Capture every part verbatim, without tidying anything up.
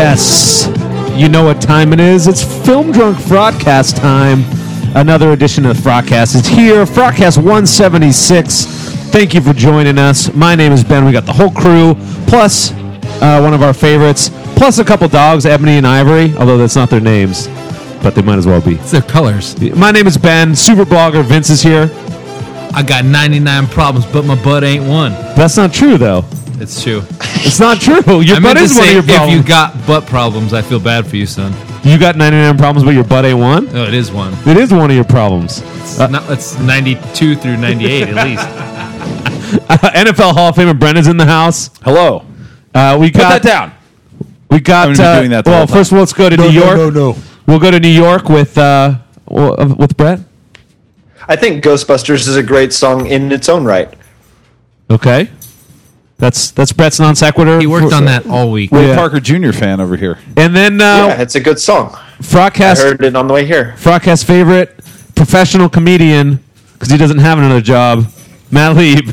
Yes, you know what time it is. It's Film Drunk Fraudcast time. Another edition of Fraudcast is here. Fraudcast one seventy-six. Thank you for joining us. My name is Ben. We got the whole crew, plus uh, one of our favorites, plus a couple dogs, Ebony and Ivory, although that's not their names, but they might as well be. It's their colors. My name is Ben. Super blogger Vince is here. I got ninety-nine problems, but my butt ain't one. That's not true, though. It's true. It's not true. Your I butt meant to is one say, of your problems. if you got butt problems, I feel bad for you, son. You got ninety-nine problems, but your butt ain't one? No, it is one. It is one of your problems. It's, uh, not, it's ninety-two through ninety-eight at least. Uh, N F L Hall of Famer Brendan's in the house. Hello. Uh, we got Put that down. We got. I'm gonna be Uh, doing that the well, whole time. first of all, let's go to No, New no, York. no, no. We'll go to New York with uh, w- with Brett. I think Ghostbusters is a great song in its own right. Okay, that's that's Brett's non sequitur. He worked on that all week. Ray Yeah. Parker Junior fan over here. And then yeah, uh, it's a good song. I Fraudcast, heard it on the way here. Fraudcast favorite professional comedian because he doesn't have another job. Matt Lieb.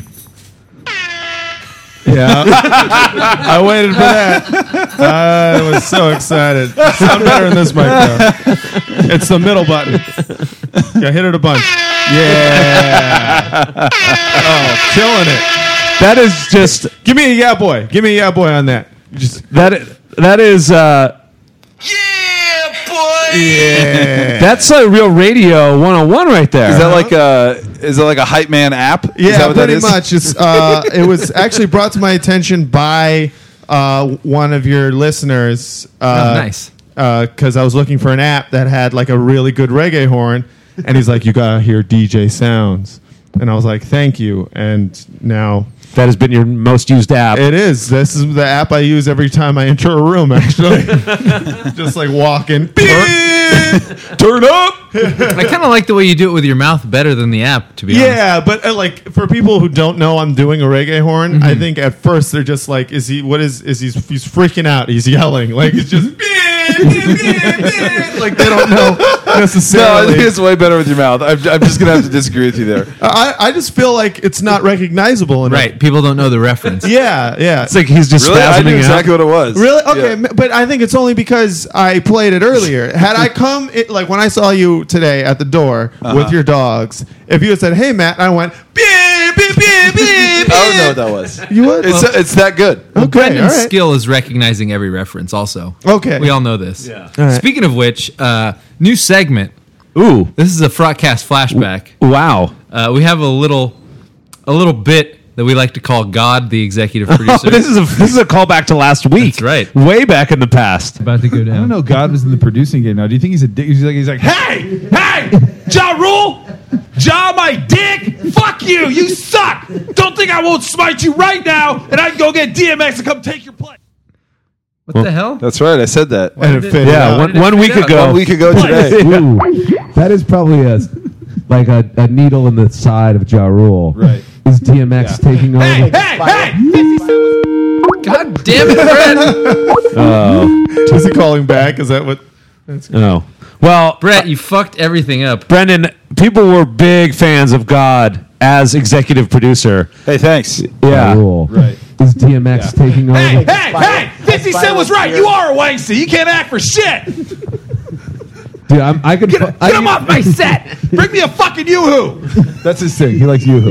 Yeah, I waited for that. I was so excited. I'm better than this microphone. It's the middle button. Yeah, hit it a bunch. Yeah. Oh, killing it. That is just Give me a yeah boy. Give me a yeah boy on that. Just that. i- That is. Uh, yeah. That's a real radio one oh one right there. Is that like a is that like a hype man app? Is that Yeah, what that pretty is? much. It's uh, it was actually brought to my attention by uh, one of your listeners. Uh, Oh, nice. Because I was looking for an app that had like a really good reggae horn, and he's like, "You gotta hear D J sounds," and I was like, "Thank you." And now that has been your most used app? it is. This is the app I use every time I enter a room. Actually, just like walking. Turn up. I kind of like the way you do it with your mouth better than the app, to be honest. Yeah, but uh, like for people who don't know I'm doing a reggae horn, I think at first they're just like, is he, what is, is he, he's freaking out. He's yelling. Like it's just, like they don't know No, I necessarily. think it's way better with your mouth. I'm, I'm just gonna have to disagree with you there. I, I just feel like it's not recognizable enough. Right. People don't know the reference. Yeah, yeah. It's like he's just Really, I knew spasming exactly out. what it was. Really? Okay, Yeah. m- but I think it's only because I played it earlier. Had I come, it, like when I saw you today at the door with your dogs, if you had said, "Hey, Matt," I went, "Beep, beep, beep, beep." I don't know what that was. You would? It's it's that good. Okay, Brendan's all right. skill is recognizing every reference also. Okay. We all know this. Yeah. All right. Speaking of which, uh, new segment. Ooh, This is a Fraudcast flashback. wow. Uh, we have a little a little bit that we like to call God, the executive producer. Oh, this is a this is a callback to last week. That's right. Way back in the past. about to go I don't down. know. God was in the producing game now. Do you think he's a dick? He's like, he's like, hey, hey, Ja Rule, Ja, my dick, fuck you, you suck. Don't think I won't smite you right now, and I can go get D M X to come take your place. What the hell? That's right. I said that. And it faded Yeah, out. one, it one fade week out? ago. One week ago today. Ooh, that is probably a like a, a needle in the side of Ja Rule. Right. Is D M X taking over? Hey, hey, hey! God damn it, Brett! Oh, Is he calling back? Is that what? oh. Well, Brett, you fucked everything up. Brendan, people were big fans of God as executive producer. Hey, thanks. Ja Yeah. Rule. Right. Is D M X taking over? Hey, hey, hey! fifty Cent was right. You are a wankster. You can't act for shit. Dude, I'm, I could. Get, fu- get I, him off my set. Bring me a fucking yoo-hoo. That's his thing. He likes Yoo-Hoo.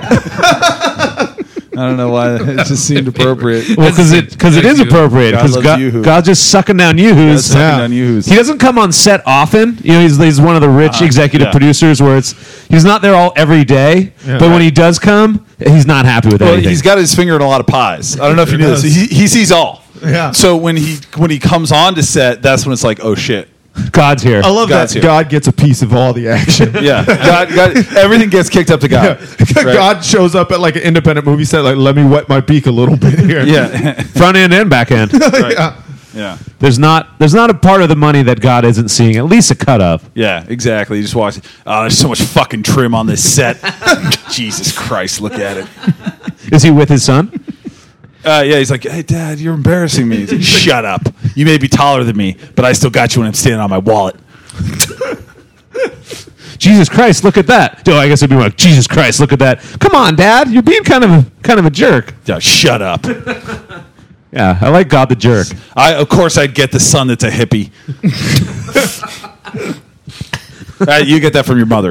I don't know why it just seemed appropriate. Well, because it because it is appropriate. God Because loves God, Yoo-Hoo. God's just sucking down That's yoo-hoos. sucking Yeah. down yoo-hoos. He doesn't come on set often. You know, he's, he's one of the rich Uh-huh. executive Yeah. producers where it's he's not there all every day. Yeah. but when he does come, he's not happy with Well, anything. he's got his finger in a lot of pies. I don't know if you knew this. He, he sees all. Yeah. So when he when he comes on to set, that's when it's like, oh shit. God's here. I love God's that here. God gets a piece of all the action. Yeah. God, God, everything gets kicked up to God. Right? God shows up at like an independent movie set, like, let me wet my beak a little bit here. Yeah. Front end and back end. yeah. Yeah. There's not there's not a part of the money that God isn't seeing at least a cut of. Yeah, exactly. You just watch. Oh, there's so much fucking trim on this set. Jesus Christ, look at it. Is he with his son? Uh, yeah, he's like, hey, Dad, you're embarrassing me. He's like, shut up. You may be taller than me, but I still got you when I'm standing on my wallet. Jesus Christ, look at that. Oh, I guess it'd be like, Jesus Christ, look at that. Come on, Dad, you're being kind of a, kind of a jerk. Yeah, shut up. Yeah, I like God the Jerk. I of course I'd get the son that's a hippie. uh, you get that from your mother.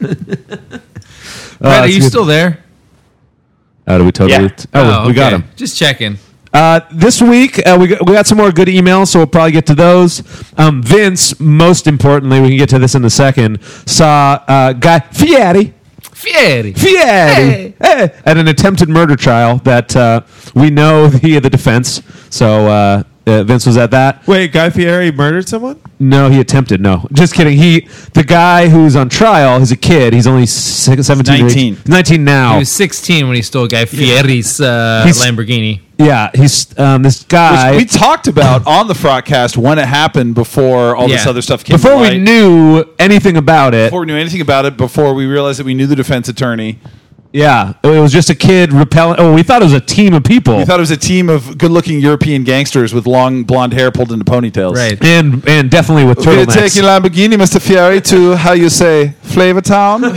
Brett, are that's you good. still there? Oh, do we totally? Yeah. Oh, we got okay. him. Just checking. Uh, this week, uh, we, got, we got some more good emails, so we'll probably get to those. Um, Vince, most importantly, we can get to this in a second, saw uh, Guy Fieri. Fieri. Fieri hey, at an attempted murder trial that uh, we know he had the defense. So uh, uh, Vince was at that. Wait, Guy Fieri murdered someone? No, he attempted. No, just kidding. He, the guy who's on trial, is a kid. He's only six, seventeen. nineteen. nineteen now. He was sixteen when he stole Guy Fieri's uh, He's- Lamborghini. yeah, he's um, this guy. Which we talked about on the Frogcast when it happened before all this Yeah. other stuff came before to we light. knew anything about it. Before we knew anything about it, before we realized that we knew the defense attorney. Yeah, it was just a kid repelling. Oh, we thought it was a team of people. We thought it was a team of good-looking European gangsters with long blonde hair pulled into ponytails. Right. and and definitely with turtlenecks. Lamborghini, Mister Fieri, to how you say Flavortown.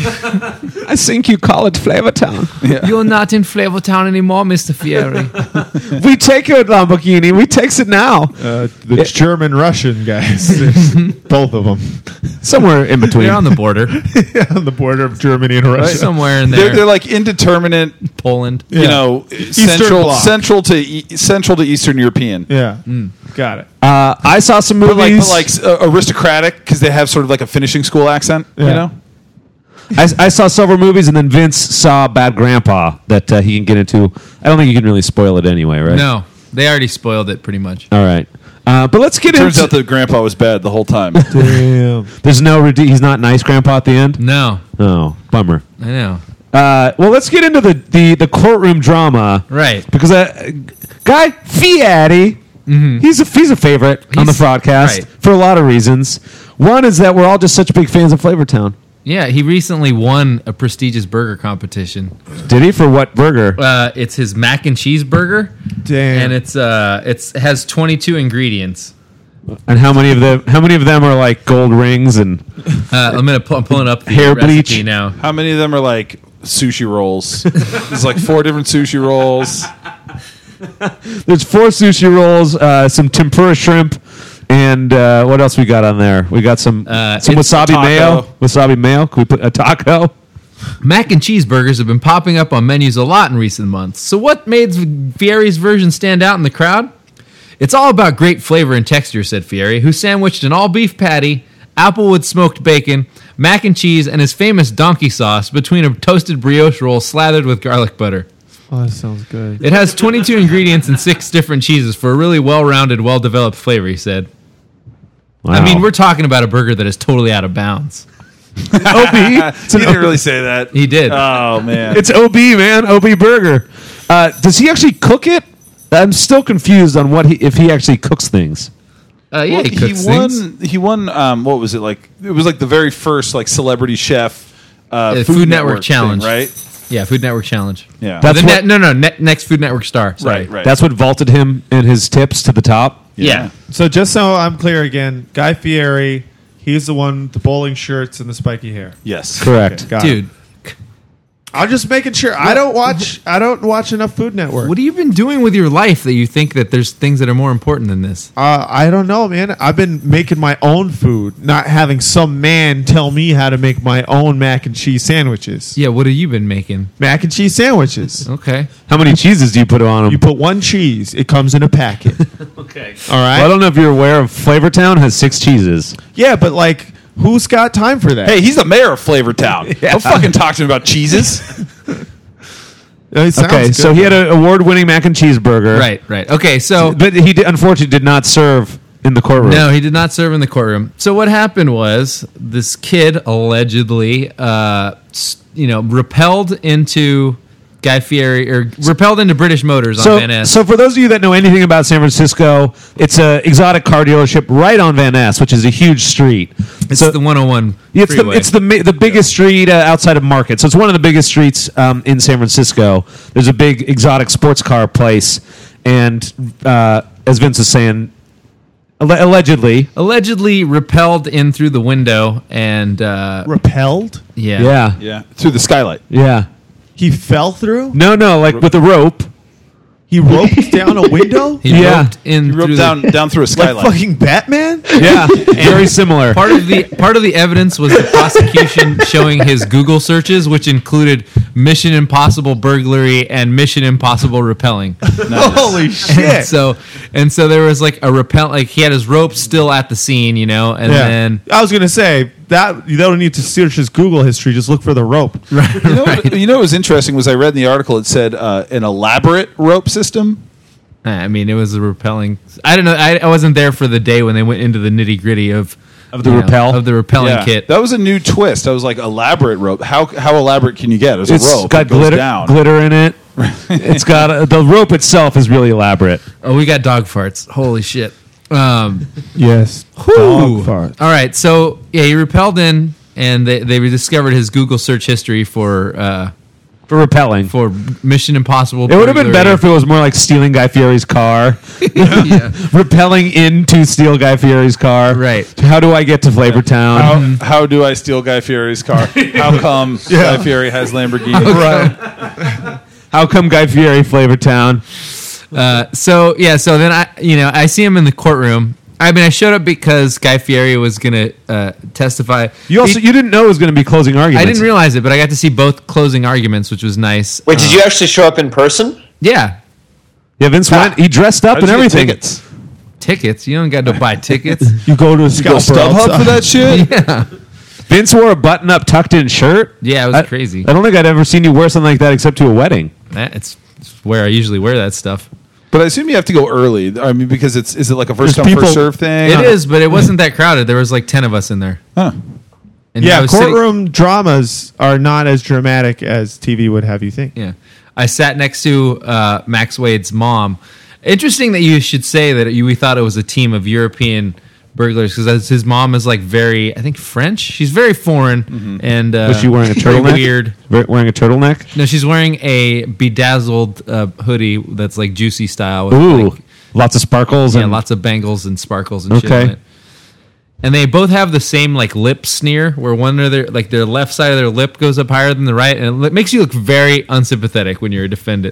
I think you call it Flavortown. You're not in Flavortown anymore, Mister Fieri. We take your Lamborghini. We takes it now. Uh, the German Russian guys. Both of them. Somewhere in between. You're on the border. On the border of Germany and Russia. Somewhere in They're, there. they're like indeterminate, Poland. you Yeah. know, central, Bloc. central to e- central to Eastern European. Yeah. Got it. Uh, I saw some But like, movies. but like uh, aristocratic because they have sort of like a finishing school accent. You Yeah. know, I, I saw several movies, and then Vince saw Bad Grandpa that uh, he can get into. I don't think you can really spoil it anyway, right? No, they already spoiled it pretty much. All right. Uh, but let's get turns into. out that Grandpa was bad the whole time. Damn. There's no. Rede- he's not nice, Grandpa, at the end. No, Oh, bummer. I know. Uh, well, let's get into the, the, the courtroom drama. Right. Because uh, Guy Fieri, he's, a, he's a favorite on the He's- broadcast right. for a lot of reasons. One is that we're all just such big fans of Flavortown. Yeah, he recently won a prestigious burger competition. Did he? For what burger? Uh, it's his mac and cheese burger, Damn. and it's uh, it's it has twenty-two ingredients. And how many of them? How many of them are like gold rings and Uh, I'm gonna pu- I'm pulling up the Hair recipe bleach. now. How many of them are like sushi rolls? There's like four different sushi rolls. there's four sushi rolls, uh, some tempura shrimp, and uh, what else we got on there? We got some Uh, some it's wasabi a taco. mayo. Wasabi mayo. Can we put a taco? Mac and cheese burgers have been popping up on menus a lot in recent months. So what made Fieri's version stand out in the crowd? It's all about great flavor and texture, said Fieri, who sandwiched an all-beef patty, applewood smoked bacon, mac and cheese, and his famous donkey sauce between a toasted brioche roll slathered with garlic butter. Oh, that sounds good. It has twenty-two ingredients and six different cheeses for a really well-rounded, well-developed flavor, he said. I Wow. mean, we're talking about a burger that is totally out of bounds. O B. He didn't really say that. He did. Oh man, It's O B, man. O B burger. Uh, does he actually cook it? I'm still confused on what he if he actually cooks things. Uh, yeah, Well, he cooks won. things. He won. Um, what was it like? It was like the very first like celebrity chef uh, Uh, Food, Food Network, Network thing, challenge. right? Yeah, Food Network Challenge. Yeah, That's The what- net, no, no, net, next Food Network star. Sorry. right, right. That's what vaulted him and his tips to the top. Yeah. So just so I'm clear again, Guy Fieri, he's the one with the bowling shirts and the spiky hair. yes, Correct. Got it. Dude, I'm just making sure. I don't watch. I don't watch enough Food Network. what have you been doing with your life that you think that there's things that are more important than this? Uh, I don't know, man. I've been making my own food, not having some man tell me how to make my own mac and cheese sandwiches. Yeah, what have you been making? Mac and cheese sandwiches. Okay. How many cheeses do you put on them? You put one cheese. It comes in a packet. Okay. All right. Well, I don't know if you're aware of Flavortown has six cheeses. Yeah, but like, who's got time for that? Hey, he's the mayor of Flavortown. Don't fucking talk to me about cheeses. It sounds Okay, good, so he had though. an award-winning mac and cheese burger. Right, right. Okay, so But he did, unfortunately did not serve in the courtroom. no, he did not serve in the courtroom. So what happened was this kid allegedly, uh, s- you know, repelled into Guy Fieri or repelled into British Motors on So, Van Ness. so for those of you that know anything about San Francisco, it's a exotic car dealership right on Van Ness, which is a huge street. it's so, the one oh one It's the freeway. it's the mi- the biggest street uh, outside of Market, so it's one of the biggest streets um, in San Francisco. There's a big exotic sports car place, and uh, as Vince is saying, alle- allegedly, allegedly repelled in through the window and uh, repelled. yeah. yeah, Yeah, through the skylight. yeah, He fell through. no, no, like with a rope. He roped down a window? He Yeah. roped in He through roped the- down down through a Like skylight. fucking Batman? Yeah, very similar. Part of the part of the evidence was the prosecution showing his Google searches, which included Mission Impossible burglary and Mission Impossible rappelling. Holy And shit. so and so there was like a rappel, like he had his rope still at the scene, you know, and Yeah. then I was going to say, that you don't need to search his Google history. Just look for the rope. You know, what, you know what was interesting was I read in the article it said uh, an elaborate rope system. I mean it was a rappelling. I don't know. I, I wasn't there for the day when they went into the nitty gritty of Of the you know, rappel? of the rappelling Yeah, kit. that was a new twist. I was like, elaborate rope. How how elaborate can you get? It's, It's a rope. got it goes glitter, down. glitter in it. It's got a, the rope itself is really elaborate. Oh, we got dog farts. Holy shit. Um, Yes. Whew. Dog fart. All right, so yeah, he rappelled in, and they, they discovered his Google search history for uh, For repelling. for Mission Impossible. It would have been burglary. better if it was more like stealing Guy Fieri's car, yeah. repelling into steal Guy Fieri's car. Right. How do I get to Flavortown? How, how do I steal Guy Fieri's car? How come Guy Fieri has Lamborghini? Right. How come Guy Fieri Flavortown? Uh, so yeah, so then I, you know, I see him in the courtroom. I mean, I showed up because Guy Fieri was going to uh, testify. You also He- you didn't know it was going to be closing arguments. I didn't realize it, but I got to see both closing arguments, which was nice. Wait, did you actually show up in person? Yeah, Yeah, Vince went. He dressed up How'd and you get everything. tickets? tickets. You don't got to buy tickets. You go to a You go scalper StubHub outside. for that shit? yeah, Vince wore a button-up, tucked-in shirt. yeah, it was I, crazy. I don't think I'd ever seen you wear something like that except to a wedding. That- It's, it's where I usually wear that stuff. But I assume you have to go early. I mean, because it's is it like a first There's come people- first serve thing? It is, but it wasn't that crowded. There was like ten of us in there. Huh. And Yeah, I was sitting- courtroom dramas are not as dramatic as T V would have you think. yeah, I sat next to uh, Max Wade's mom. Interesting that you should say that you, we thought it was a team of European burglars because his mom is like very, I think French. She's very foreign and uh, Was she wearing a very turtleneck? Weird. Wear- Wearing a turtleneck? No, she's wearing a bedazzled uh, hoodie that's like juicy style. With Ooh, like, lots of sparkles yeah, and lots of bangles and sparkles and shit Okay. on it. And they both have the same like lip sneer, where one of their like their left side of their lip goes up higher than the right, and it li- makes you look very unsympathetic when you're a defendant.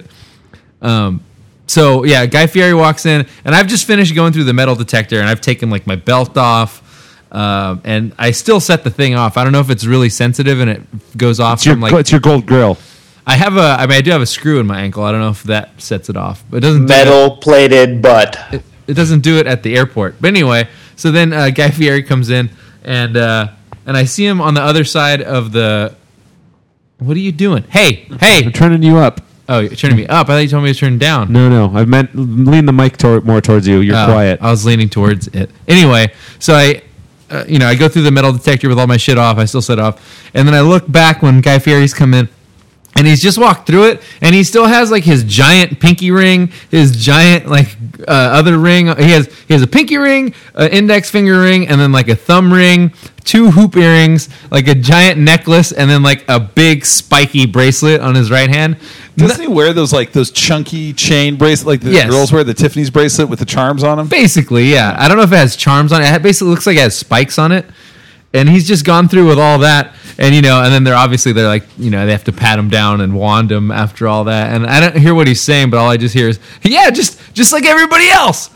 Um, so yeah, Guy Fieri walks in, and I've just finished going through the metal detector, and I've taken like my belt off, um, and I still set the thing off. I don't know if it's really sensitive, and it goes off it's your, from like it's your gold grill. I have a. I mean, I do have a screw in my ankle. I don't know if that sets it off, but it doesn't. do it- Metal plated butt. it, it doesn't do it at the airport. But anyway, so then uh, Guy Fieri comes in, and uh, and I see him on the other side of the. What are you doing? Hey, hey! I'm turning you up. Oh, you're turning me up. I thought you told me to turn down. No, no. I meant lean the mic tor- more towards you. You're Oh, quiet. I was leaning towards it. Anyway, so I, uh, you know, I go through the metal detector with all my shit off. I still set off, and then I look back when Guy Fieri's come in. And he's just walked through it, and he still has like his giant pinky ring, his giant like uh, other ring. He has he has a pinky ring, an index finger ring, and then like a thumb ring, two hoop earrings, like a giant necklace, and then like a big spiky bracelet on his right hand. Doesn't he wear those like those chunky chain bracelet like the Yes. girls wear, the Tiffany's bracelet with the charms on them? Basically, yeah. I don't know if it has charms on it. It basically looks like it has spikes on it. And he's just gone through with all that, and you know, and then they're obviously they're like, you know, they have to pat him down and wand him after all that. And I don't hear what he's saying, but all I just hear is, yeah, just just like everybody else.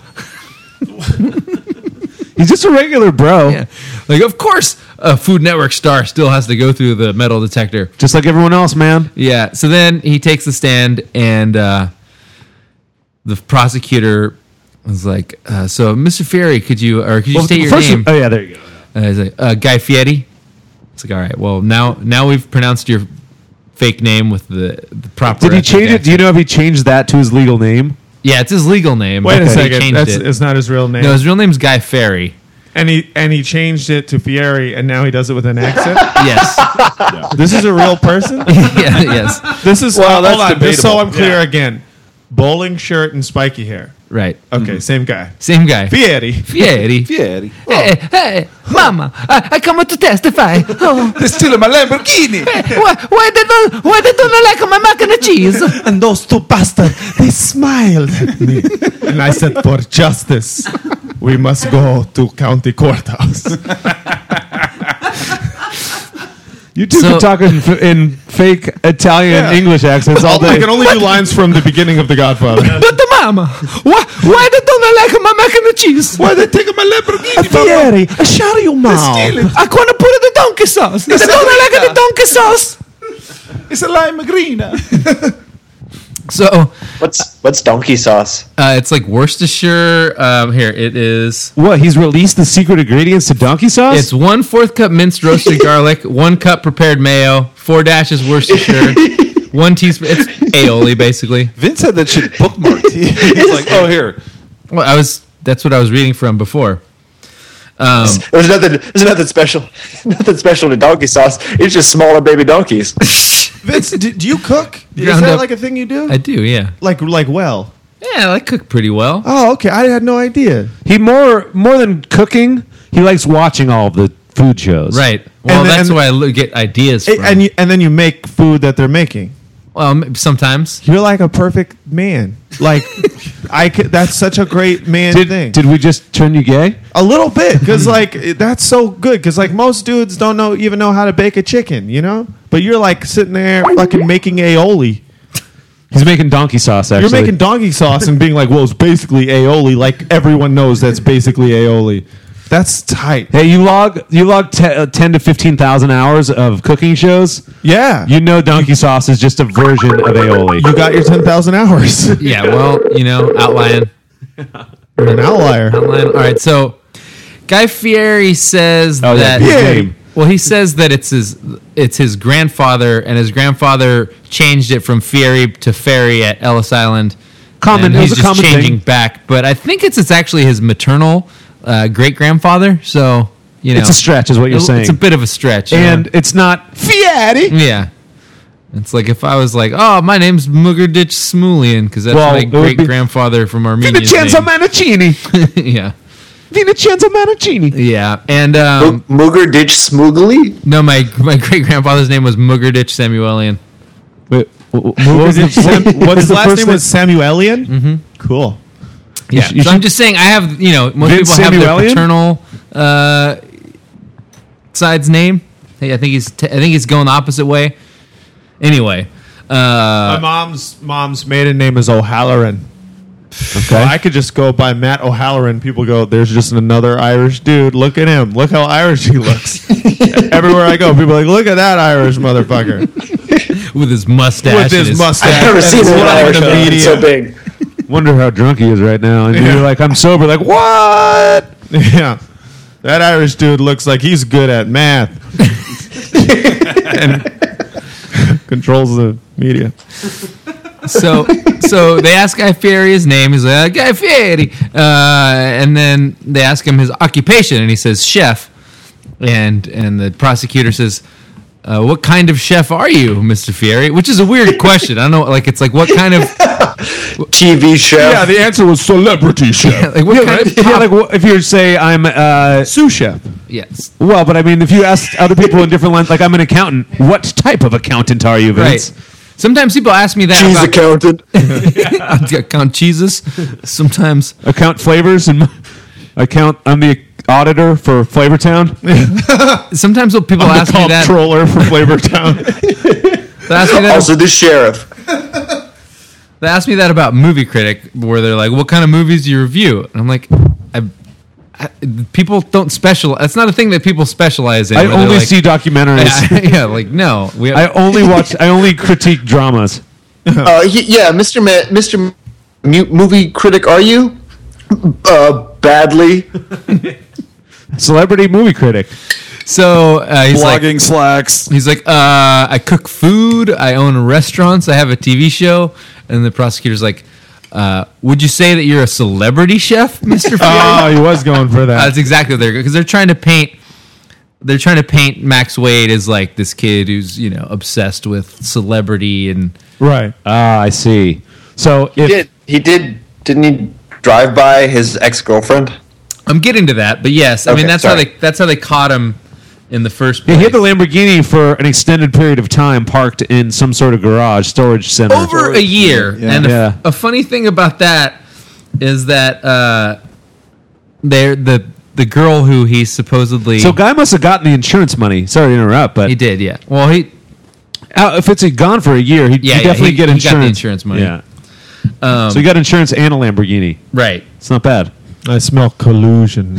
He's just a regular bro. Yeah, like of course a Food Network star still has to go through the metal detector. Just like everyone else, man. Yeah. So then he takes the stand, and uh, the prosecutor was like, uh, "So, Mister Fieri, could you or could you Well, state your first- name?" Oh, yeah, there you go. Uh, he's like, uh, Guy Fieri. It's like, all right, well, now now we've pronounced your fake name with the, the proper. Did he ethnic change it? accent. Do you know if he changed that to his legal name? Yeah, it's his legal name. Wait but a he second. changed That's it. it's not his real name. No, his real name's Guy Fieri. and he and he changed it to Fieri, and now he does it with an accent. Yes. This is a real person. yeah, yes. This is Well, hold that's on, just so debatable. I'm clear Yeah. again. Bowling shirt and spiky hair. Right. Okay, same guy. Same guy. Fieri. Fieri. Fieri. Hey, hey, Mama, I, I come to testify. Oh, They're stealing my Lamborghini. why, why they don't why they don't like my mac and cheese? And those two bastards, they smiled at me. And I said, for justice, we must go to county courthouse. You two So- can talk in, in fake Italian Yeah. English accents all I day. can only do lines from the beginning of The Godfather. But the mama, why, why they don't like my mac and cheese? Why they taking my Lamborghini? Fieri, a shot of your mouth. I want to put it the donkey sauce. They don't like the donkey sauce. It's a lime green. So What's what's donkey sauce? uh, it's like Worcestershire. Um, here it is. What? He's released the secret ingredients to donkey sauce? It's one fourth cup minced roasted garlic, one cup prepared mayo, four dashes Worcestershire, one teaspoon. It's aioli basically. Vince had that shit bookmarked. He- He's like, oh, here. Well, I was. That's what I was reading from before. Um, There's nothing. There's nothing special. Nothing special to donkey sauce. It's just smaller baby donkeys. Vince, do, do you cook? Is Ground that up- like a thing you do? I do, yeah, like like well. yeah. I cook pretty well. Oh, okay. I had no idea. he more more than cooking, he likes watching all of the food shows. Right. Well, And then- that's and- where I lo- get ideas Hey, from. and you, and then you make food that they're making. well, m- sometimes. You're like a perfect man. Like I could, that's such a great man Did, thing. did we just turn you gay? A little bit, because like it- that's so good. Because like most dudes don't know even know how to bake a chicken, you know. But you're like sitting there fucking making aioli. He's making donkey sauce, actually. You're making donkey sauce and being like, "Well, it's basically aioli." Like everyone knows that's basically aioli. That's tight. Hey, you log you log te- uh, ten to fifteen thousand hours of cooking shows. Yeah, You know, donkey sauce is just a version of aioli. you got your ten thousand hours. Yeah. Well, you know, outline. You're an outlier. Outline. All right. So, Guy Fieri says Oh, that. yeah, big name. Well, he says that it's his it's his grandfather, and his grandfather changed it from Fieri to Ferry at Ellis Island. Common- and it was he's a just common changing thing. back. But I think it's it's actually his maternal uh, great grandfather. So you know, It's a stretch, is what you're It's saying. a bit of a stretch, you and know? it's not Fieri. yeah. It's like if I was like, oh, my name's Mugerditch Smulian, because that's Well, my it would be- great grandfather from Armenia. Vincenzo Mancini. Yeah, Vincenzo Mancini. yeah, and um, Mooger Ditch Smoogly? no, my my great grandfather's name was Mugerditch Samuelian. Wait, wh- wh- what was the, Sam, what's his the last first name was Samuelian. Mm-hmm. Cool. Yeah, you so I'm should- just saying I have, you know, most Vince people have their Samuelian? paternal uh, side's name. Hey, I think he's t- I think he's going the opposite way. Anyway, My uh, mom's mom's maiden name is O'Halloran. So I could just go by Matt O'Halloran. People go, "There's just another Irish dude. Look at him. Look how Irish he looks." Everywhere I go, people are like, "Look at that Irish motherfucker with his mustache, with and his mustache." I've never and seen his an flying Irish in the man media. so big. Wonder how drunk he is right now. And Yeah. you're like, I'm sober. Like, what? Yeah, that Irish dude looks like he's good at math and controls the media. so so they ask Guy Fieri his name. He's like, Guy Fieri, uh, and then they ask him his occupation, and he says chef. And and the prosecutor says, uh, "What kind of chef are you, Mister Fieri?" Which is a weird question. I don't know. Like it's like what kind of T V chef. Yeah, the answer was celebrity chef. like what Yeah, kind right? of Yeah, like wh- if you say I'm uh, Sous chef. yes. well, but I mean, if you ask other people in different lines, like I'm an accountant. What type of accountant are you, Vince? Right. Sometimes people ask me that Cheese about accountant. I count cheeses. Sometimes Account flavors and I count. I'm the auditor for Flavortown. sometimes when people ask me that. Comptroller for Flavortown. They ask me that. Also the sheriff. They ask me that about Movie Critic, where they're like, "What kind of movies do you review?" And I'm like, I, I, people don't specialize. It's not a thing that people specialize in. I where they're only like, see documentaries. Yeah, yeah, like no. We, I only watch. I only critique dramas. Uh, y- yeah, Mister Ma- Mister M- Mu- Movie Critic, are you? Uh, badly. Celebrity movie critic. so uh, he's like, Blogging slacks. he's like, uh, I cook food. I own restaurants. I have a T V show. And the prosecutor's like, uh, would you say that you're a celebrity chef, Mister Fieri? Oh, he was going for that. That's exactly what they're because they're trying to paint. They're trying to paint Max Wade as like this kid who's you know obsessed with celebrity and Right. Ah, I see. So He if did. He did. Didn't he drive by his ex girlfriend? I'm getting to that, but yes, I Okay, mean that's sorry. how they that's how they caught him in the first he place. had the Lamborghini for an extended period of time, parked in some sort of garage storage center. over a year, Yeah. and a, Yeah. a funny thing about that is that uh, they're the the girl who he supposedly So guy must have gotten the insurance money. Sorry to interrupt, but he did, yeah. Well, he uh, if it's gone for a year, he'd, Yeah, he'd yeah, definitely he- get he insurance. got the insurance money. Yeah. um, So he got insurance and a Lamborghini. right. It's not bad. I smell collusion.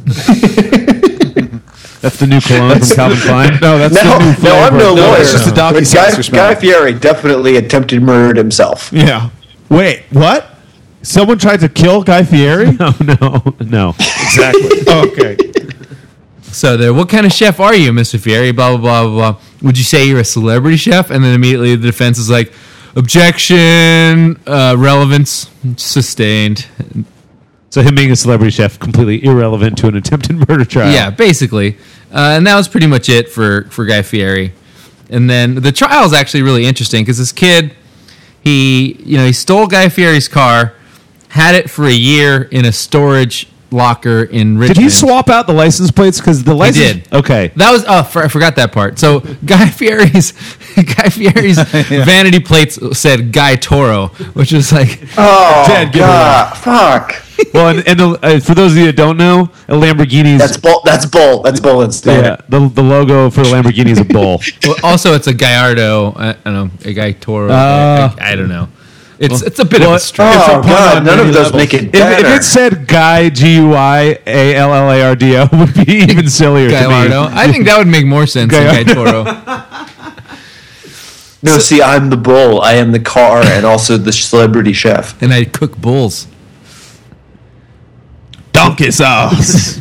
That's the new cologne from Calvin Klein. No, that's No, the new no, flavor. I'm no, No, lawyer. it's just the donkey but sauce Guy, you're smelling. Guy Fieri definitely attempted murder himself. Yeah. Wait, what? Someone tried to kill Guy Fieri? No, no, no. Exactly. Okay. So there, what kind of chef are you, Mister Fieri? Blah blah blah blah blah. Would you say you're a celebrity chef? And then immediately the defense is like, objection, uh, relevance sustained. So him being a celebrity chef completely irrelevant to an attempted murder trial. Yeah, basically. Uh, and that was pretty much it for, for Guy Fieri. And then the trial is actually really interesting because this kid, he you know he stole Guy Fieri's car, had it for a year in a storage locker in Richmond. Did he swap out the license plates? Because the license. did. Okay. That was oh, for, I forgot that part. So Guy Fieri's Guy Fieri's vanity plates said Guy Toro, which is like Oh, Ted, give her God. Fuck. Well, and, and the, uh, for those of you that don't know, a Lamborghini's. That's bull. That's bull. That's bull instead. yeah, the, the logo for the Lamborghini is a bull. well, also it's a Gallardo. I, I don't know, a Guy Toro. Uh, I, I don't know. It's it's a bit well, of a stretch. Oh, on God. None many of those levels. make it If, better. if it said Guy G U I A L L A R D O, would be even sillier Gallardo. to me. I think that would make more sense than Guy Toro. no, see, I'm the bull. I am the car and also the celebrity chef. And I cook bulls. Donkey sauce.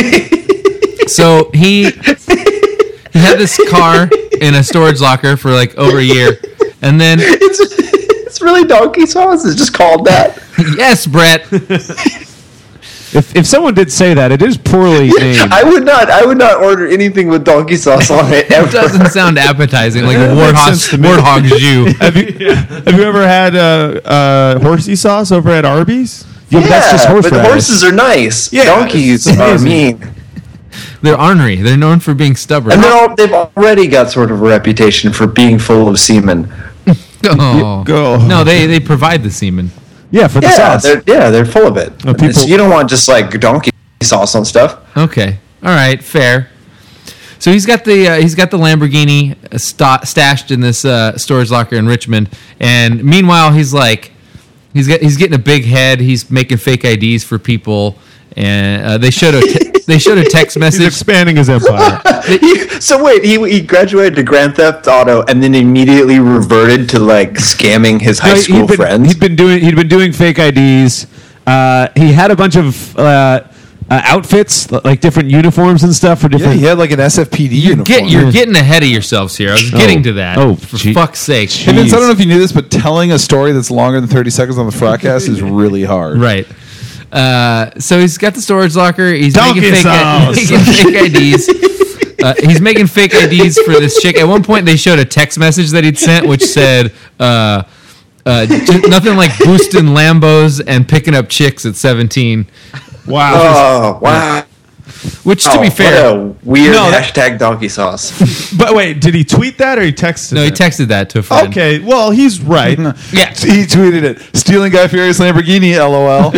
So he he had this car in a storage locker for like over a year, and then It's it's really donkey sauce. It's just called that. yes, Brett. If, if someone did say that, it is poorly named. I would not. I would not order anything with donkey sauce on it It ever. doesn't sound appetizing like a sense warthog to me. warthog jus. have, you, have you ever had uh, uh, horsey sauce over at Arby's? Yeah, but that's just but horseradish. horses are nice. Yeah, Donkeys it's are amazing. mean, They're ornery. They're known for being stubborn. and they're all, they've already got sort of a reputation for being full of semen. Oh. Go. No, they they provide the semen. Yeah, for the Yeah, sauce. they're yeah they're full of it. Oh, people- It's- you don't want just like donkey sauce on stuff. Okay. All right. Fair. So he's got the uh, he's got the Lamborghini uh, sta- stashed in this uh, storage locker in Richmond, and meanwhile he's like he's get, he's getting a big head. He's making fake I Ds for people, and uh, they showed a te- they showed a text He's message. expanding his empire. He- so wait, he he graduated to Grand Theft Auto and then immediately reverted to like scamming his high No, school he'd been, friends. He'd been doing he'd been doing fake I Ds. Uh, he had a bunch of uh, uh, outfits, like different uniforms and stuff for Yeah, different. he had like an S F P D You're, uniform. get, you're getting ahead of yourselves here. I was getting Oh. to that. Oh, for gee. fuck's sake. Hey, Vince, I don't know if you knew this, but telling a story that's longer than thirty seconds on the Frogcast is really hard. Right. Uh, so he's got the storage locker. He's Donkey making fake, sauce. making fake I Ds. Uh, he's making fake I Ds for this chick. At one point, they showed a text message that he'd sent, which said uh, uh, j- nothing like boosting Lambos and picking up chicks at seventeen. Wow. oh wow! Which, to Oh, be what fair, a weird No, that- hashtag donkey sauce. But wait, did he tweet that or he texted no, he it? texted that to a friend. Okay, well, he's right. Yeah. He tweeted it. Stealing Guy Fieri's Lamborghini, LOL.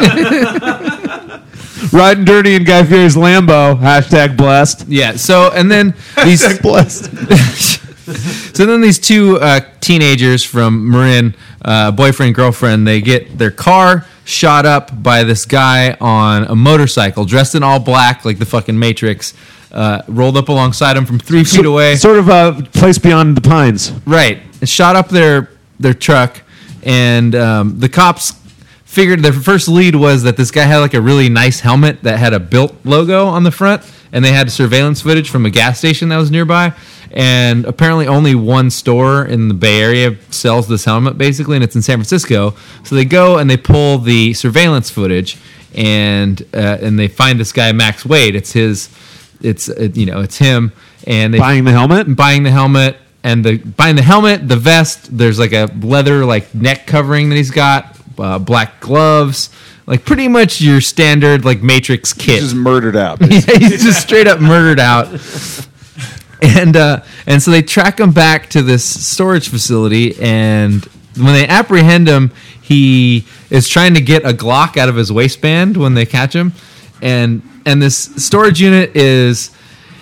Riding dirty in Guy Fieri's Lambo. Hashtag blessed. Yeah. So, and then these. Blessed. So then these two uh, teenagers from Marin, uh, boyfriend, girlfriend, they get their car shot up by this guy on a motorcycle, dressed in all black like the fucking Matrix, uh, rolled up alongside him from three feet away. Sort of a place beyond the pines. Right. It shot up their their truck, and um, the cops figured their first lead was that this guy had like a really nice helmet that had a Built logo on the front, and they had surveillance footage from a gas station that was nearby. And apparently only one store in the Bay Area sells this helmet, basically, and it's in San Francisco. So they go and they pull the surveillance footage, and uh, and they find this guy, Max Wade. It's his, it's uh, you know, it's him, and they Buying the helmet. buying the helmet and the buying the helmet, the vest. There's like a leather like neck covering that he's got, uh, black gloves, like pretty much your standard like Matrix kit. Just murdered out. Yeah, he's just straight up murdered out. And uh, and so they track him back to this storage facility, and when they apprehend him, he is trying to get a Glock out of his waistband when they catch him. and and this storage unit is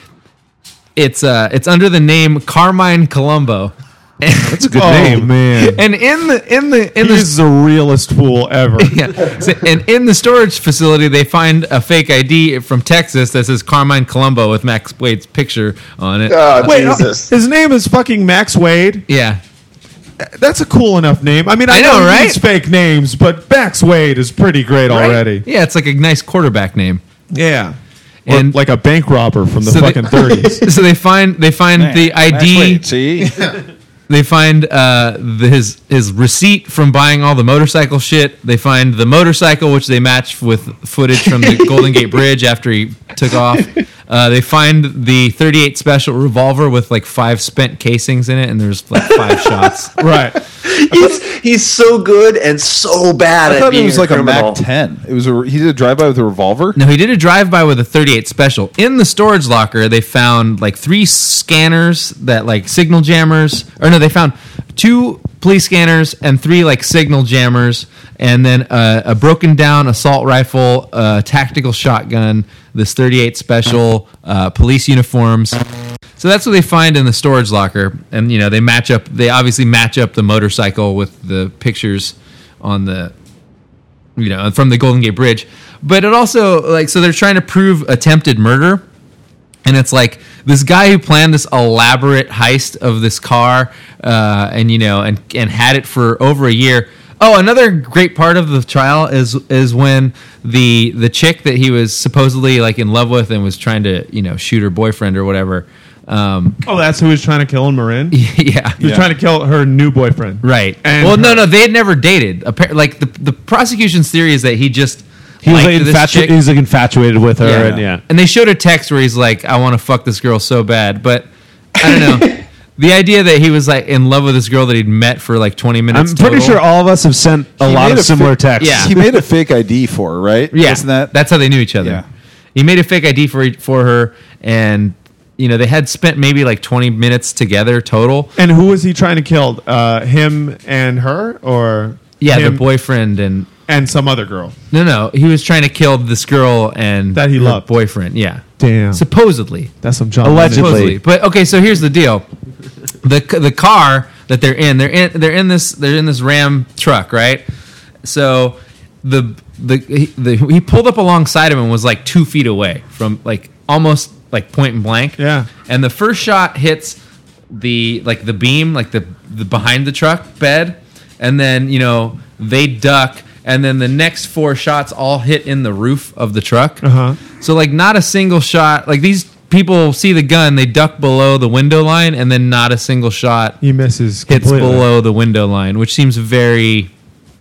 it's uh it's under the name Carmine Colombo. That's a good Oh name. man, And in the in the in the he's the realest fool ever. yeah. So, and in the storage facility, they find a fake I D from Texas that says Carmine Colombo with Max Wade's picture on it. Oh, Wait, Jesus. his name is fucking Max Wade. yeah. That's a cool enough name. I mean, I, I know, know, right? These fake names, but Max Wade is pretty great already. Yeah, it's like a nice quarterback name. Yeah, And- and like a bank robber from the So they- fucking thirties. So they find they find Man, the I nice D. weight, see? They find uh, the, his his receipt from buying all the motorcycle shit. They find the motorcycle, which they match with footage from the Golden Gate Bridge after he took off. Uh, they find the thirty-eight Special revolver with like five spent casings in it, and there's like five shots. Right. He's he's so good and so bad I at thought being it was like a criminal. Mac ten. It was a, he did a drive-by with a revolver? No, he did a drive-by with a thirty-eight Special. In the storage locker, they found like three scanners that like signal jammers, or no, they found two police scanners and three like signal jammers, and then uh, a broken down assault rifle, a tactical shotgun, this thirty-eight Special, uh, police uniforms. So that's what they find in the storage locker, and you know they match up. They obviously match up the motorcycle with the pictures on the, you know, from the Golden Gate Bridge. But it also like so they're trying to prove attempted murder, and it's like this guy who planned this elaborate heist of this car, uh, and you know, and and had it for over a year. Oh, another great part of the trial is is when the the chick that he was supposedly like in love with and was trying to you know shoot her boyfriend or whatever. Um, Oh, that's who was trying to kill Marin. He yeah, was trying to kill her new boyfriend. right. And well, no, her- no, they had never dated. Appar- Like the the prosecution's theory is that he just He was, liked like, this infatu- chick. he was like infatuated with her, Yeah. and yeah. And they showed a text where he's like, "I want to fuck this girl so bad," but I don't know. The idea that he was like in love with this girl that he'd met for like twenty I'm minutes. pretty total. sure all of us have sent a He lot made of a similar fi- texts. Yeah. He made a fake I D for her, right? Yeah, Wasn't that? that's how they knew each other. Yeah. He made a fake I D for for her, and you know they had spent maybe like twenty minutes together total. And who was he trying to kill? Uh, him and her, or Yeah, him the boyfriend and and some other girl? no, no, he was trying to kill this girl and That he her loved. boyfriend. Yeah, Damn, supposedly. that's some John Allegedly. Lennon. Supposedly. But okay, so here's the deal: the the car that they're in, they're in they're in this they're in this Ram truck, right? So the the he, the he pulled up alongside him and was like two feet away from like almost like point and blank. Yeah. And the first shot hits the like the beam, like the the behind the truck bed, and then you know they duck. And then the next four shots all hit in the roof of the truck. Uh-huh. So like not a single shot. Like these people see the gun, they duck below the window line, and then not a single shot He misses hits completely. below the window line, which seems very.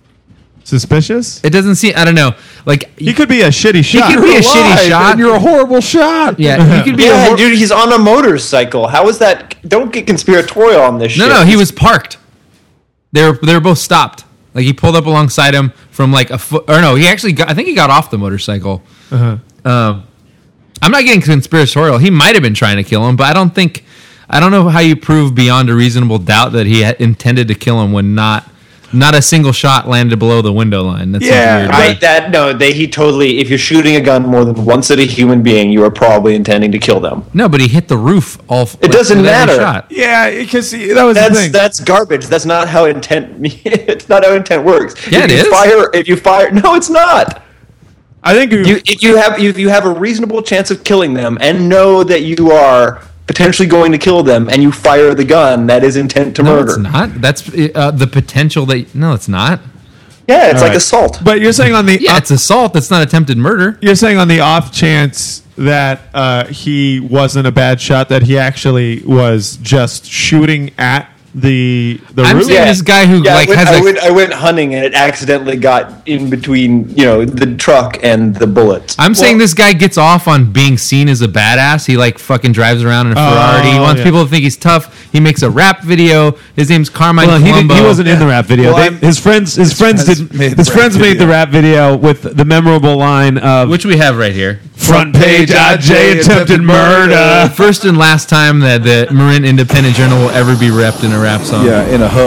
Suspicious? It doesn't seem. I don't know. Like He could be a shitty shot. could be a shitty Alive, shot. and you're a horrible shot. yeah, he could be. a Yeah, hor- dude, he's on a motorcycle. How is that? Don't get conspiratorial on this no, shit. no, he was parked. They were they were both stopped. Like he pulled up alongside him from like a foot. Or no, he actually. Got, I think he got off the motorcycle. Uh-huh. Um, I'm not getting conspiratorial. He might have been trying to kill him, but I don't think. I don't know how you prove beyond a reasonable doubt that he had intended to kill him when not not a single shot landed below the window line. That's Yeah, weird. I, that no, they he totally. If you're shooting a gun more than once at a human being, you are probably intending to kill them. No, but he hit the roof. All It doesn't matter. Shot. Yeah, because that was the That's thing. that's garbage. That's not how intent. It's not how intent works. Yeah, if it you is. Fire if you fire. No, it's not. I think you, You if you have if you have a reasonable chance of killing them and know that you are potentially going to kill them and you fire the gun, that is intent to No, murder. it's not. That's uh, the potential that. No, it's not. Yeah, it's All like right. assault. but you're saying on the Yeah, it's assault. That's not attempted murder. you're saying on the off chance that uh, he wasn't a bad shot, that he actually was just shooting at the the I'm roof. saying this guy who Yeah, like I went, has I a went I went hunting and it accidentally got in between, you know, the truck and the bullets. I'm saying this guy gets off on being seen as a badass. He like fucking drives around in a Ferrari. He Oh, wants yeah. people to think he's tough. He makes a rap video. His name's Carmine Well, he, didn't, Colombo. he wasn't in the rap video. Well, They- I'm- his friends, his, friends friends did. made the His rap friends made the video. rap video with the memorable line of Which we have right here. "Front page I J attempted murder." First and last time that the Marin Independent Journal will ever be repped in a rap song. Yeah, in a hook.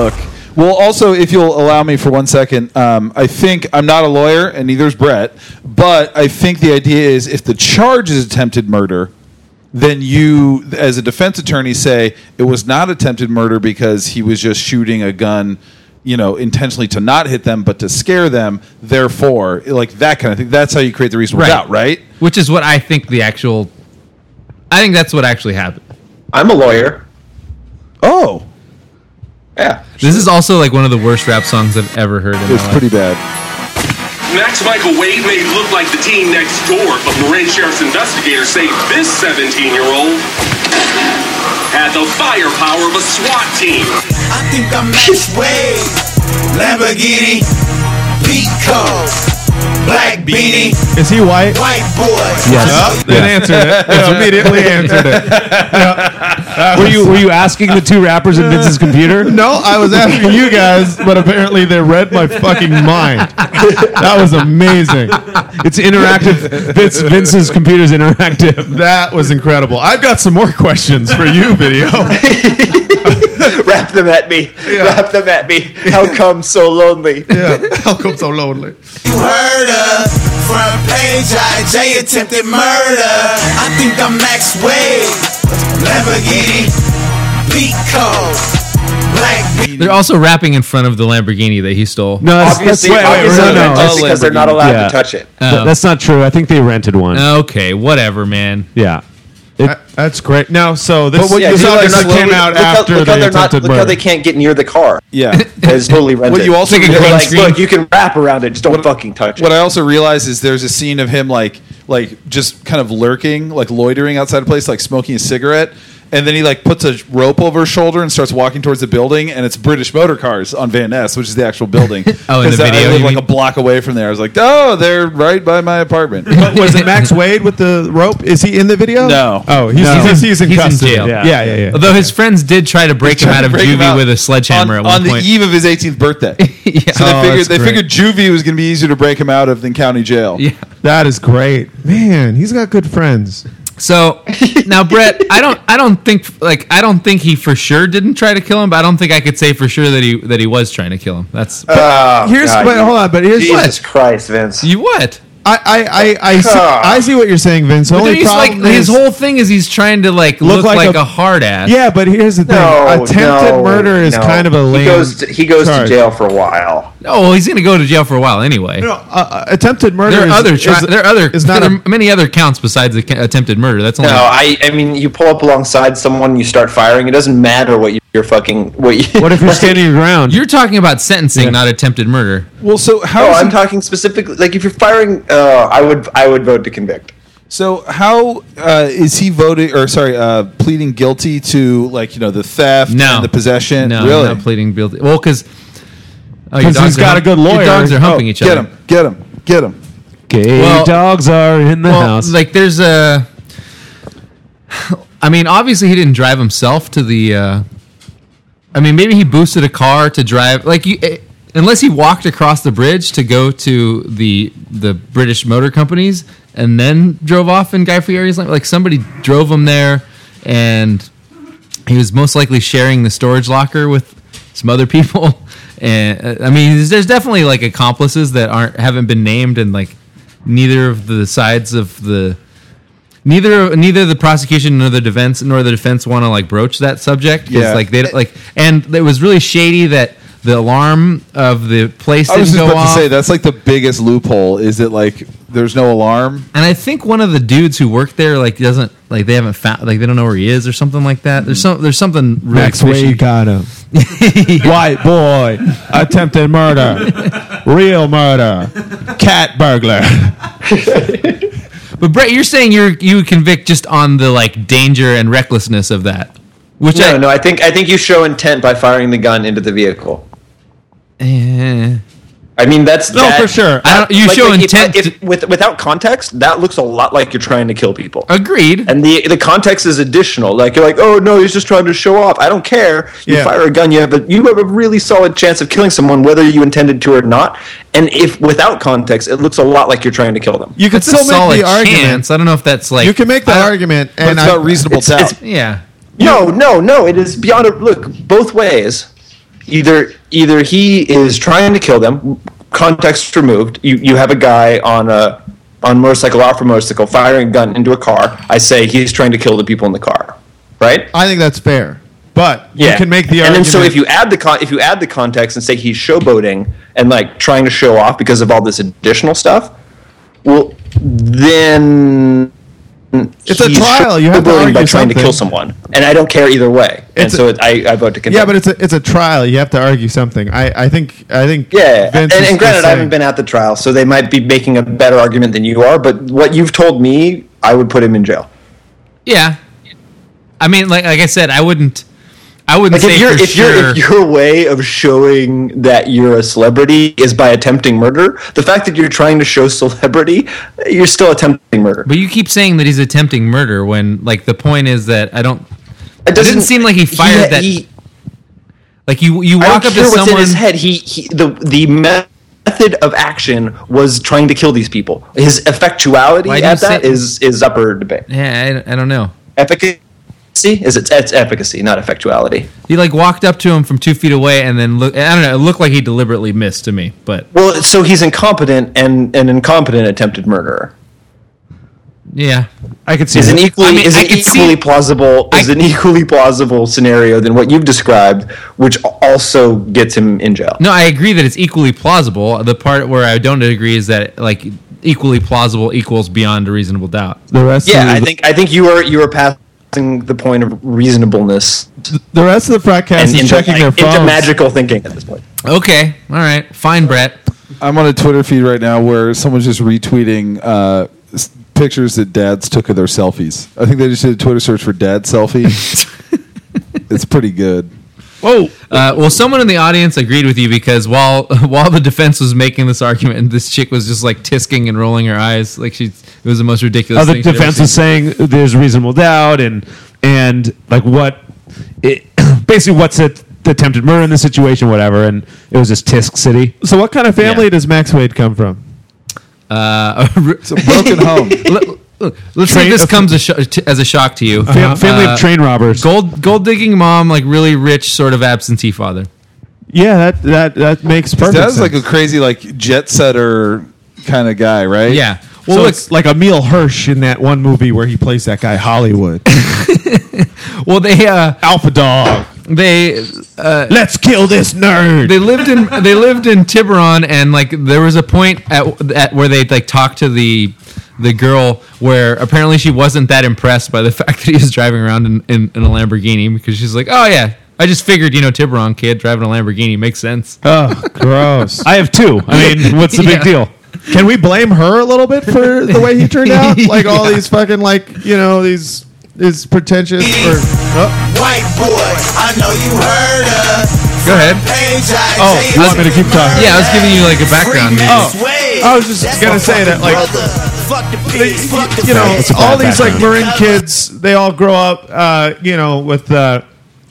Well, also, if you'll allow me for one second, um, I think I'm not a lawyer, and neither is Brett, but I think the idea is if the charge is attempted murder, then you, as a defense attorney, say it was not attempted murder because he was just shooting a gun, you know, intentionally to not hit them, but to scare them. Therefore, like that kind of thing. That's how you create the reasonable Right. doubt, right? Which is what I think the actual. I think that's what actually happened. I'm a lawyer. Oh, Yeah. This is also like one of the worst rap songs I've ever heard in my it's life. pretty bad. Max Michael Wade may look like the team next door, but Marin Sheriff's investigators say this seventeen-year-old had the firepower of a SWAT team. I think I'm Max Wade, Lamborghini, Pico, Black Beanie, Is he white? White Boy. Yes. It answered it. It immediately answered it. Were you were you asking the two rappers in Vince's computer? No, I was asking you guys, but apparently they read my fucking mind. That was amazing. It's interactive. Vince, Vince's computer's interactive. That was incredible. I've got some more questions for you, video. Wrap them at me. Wrap them at me. How come so lonely? Yeah. How come so lonely? You heard her. Front page, I J attempted murder. I think I'm Max Wade, Lamborghini, Pico, Black Beanie. They're also rapping in front of the Lamborghini that he stole. No, that's, that's, Obviously, wait, wait, obviously no, no, that's that's, because they're not allowed Yeah. to touch it. Oh. that's not true. I think they rented one. Okay, whatever, man. Yeah. That- that's great. Now, so this, But what Yeah, this you look how obviously they're came not- out look how- after look how they they're not- attempted Look how murder. they can't get near the car. Yeah. It's totally rented. What you also It's like a They're green realize, like, screen. look, you can wrap around it. Just don't fucking touch what it. I also realize is there's a scene of him like like just kind of lurking, like loitering outside a place, like smoking a cigarette. And then he like puts a rope over his shoulder and starts walking towards the building, and it's British Motor Cars on Van Ness, which is the actual building. Oh, in the 'Cause I- video, I live you like mean? a block away from there. I was like, oh, they're right by my apartment. But was it Max Wade with the rope? Is he in the video? No. Oh, he's, No. he's, he's in He's in custody. jail. Yeah, yeah, yeah. yeah. Although his friends did try to break him Trying out to of break him juvie out with a sledgehammer on, at one on point. the eve of his eighteenth birthday. Yeah. So Oh, they that's figured they great. figured juvie was going to be easier to break him out of than county jail. Yeah. That is great, man. He's got good friends. So now, Brett, I don't, I don't think, like, I don't think he for sure didn't try to kill him, but I don't think I could say for sure that he that he was trying to kill him. That's Oh, Here's, God, wait, you- hold on, but here's Jesus Christ, Vince. you. What? I, I, I, I, see, God. I see what you're saying, Vince. The But only he's like problem his is, whole thing is he's trying to like look, Look like, like a, a- hard ass. yeah, but here's the thing: No, attempted no, murder is no. kind of a lame. He goes to, he goes charge. to jail for a while. Oh, well, he's gonna go to jail for a while anyway. No, uh, uh, attempted murder. There are is, other tri- is, there are other is not there a, are many other counts besides the ca- attempted murder. That's only No, I I mean you pull up alongside someone, you start firing. It doesn't matter what you, you're fucking what you. What if you're standing your ground? you're talking about sentencing, not attempted murder. Well, so how? No, is I'm he- talking specifically. Like if you're firing, uh, I would I would vote to convict. So how uh, is he voting or sorry, uh, pleading guilty to like you know the theft No, and the possession? No, really? not pleading guilty. Well, because Because he's got a good lawyer. Your dogs are humping Oh, each get other. him! Get him! Get him! Gay Well- dogs are in the Well, house. like there's a. I mean, obviously he didn't drive himself to the. Uh, I mean, maybe he boosted a car to drive. Like you, eh, unless he walked across the bridge to go to the the British Motor Companies and then drove off in Guy Fieri's line. Like somebody drove him there, and he was most likely sharing the storage locker with some other people. And uh, I mean, there's, there's definitely like accomplices that aren't haven't been named, and like neither of the sides of the neither neither the prosecution nor the defense nor the defense want to like broach that subject. 'Cause, Yeah. like they don't- like, and it was really shady that the alarm of the place I was didn't just go about off. to say that's like the biggest loophole. Is that like there's no alarm? And I think one of the dudes who worked there like doesn't like they haven't found like they don't know where he is or something like that. There's some there's something really Max fishy. Wade got him. White boy, attempted murder, real murder, cat burglar. But Brett, you're saying you're you would convict just on the like danger and recklessness of that, which No, I no, I think I think you show intent by firing the gun into the vehicle. Eh. I mean, that's No, that- for sure. I don't, you like- show like, if- intent. if, to- with without context. That looks a lot like you're trying to kill people. agreed. And the the context is additional. Like you're like, oh no, he's just trying to show off. I don't care. You Yeah. fire a gun, you have a you have a really solid chance of killing someone, whether you intended to or not. And if without context, it looks a lot like you're trying to kill them. You could It's a still make solid the argument. chance. I don't know if that's like You can make the I- argument, But and it's I, about reasonable it's- doubt. it's- Yeah. No, no, no. It is beyond a look both ways. Either either he is trying to kill them, context removed. You you have a guy on a on motorcycle, off a motorcycle, firing a gun into a car. I say he's trying to kill the people in the car, right? I think that's fair, but Yeah. you can make the and argument. then so if you add the con- if you add the context and say he's showboating and like trying to show off because of all this additional stuff, well, then It's a he's trial. You have to showboating argue by trying to something. kill someone, and I don't care either way. And It's a- so it, I, I vote to condemn. yeah, but it's a it's a trial. You have to argue something. I, I think I think Yeah, Vince and, is and granted, just I saying- haven't been at the trial, so they might be making a better argument than you are. But what you've told me, I would put him in jail. Yeah. I mean, like like I said, I wouldn't. I wouldn't Like say if, you're, for if, sure. you're, if your way of showing that you're a celebrity is by attempting murder, the fact that you're trying to show celebrity, you're still attempting murder. But you keep saying that he's attempting murder when, like, the point is that I don't. It It doesn't seem like he fired that. He, Like you, you I walk don't up care to what's in someone. his head. He, he the the method of action was trying to kill these people. His effectuality Why do you at that say- is is up for debate. Yeah, I, I don't know. Efficacy is it? It's efficacy, not effectuality. He like walked up to him from two feet away and then look. I don't know. It looked like he deliberately missed to me, but Well, so he's incompetent and an incompetent attempted murderer. yeah, I could see Is an that. equally I mean, is I an could equally see- plausible is I- an equally plausible scenario than what you've described, which also gets him in jail. no, I agree that it's equally plausible. The part where I don't agree is that like equally plausible equals beyond a reasonable doubt. The rest Yeah, of I the, think I think you are you are passing the point of reasonableness the rest of the broadcast and is into, checking like, their into phones. magical thinking at this point. Okay, all right, fine, Brett. I'm on a Twitter feed right now where someone's just retweeting uh, s- pictures that dads took of their selfies. I think they just did a Twitter search for dad selfie. It's pretty good. Whoa. Uh, well, someone in the audience agreed with you because while while the defense was making this argument, and this chick was just like tisking and rolling her eyes, like she, it was the most ridiculous. oh, the thing she'd ever defense seen. is saying there's reasonable doubt and and like what it, basically what's it the attempted murder in this situation, whatever, and it was just Tisk City. So what kind of family Yeah. does Max Wade come from? Uh, It's a broken home. let, let's see Train- if this comes a sh- t- as a shock to you. Fam- family Uh, of train robbers. Gold gold digging mom, like really rich, sort of absentee father. Yeah, that that that makes perfect Dad's sense. like a crazy like jet setter kind of guy, right? Yeah. well, Well, look, it's like Emil Hirsch in that one movie where he plays that guy Hollywood. well they uh Alpha Dog. they Let's kill this nerd. they lived in they lived in Tiburon, and like there was a point at, at where they like talked to the the girl where apparently she wasn't that impressed by the fact that he was driving around in, in, in a Lamborghini, because she's like, oh yeah, I just figured, you know, Tiburon kid driving a Lamborghini makes sense. Oh, gross. I have two. I mean, what's the Yeah. big deal? Can we blame her a little bit for the way he turned out? Like all Yeah. these fucking like you know these these pretentious or oh, White boy, I know you heard her. Go ahead. oh you want me to keep talking? Yeah, I was giving you like a background music. Oh, I was just gonna say that like they, you know It's a bad all these like background. Marin kids they all grow up uh, you know with uh,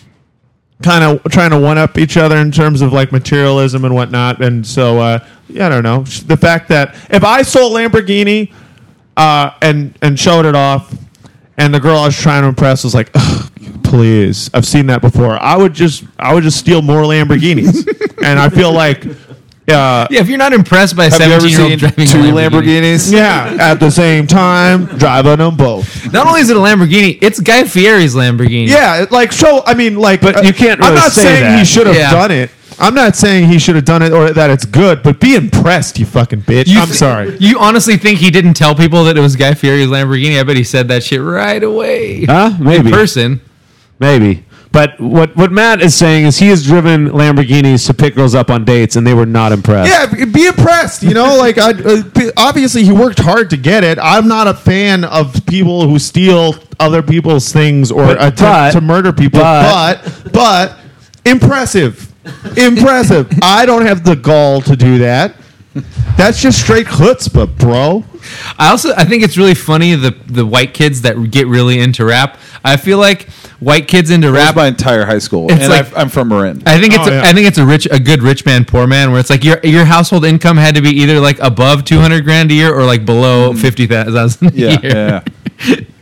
kind of trying to one up each other in terms of like materialism and whatnot, and so uh, yeah, I don't know the fact that if I sold Lamborghini uh, and and showed it off, and the girl I was trying to impress was like, "Ugh, please, I've seen that before. I would just I would just steal more Lamborghinis, and I feel like. Uh, Yeah, if you're not impressed by a Have you ever seventeen year seen old driving two a Lamborghini, Lamborghinis? Yeah, at the same time, driving them both. not only is it a Lamborghini, it's Guy Fieri's Lamborghini. Yeah, it- like so. I mean, like, But you can't I'm really not say saying that. he should have Yeah. done it. I'm not saying he should have done it or that it's good. But be impressed, you fucking bitch. You I'm th- sorry. You honestly think he didn't tell people that it was Guy Fieri's Lamborghini? I bet he said that shit right away. Huh? Maybe. In person. Maybe. But what, what Matt is saying is he has driven Lamborghinis to pick girls up on dates, and they were not impressed. Yeah, be- be impressed. You know, like I uh, be- obviously he worked hard to get it. I'm not a fan of people who steal other people's things or But- attempt but- to murder people. but- But but, impressive, impressive. I don't have the gall to do that. That's just straight chutzpah, bro. I also I think it's really funny the the white kids that get really into rap. I feel like white kids into That's rap. my entire high school, It's and like- I've, I'm from Marin. I think it's Oh, a, yeah. I think it's a rich a good rich man poor man where it's like your your household income had to be either like above two hundred grand a year or like below fifty thousand a yeah, year. yeah.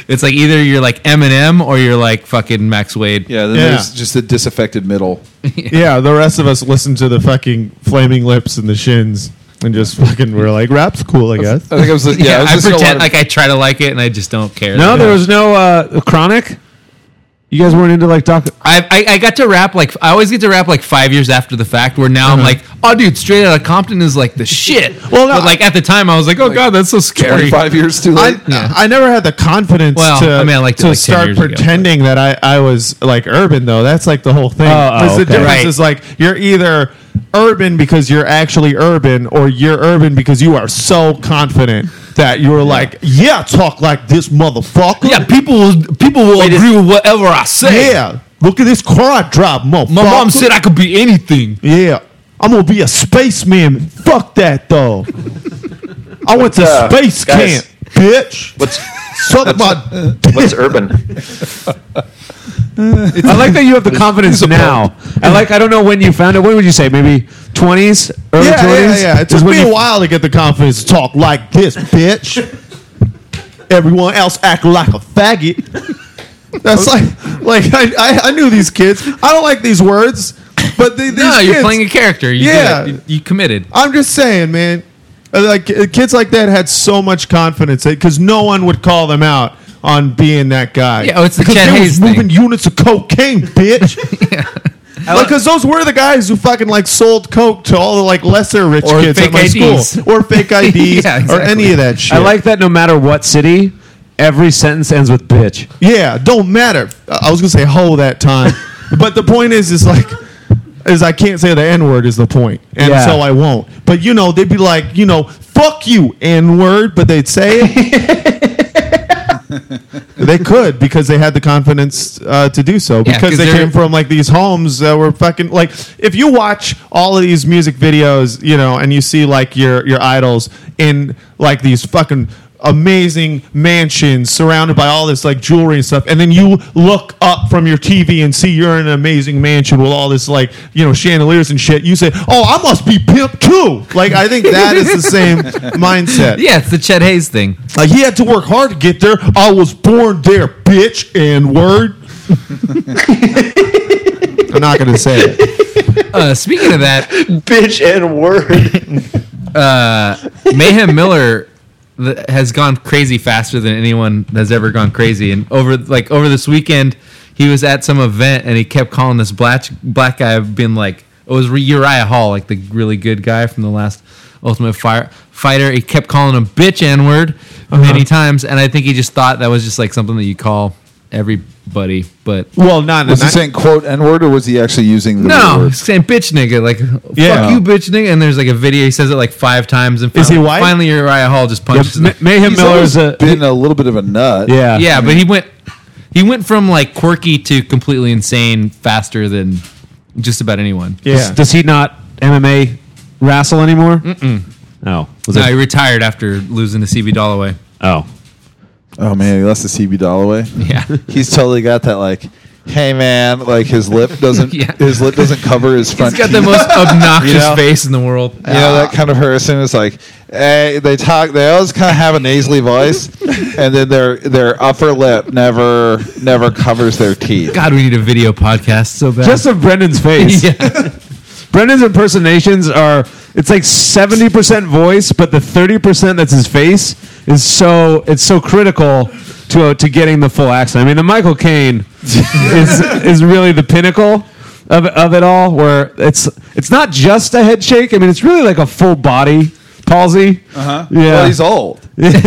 It's like either you're like Eminem or you're like fucking Max Wade. Yeah, then Yeah. there's just a disaffected middle. Yeah, the rest of us listen to the fucking Flaming Lips and the Shins and just fucking we're like, rap's cool, I guess. I think I was. Yeah, Yeah, I, was I listening to a lot pretend of- like I try to like it and I just don't care. No, there was no uh, Chronic. You guys weren't into like Doc. I, I I got to rap like I always get to rap like five years after the fact. Where now I'm like, oh, dude, Straight Outta Compton is like the shit. Well, no, but like at the time, I was like, oh god, that's so scary. twenty-five years too I, late. I never had the confidence Well, to, I mean, I liked it to like ten start years ago, pretending that I, I was like urban though. That's like the whole thing. Oh, oh, Because the okay. difference Right. is like you're either urban because you're actually urban, or you're urban because you are so confident that you're like, yeah, talk like this, motherfucker. Yeah, people will people will agree with whatever I say. yeah. Look at this car I drive, motherfucker. My mom said I could be anything. Yeah, I'm gonna be a spaceman. Fuck that though. I went to uh, space guys. camp, bitch. What's Suck my what's urban? I like that you have the confidence now. I like. I don't know when you found it. When would you say? Maybe twenties, early Yeah, twenties. yeah, yeah. It took me a while to get the confidence to talk like this, bitch. Everyone else act like a faggot. That's like, like I, I, I knew these kids. I don't like these words, but the, these No, you're kids- playing a character. You Yeah. did it. You, you committed. I'm just saying, man. Uh, Like uh, kids like that had so much confidence because no one would call them out on being that guy. Yeah, oh, it's the because Chet they Hayes was moving thing. units of cocaine, bitch. Like, because those were the guys who fucking like sold coke to all the like lesser rich Or kids at fake my I Ds. school, or fake I Ds, Yeah, or exactly. any of that shit. I like that. No matter what city, every sentence ends with bitch. Yeah, don't matter. I I was gonna say ho that time, but the point is, is like, is I can't say the N word is the point, and Yeah. so I won't. But you know, they'd be like, you know, fuck you N word, but they'd say it. They could because they had the confidence uh, to do so Yeah, because 'cause they they're- came from like these homes that were fucking like. If you watch all of these music videos, you know, and you see like your your idols in like these fucking amazing mansions surrounded by all this like jewelry and stuff, and then you look up from your T V and see you're in an amazing mansion with all this like, you know, chandeliers and shit, you say, oh, I must be pimp too. Like, I think that is the same mindset. Yeah, it's the Chet Hayes thing. Like, he had to work hard to get there. I was born there, bitch, and word. I'm not gonna say it. Uh, speaking of that, Bitch and word. Mayhem Miller th- has gone crazy faster than anyone has ever gone crazy. And over like over this weekend, he was at some event and he kept calling this black black guy, being like, it was Uriah Hall, like the really good guy from the last Ultimate Fire, Fighter. He kept calling him bitch N-word many times, and I think he just thought that was just like something that you call everybody. But Well, not Was he not- saying quote N word, or was he actually using the no, word? he's saying bitch nigga, like Yeah. fuck you bitch nigga. And there's like a video, he says it like five times, and Is he finally, white? finally Uriah Hall just punches Ma- him. Mayhem He's Miller always is a been a little bit of a nut. yeah. Yeah, but he went he went from like quirky to completely insane faster than just about anyone. yeah. Does he not M M A wrestle anymore? Mm-mm. Oh, was No, it? he retired after losing to C B Dollaway. Oh, Oh man, he lost to C B Dollaway. Yeah. He's totally got that like, hey man, like his lip doesn't Yeah. his lip doesn't cover his front. He's got the teeth. most obnoxious You know? face in the world. You know, that kind of person is like, eh, they talk. They always kind of have a nasally voice, and then their their upper lip never never covers their teeth. God, we need a video podcast so bad. just of Brendan's face. yeah. Brendan's impersonations are, it's like seventy percent voice, but the thirty percent that's his face is so, it's so critical to uh, to getting the full accent. I mean, the Michael Caine is is really the pinnacle of of it all, where it's it's not just a head shake. I mean, it's really like a full body palsy. Uh-huh. Yeah. Well, he's old.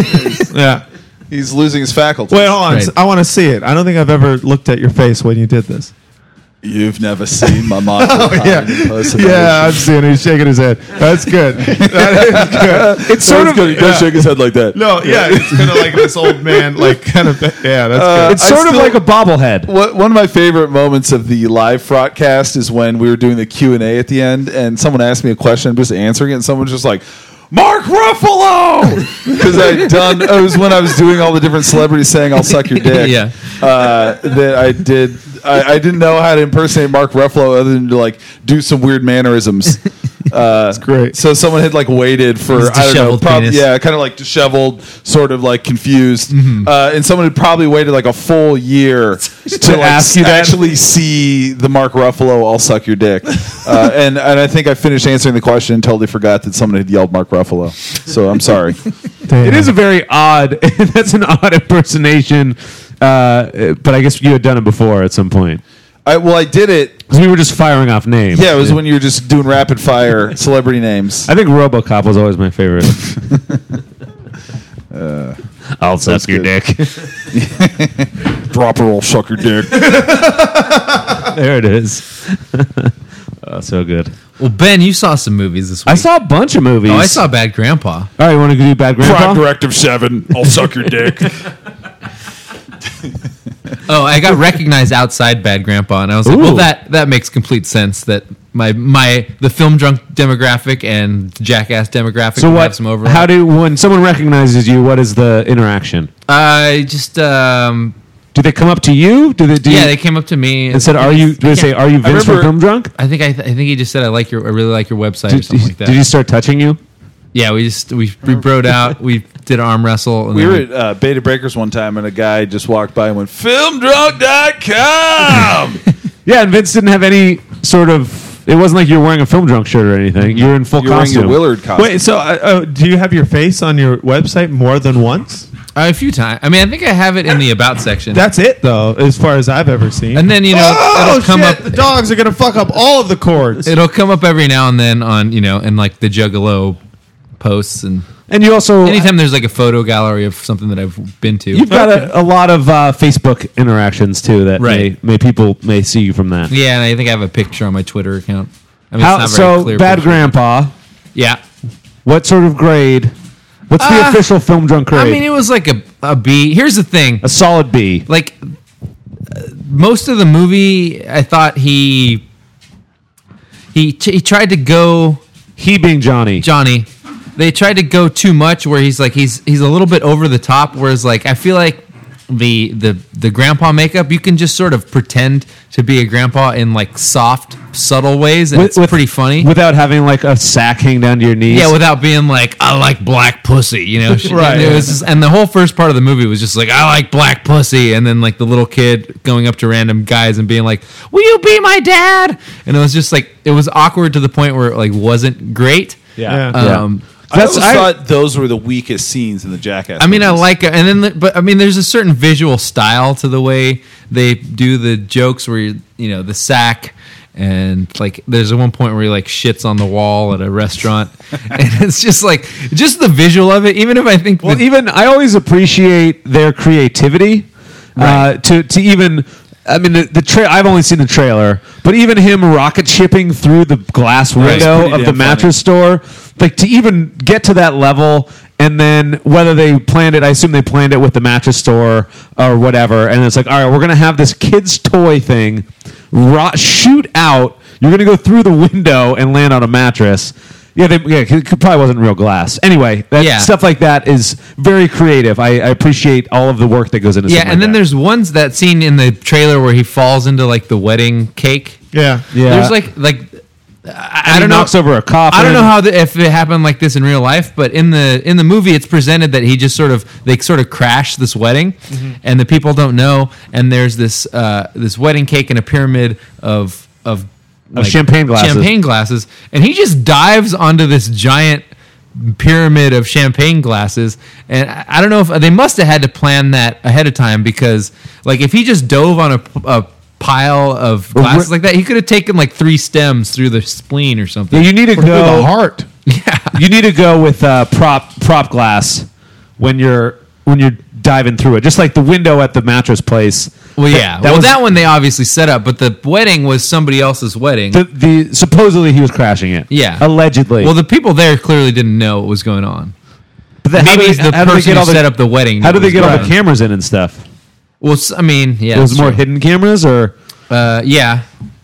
Yeah. He's losing his faculties. Wait, hold on. Right. I want to see it. I don't think I've ever looked at your face when you did this. You've never seen my mom. Yeah, yeah, I'm seeing it. He's shaking his head. That's good. That is good. It's sort of He does shake his head like that. No, yeah, it's kind of like this old man, like kind of. Yeah, that's Uh, good. it's I sort of still- like a bobblehead. What, one of my favorite moments of the live Frotcast is when we were doing the Q and A at the end, and someone asked me a question, I'm just answering it, and someone's just like, Mark Ruffalo! Because I'd done, it was when I was doing all the different celebrities saying, I'll suck your dick. Yeah. Uh, that I did, I, I didn't know how to impersonate Mark Ruffalo other than to like do some weird mannerisms. Uh, That's great. So someone had like waited for His I don't know, disheveled prob- penis. yeah, kind of like disheveled, sort of like confused, Mm-hmm. uh, and someone had probably waited like a full year to like, ask you that? actually see the Mark Ruffalo "I'll suck your dick," uh, and and I think I finished answering the question and totally forgot that someone had yelled Mark Ruffalo. So I'm sorry. It is a very odd. That's an odd impersonation. Uh, but I guess you had done it before at some point. I, well, I did it. Because we were just firing off names. Yeah, it was when you were just doing rapid fire celebrity names. I think RoboCop was always my favorite. uh, I'll suck your good. dick. Drop her, I'll suck your dick. There it is. Oh, so good. Well, Ben, you saw some movies this week. I saw a bunch of movies. Oh, I saw Bad Grandpa. All right, you want to do Bad Grandpa? Prime Directive seven, I'll suck your dick. Oh, I got recognized outside Bad Grandpa, and I was like, Ooh. well, that that makes complete sense. That my my the film drunk demographic and Jackass demographic So would what? have some overlap. How do when someone recognizes you? What is the interaction? I just um Do they come up to you? Do they? Do yeah, you, they came up to me and said, "Are you?" Do they say, "Are you Vince from remember- Film Drunk?" I think I, th- I think he just said I like your I really like your website or Did, something like that. did he start touching you? Yeah, we just we we broed out. We did an arm wrestle. And We then were at uh, Beta Breakers one time, and a guy just walked by and went, film drunk dot com! Yeah, and Vince didn't have any sort of. It wasn't like you were wearing a Film Drunk shirt or anything. You're in full You're wearing costume. your Willard costume. Wait, so uh, uh, do you have your face on your website more than once? Uh, a few times. I mean, I think I have it in the about section. That's it, though, as far as I've ever seen. and then you know oh, it'll come shit, up. the dogs are gonna fuck up all of the chords. It'll come up every now and then on you know in like the Juggalo posts and And you also anytime there's like a photo gallery of something that I've been to. you've got a, a lot of uh, Facebook interactions too. That Right. may, may people may see you from that. Yeah, and I think I have a picture on my Twitter account. I mean, How, it's not very so clear. Bad picture. Grandpa. Yeah. What sort of grade? What's the Uh, official Film Drunk grade? I mean, it was like a, a B. Here's the thing. a solid B. Like, uh, most of the movie, I thought he he he tried to go He being Johnny. Johnny. They tried to go too much, where he's like he's he's a little bit over the top. Whereas, like, I feel like the the the grandpa makeup, you can just sort of pretend to be a grandpa in like soft, subtle ways, and it's pretty funny. Without having like a sack hanging down to your knees. Yeah, without being like, I like black pussy, you know. Right. And, it was just, and the whole first part of the movie was just like, I like black pussy, and then like the little kid going up to random guys and being like, will you be my dad? And it was just like, it was awkward to the point where it like wasn't great. Yeah. Yeah. Um, I That's- always I- thought those were the weakest scenes in the Jackass. I mean, I movies. like it, and then, the, but I mean, there's a certain visual style to the way they do the jokes, where you, you know the sack, and like there's a one point where he like shits on the wall at a restaurant, and it's just like just the visual of it. Even if I think, Well, the, even I always appreciate their creativity uh, to to even. I mean, the, the tra- I've only seen the trailer, but even him rocket shipping through the glass Right. window It's pretty of the damn mattress store, like to even get to that level, and then whether they planned it, I assume they planned it with the mattress store or whatever, and it's like, all right, we're gonna have this kid's toy thing, ro- shoot out. You're gonna go through the window and land on a mattress. Yeah, they, yeah, it probably wasn't real glass. Anyway, that, Yeah. stuff like that is very creative. I, I appreciate all of the work that goes into. yeah, something and like then that. there's ones that scene in the trailer where he falls into like the wedding cake. Yeah. yeah. There's like like I, And I he don't know. knocks over a coffin. I don't know how the, if it happened like this in real life, but in the in the movie, it's presented that he just sort of they sort of crash this wedding, and the people don't know. And there's this uh, this wedding cake in a pyramid of of, Of champagne glasses. champagne glasses, and he just dives onto this giant pyramid of champagne glasses. And I I don't know if they must have had to plan that ahead of time, because like if he just dove on a, a pile of Well, glasses we're- like that, he could have taken like three stems through the spleen or something. Yeah, you need to With go. a heart. Yeah. You need to go with uh, prop prop glass when you're when you're diving through it, just like the window at the mattress place. Well, That- yeah. that well, was- that one they obviously set up, but the wedding was somebody else's wedding. The, the supposedly he was crashing it. Yeah. allegedly. well, the people there clearly didn't know what was going on. But then how Maybe do it's they- the how do they person get who all the- set up the wedding. How that do they was get all going the on. cameras in and stuff? Well, s- I mean, yeah. It was that's more true. hidden cameras, or Uh, yeah.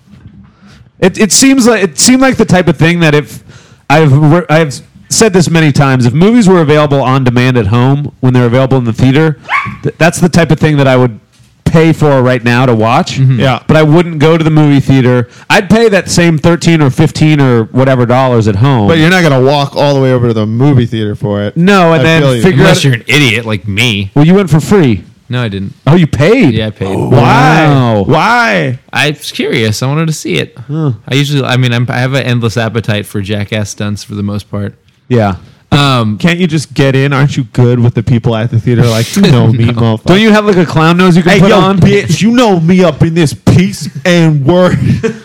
it, it seems like it seemed like the type of thing that if I've re- I've said this many times, if movies were available on demand at home when they're available in the theater, th- that's the type of thing that I would pay for right now to watch. Yeah. But I wouldn't go to the movie theater. I'd pay that same thirteen or fifteen or whatever dollars at home. But you're not gonna walk all the way over to the movie theater for it. No, and I then feel you. figure Unless out. you're an idiot like me. Well, you went for free. No, I didn't. Oh, you paid? Yeah, I paid. Why? Wow. Why? I was curious. I wanted to see it. I usually, I mean, I'm, I have an endless appetite for jackass stunts for the most part. Yeah. Um, Can't you just get in? Aren't you good with the people at the theater? Like, you know me, motherfucker. Don't you have like a clown nose you can Hey, put yo, on? bitch, you know me up in this piece and word.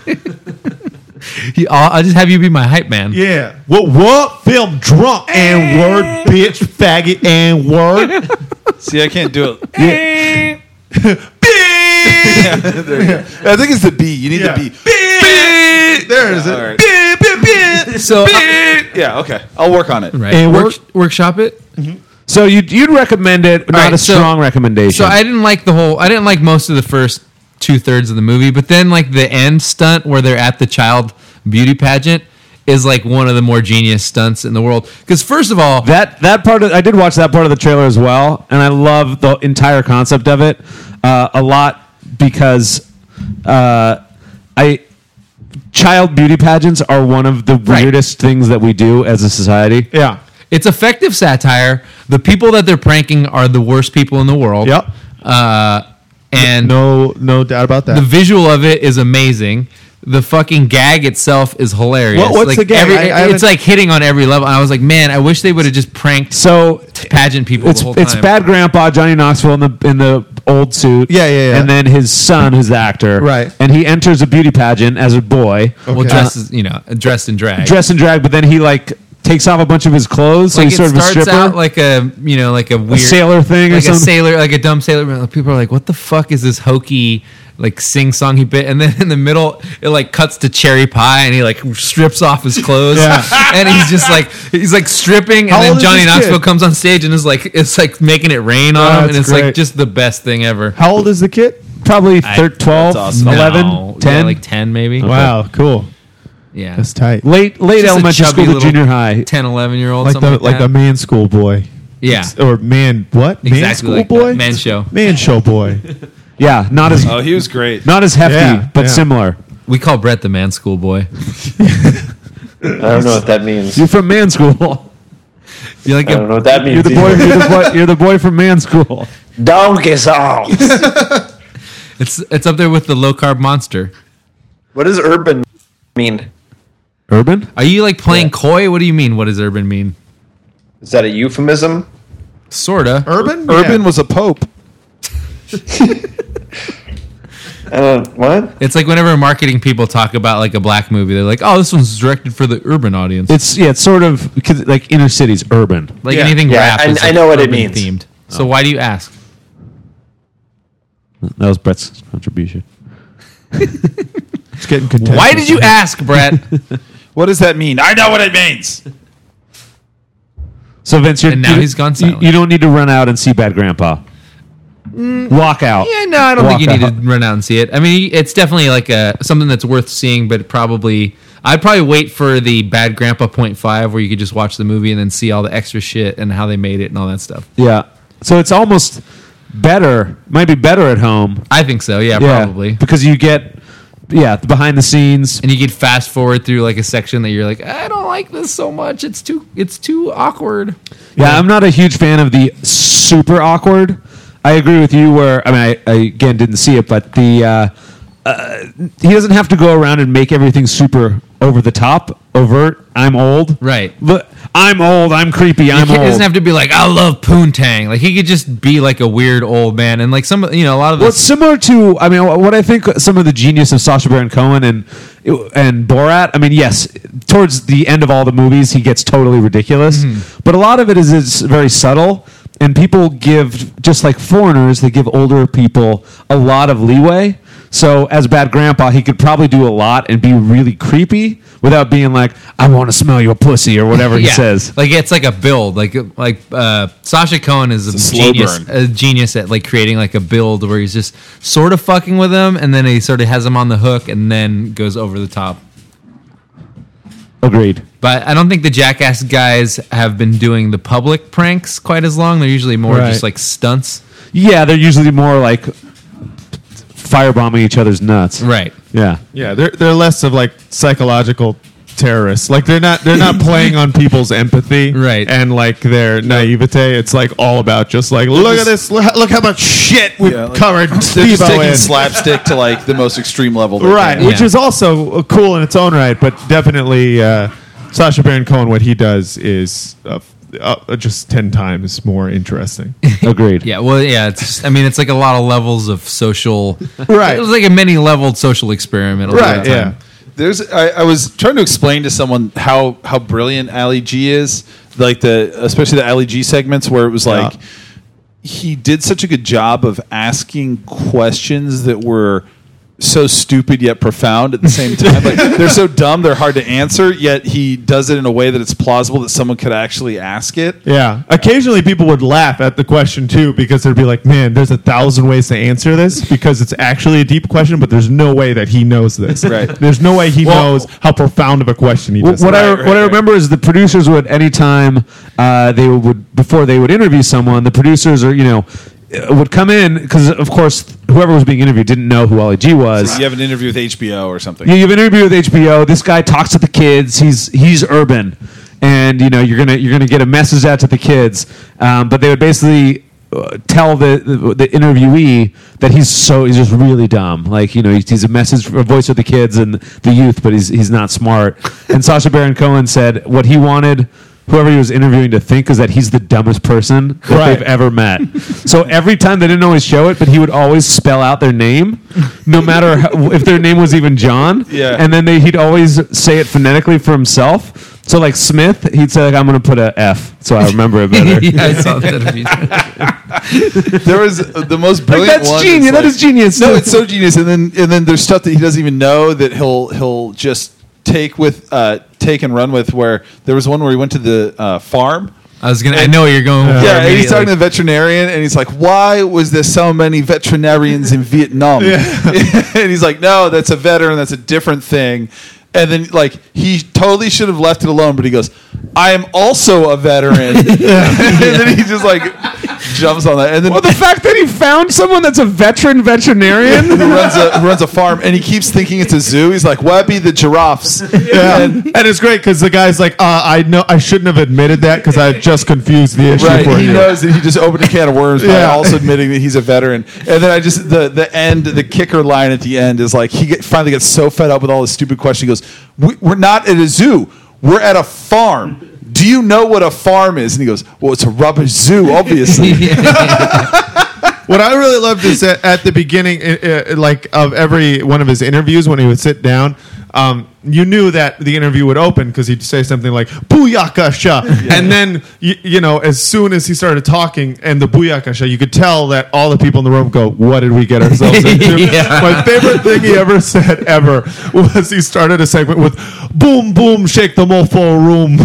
he- I'll, I'll just have you be my hype man. Yeah. What, what? Film drunk and word, bitch, faggot and word. See, I can't do it. Yeah, there you go. I think it's the B. You need Yeah. the B. There it is. All right. So, uh, Yeah, okay. I'll work on it. right, And work, work- workshop it. So you'd, you'd recommend it, not right, a so- strong recommendation. So I didn't like the whole. I didn't like most of the first two thirds of the movie, but then like the end stunt where they're at the child beauty pageant is like one of the more genius stunts in the world. Because first of all, That that part of, I did watch that part of the trailer as well, and I love the entire concept of it uh, a lot because uh, I child beauty pageants are one of the Right. weirdest things that we do as a society. Yeah. it's effective satire. The people that they're pranking are the worst people in the world. Yep. Uh, and No, no doubt about that. the visual of it is amazing. The fucking gag itself is hilarious. What- what's like the gag? every- I- I it's haven't- like hitting on every level. And I was like, man, I wish they would have just pranked So pageant people it's the whole it's time. bad grandpa Johnny Knoxville in the in the old suit. Yeah, yeah, yeah. And then his son, who's the actor, Right. And he enters a beauty pageant as a boy, Well, Okay. dressed as, you know, dressed in drag. dressed in drag, but then he like takes off a bunch of his clothes, so like he's it sort of a starts stripper, out like a you know like a a weird sailor thing or like a something. sailor, like a dumb sailor. People are like, "What the fuck is this hokey like sing songy bit?" And then in the middle, it like cuts to cherry pie, and he like strips off his clothes, and he's just like he's like stripping, How and then old is Johnny this Knoxville kid? comes on stage and is like it's like making it rain on Oh, him, and that's it's like great. just the best thing ever. How old is the kid? Probably I- thir- twelve, That's awesome. eleven, No, ten, yeah, like ten maybe. Wow, cool. Yeah, That's tight. late late Just a elementary chubby school to little junior high. ten, eleven year old, Like something the like, like that. the man school boy. Yeah, Or man what? Man exactly school like boy? that. Man show. Man show boy. Yeah, not as Oh, he was great. not as hefty, Yeah, but yeah. similar. We call Brett the man school boy. I don't know what that means. You're from man school. You like I don't know a, what that means. You're the boy. either. You're the boy. You're the boy from man school. Donkey songs. it's it's up there with the low carb monster. What does urban mean? Urban. Are you like playing coy? What do you mean? What does urban mean? Is that a euphemism? Sorta. Urban? Urban Yeah. was a pope. Uh, what? It's like whenever marketing people talk about like a black movie, they're like, "Oh, this one's directed for the urban audience." It's yeah. It's sort of 'cause, like inner cities, urban. like Yeah. anything Yeah, rap. I- is, I like, know what it urban means. Themed. So why do you ask? That was Brett's contribution. It's getting contentious. Why did you ask, Brett? What does that mean? I know what it means. So Vince, you're, And now you, he's gone you, silent. you don't need to run out and see Bad Grandpa. Walk out. Yeah, no, I don't Walk think you need out. to run out and see it. I mean, it's definitely like a something that's worth seeing, but probably I'd probably wait for the Bad Grandpa point five where you could just watch the movie and then see all the extra shit and how they made it and all that stuff. Yeah. So it's almost better. Might be better at home. I think so. Yeah, Yeah, probably. because you get yeah the behind the scenes. And you could fast forward through like a section that you're like, I don't like this so much. It's too it's too awkward. Yeah, I'm not a huge fan of the super awkward. I agree with you. Where I mean, I, I again didn't see it, but the uh, uh, he doesn't have to go around and make everything super over the top, overt. I'm old, Right. But I'm old. I'm creepy. I'm He old. doesn't have to be like, I love Poontang. Like he could just be like a weird old man. And like some, you know, a lot of Well, the it's similar to, I mean, what I think some of the genius of Sacha Baron Cohen and and Borat. I mean, yes, towards the end of all the movies, he gets totally ridiculous, Mm-hmm. but a lot of it is, is very subtle. And people give, just like foreigners, they give older people a lot of leeway. So as Bad Grandpa, he could probably do a lot and be really creepy without being like, I want to smell your pussy or whatever he yeah, says. like it's like a build. Like like uh, Sacha Cohen is a, a slow genius, burn. a genius at like creating like a build where he's just sort of fucking with them, and then he sort of has them on the hook, and then goes over the top. Agreed. But I don't think the Jackass guys have been doing the public pranks quite as long. They're usually more Right. just like stunts. Yeah, they're usually more like firebombing each other's nuts. Right. Yeah. Yeah, they're they're less of like psychological terrorists. Like they're not they're not playing on people's empathy, Right. And like their naivete. It's like all about just like look at this, look look how much shit we've Yeah, like, covered. They're just Steve-O taking in. slapstick to like the most extreme level. they Right, can. which Yeah. is also uh, cool in its own right, but definitely uh, Sacha Baron Cohen, what he does is uh, uh, just ten times more interesting. Agreed. Yeah, well, yeah. It's just, I mean, it's like a lot of levels of social. Right. It was like a many-leveled social experiment. a lot of Right, the time. yeah. There's I, I was trying to explain to someone how how brilliant Ali G is, like the especially the Ali G segments where it was like Yeah. he did such a good job of asking questions that were so stupid yet profound at the same time. Like they're so dumb they're hard to answer, yet he does it in a way that it's plausible that someone could actually ask it. Yeah. Occasionally people would laugh at the question too because they'd be like, man, there's a thousand ways to answer this because it's actually a deep question, but there's no way that he knows this. Right. There's no way he Well- knows how profound of a question he What, just what I Right, right, what I right. remember is the producers would anytime uh, they would before they would interview someone, the producers are you know uh, would come in because of course whoever was being interviewed didn't know who Ali G was. You have an interview with H B O or something. You have an interview with H B O. This guy talks to the kids. He's he's urban, and you know you're gonna you're gonna get a message out to the kids. Um, but they would basically uh, tell the, the the interviewee that he's so he's just really dumb. Like you know he's, he's a message, a voice of the kids and the youth, but he's he's not smart. And Sacha Baron Cohen said what he wanted whoever he was interviewing to think is that he's the dumbest person that Right. they've ever met. So every time they didn't always show it, but he would always spell out their name, no matter how, if their name was even John. Yeah. And then they, he'd always say it phonetically for himself. So like Smith, he'd say like I'm going to put a F, so I remember it better. yeah, I saw that. a few times. There was uh, the most Like, brilliant that's one. genius. is That like- is genius. No, it's so genius. And then and then there's stuff that he doesn't even know that he'll he'll just take with uh, take and run with. Where there was one where he went to the uh, farm. I was gonna. I know where you're going. with Yeah, it and he's talking to immediately. the veterinarian, and he's like, "Why was there so many veterinarians in Vietnam?" And he's like, "No, that's a veteran. That's a different thing." And then, like, he totally should have left it alone, but he goes, "I am also a veteran." And then he just like jumps on that, and then Well, the fact that he found someone that's a veteran veterinarian. who runs a who runs a farm, and he keeps thinking it's a zoo. He's like, "Why be the giraffes?" Yeah, And- and, it's great because the guy's like, uh, I know I shouldn't have admitted that because I just confused the issue Right, for he you. knows that he just opened a can of worms by Yeah. also admitting that he's a veteran. And then I just the the end, the kicker line at the end is like he get, finally gets so fed up with all this stupid questions. He goes, we, "We're not at a zoo. We're at a farm. Do you know what a farm is?" And he goes, "Well, it's a rubber zoo, obviously." What I really loved is that at the beginning, uh, uh, like of every one of his interviews, when he would sit down, um, you knew that the interview would open because he'd say something like "Booyakasha," and then you, you know, as soon as he started talking and the "Booyakasha," you could tell that all the people in the room go, "What did we get ourselves into?" Yeah. My favorite thing he ever said ever was he started a segment with "Boom, boom, shake the mofo room,"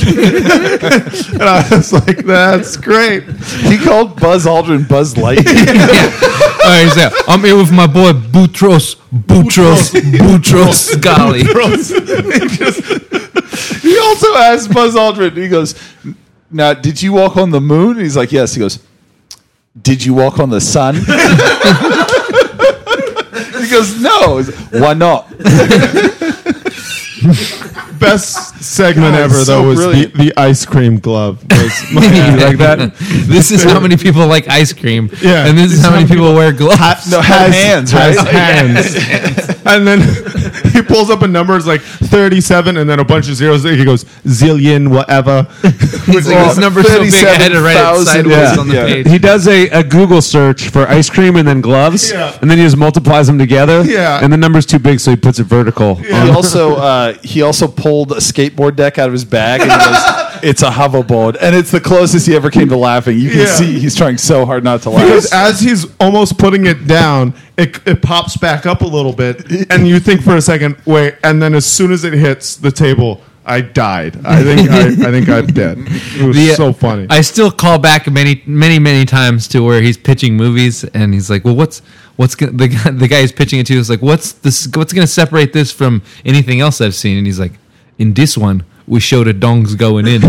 and I was like, "That's great." He called Buzz Aldrin Buzz Lightyear. All right, so I'm here with my boy Boutros, Boutros, Boutros Ghali. he, just- he also asked Buzz Aldrin. He goes, "Now, did you walk on the moon?" And he's like, "Yes." He goes, "Did you walk on the sun?" He goes, "No." He's like, "Why not?" Best segment God, ever so though was the, brilliant. the ice cream glove. Was my, You like that? This is how many people like ice cream. Yeah. And this is how many people wear gloves. No, have hands, has right? hands. And then he pulls up a number, it's like thirty-seven, and then a bunch of zeros. He goes zillion, whatever. It's like this number's so big, I had to write it sideways Yeah. on the Yeah. page. He does a, a Google search for ice cream and then gloves, Yeah. and then he just multiplies them together. Yeah. And the number's too big, so he puts it vertical. He also uh, he also pulled a skateboard deck out of his bag and he goes, "It's a hoverboard," and it's the closest he ever came to laughing. You can Yeah. see he's trying so hard not to laugh. Because as he's almost putting it down, it, it pops back up a little bit, and you think for a second, wait, and then as soon as it hits the table, I died. I think I, I think I'm dead. It was The, uh, so funny. I still call back many, many, many times to where he's pitching movies, and he's like, "Well, what's what's gonna, the guy, the guy he's pitching it to is like, what's this? What's going to separate this from anything else I've seen?" And he's like, "In this one, we showed a dongs going in.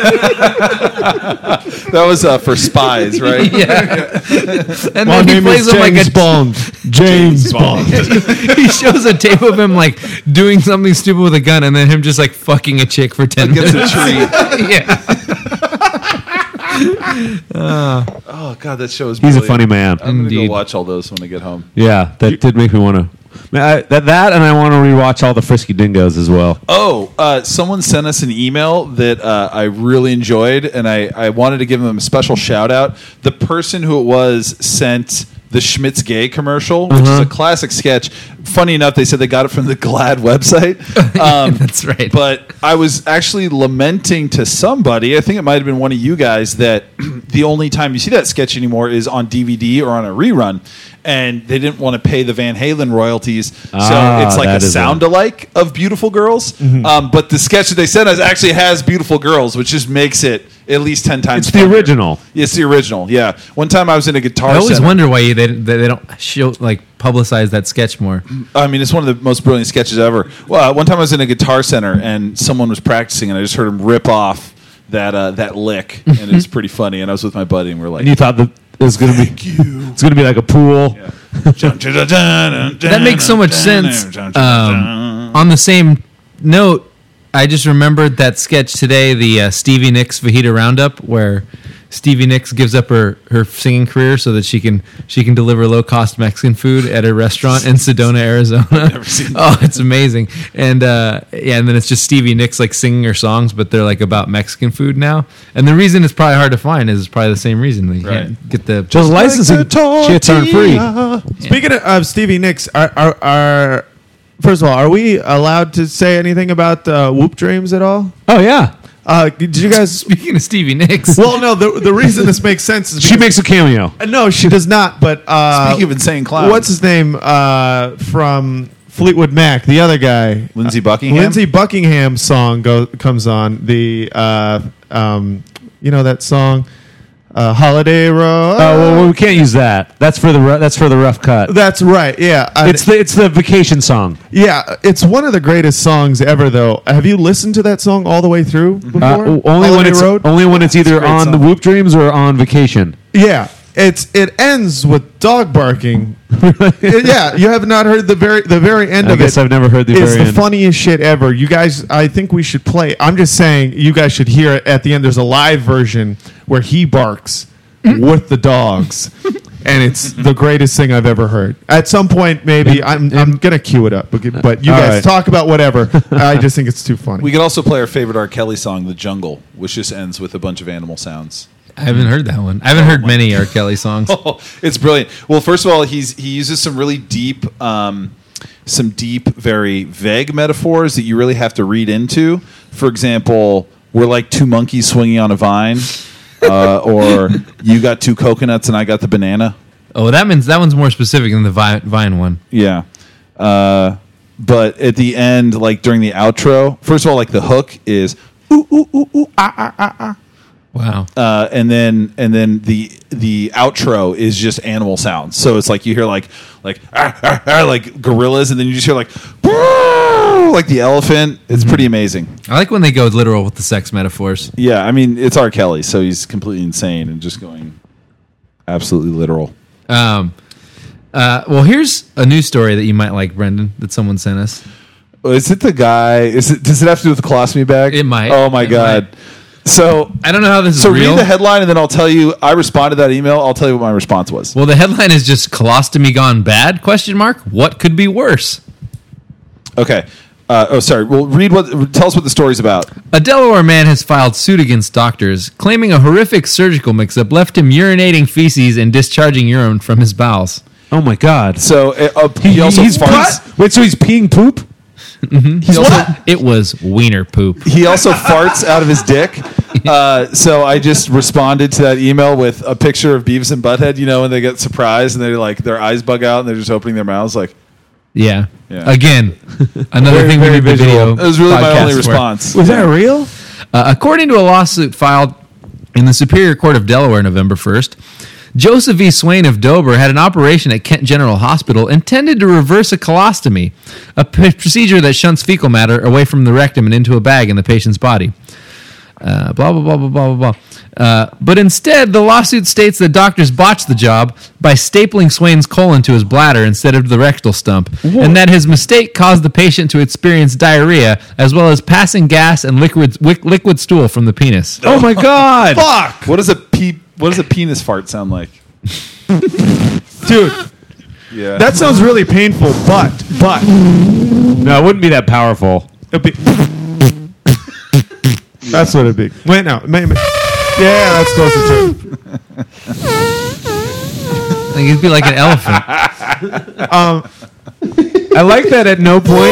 That was uh, for spies, right? Yeah. And My then he name plays is him like James a Bond. James Bond. he shows a tape of him like doing something stupid with a gun, and then him just like fucking a chick for ten Against minutes. a tree. Yeah. Oh God, that show is. He's a brilliant. funny man. I'm gonna Indeed. go watch all those when I get home. Yeah, that did make me want to. That that and I want to rewatch all the Frisky Dingoes as well. Oh, uh, someone sent us an email that uh, I really enjoyed, and I, I wanted to give them a special shout out. The person who it was sent the Schmitz Gay commercial, which is a classic sketch. Funny enough, they said they got it from the Glad website. Um, That's right. But I was actually lamenting to somebody, I think it might have been one of you guys, that the only time you see that sketch anymore is on D V D or on a rerun. And they didn't want to pay the Van Halen royalties. Ah, so it's like that a is sound a- alike of Beautiful Girls. Mm-hmm. Um, but the sketch that they sent us actually has Beautiful Girls, which just makes it at least ten times It's the funnier. original. It's the original, yeah. One time I was in a guitar I always center. wonder why you, they they don't show like publicize that sketch more. I mean, it's one of the most brilliant sketches ever. Well, uh, one time I was in a guitar center and someone was practicing, and I just heard him rip off that uh, that lick, and it was pretty funny. And I was with my buddy, and we we're like, And you thought that it was going to be it's going to be like a pool. That makes so much sense. Um, on the same note, I just remembered that sketch today, the uh, Stevie Nicks Fajita Roundup, where Stevie Nicks gives up her, her singing career so that she can she can deliver low cost Mexican food at a restaurant in Sedona, Arizona. Never seen that. Oh, it's amazing. And uh, yeah, and then it's just Stevie Nicks like singing her songs, but they're like about Mexican food now. And the reason it's probably hard to find is probably the same reason. You Right. can't get the Just licensing shits aren't free. Speaking of, of Stevie Nicks, are, are, are first of all, are we allowed to say anything about uh, Whoop Dreams at all? Oh yeah, Uh, did you guys? Speaking of Stevie Nicks, Well, no. The the reason this makes sense is she because- makes a cameo. Uh, no, she does not. But uh, Speaking of insane clowns, what's his name uh, from Fleetwood Mac? The other guy, Lindsey Buckingham? Lindsey Buckingham's song go, comes on the uh, um, you know that song, uh, Holiday Road. Oh well, we can't use that. That's for the ru- that's for the rough cut. That's right. Yeah, I- It's the it's the vacation song. yeah. It's one of the greatest songs ever. Though, have you listened to that song all the way through before? Uh, only when Holiday it's Road? only when it's either a great on song. the Whoop Dreams or on vacation. Yeah, it's it ends with dog barking. Yeah, you have not heard the very the very end I of guess it. I've never heard the It's very the end. funniest shit ever. You guys, I think we should play. I'm just saying, you guys should hear it at the end. There's a live version where he barks with the dogs, and it's the greatest thing I've ever heard. At some point, maybe I'm I'm gonna cue it up, but but you All guys right. talk about whatever. I just think it's too funny. We could also play our favorite R. Kelly song, "The Jungle," which just ends with a bunch of animal sounds. I haven't heard that one. I haven't heard many R. Kelly songs. Oh, it's brilliant. Well, first of all, he's he uses some really deep, um, some deep, very vague metaphors that you really have to read into. For example, we're like two monkeys swinging on a vine, uh, or you got two coconuts and I got the banana. Oh, that means that one's more specific than the Vi- Vine one. Yeah. Uh, but at the end, like during the outro, first of all, like the hook is ooh ooh ooh ooh ah ah ah ah. Wow. Uh, and then and then the the outro is just animal sounds. So it's like you hear like like ah, ah, ah, like gorillas, and then you just hear like "Brrr," like the elephant. It's pretty amazing. I like when they go literal with the sex metaphors. Yeah, I mean it's R. Kelly, so he's completely insane and just going absolutely literal. Um, uh, well, here's a news story that you might like, Brendan, that someone sent us. Is it the guy? Is it? Does it have to do with the colostomy bag? It might. Oh my It god. might. So I don't know how this is so real. read the headline and then I'll tell you. I responded to that email. I'll tell you what my response was. Well, the headline is just colostomy gone bad? Question mark. What could be worse? Okay. Uh, oh, sorry. Well, read what. Tell us what the story's about. A Delaware man has filed suit against doctors, claiming a horrific surgical mix-up left him urinating feces and discharging urine from his bowels. Oh my god. So uh, uh, he, also he's farts. what? Wait, so he's peeing poop? He also, It was wiener poop. he also farts out of his dick. Uh, so I just responded to that email with a picture of Beavis and Butthead. You know, when they get surprised and they like their eyes bug out and they're just opening their mouths like. Yeah. Yeah. Again, another Very, thing we very need the visual. video. That was really my podcast only for. response. Was that real? Uh, according to a lawsuit filed in the Superior Court of Delaware November first, Joseph E. Swain of Dover had an operation at Kent General Hospital intended to reverse a colostomy, a p- procedure that shunts fecal matter away from the rectum and into a bag in the patient's body. Uh, blah, blah, blah, blah, blah, blah, blah. Uh, but instead, the lawsuit states that doctors botched the job by stapling Swain's colon to his bladder instead of the rectal stump, and that his mistake caused the patient to experience diarrhea as well as passing gas and liquid, wick, liquid stool from the penis. Oh my God! Fuck! What does a pe- What does a penis fart sound like? Dude, Yeah. that sounds really painful, but, but, No, it wouldn't be that powerful. it'd be. That's what it'd be. Wait, no. Maybe. Yeah, that's closer to it. I think it'd be like an elephant. I like that at no point.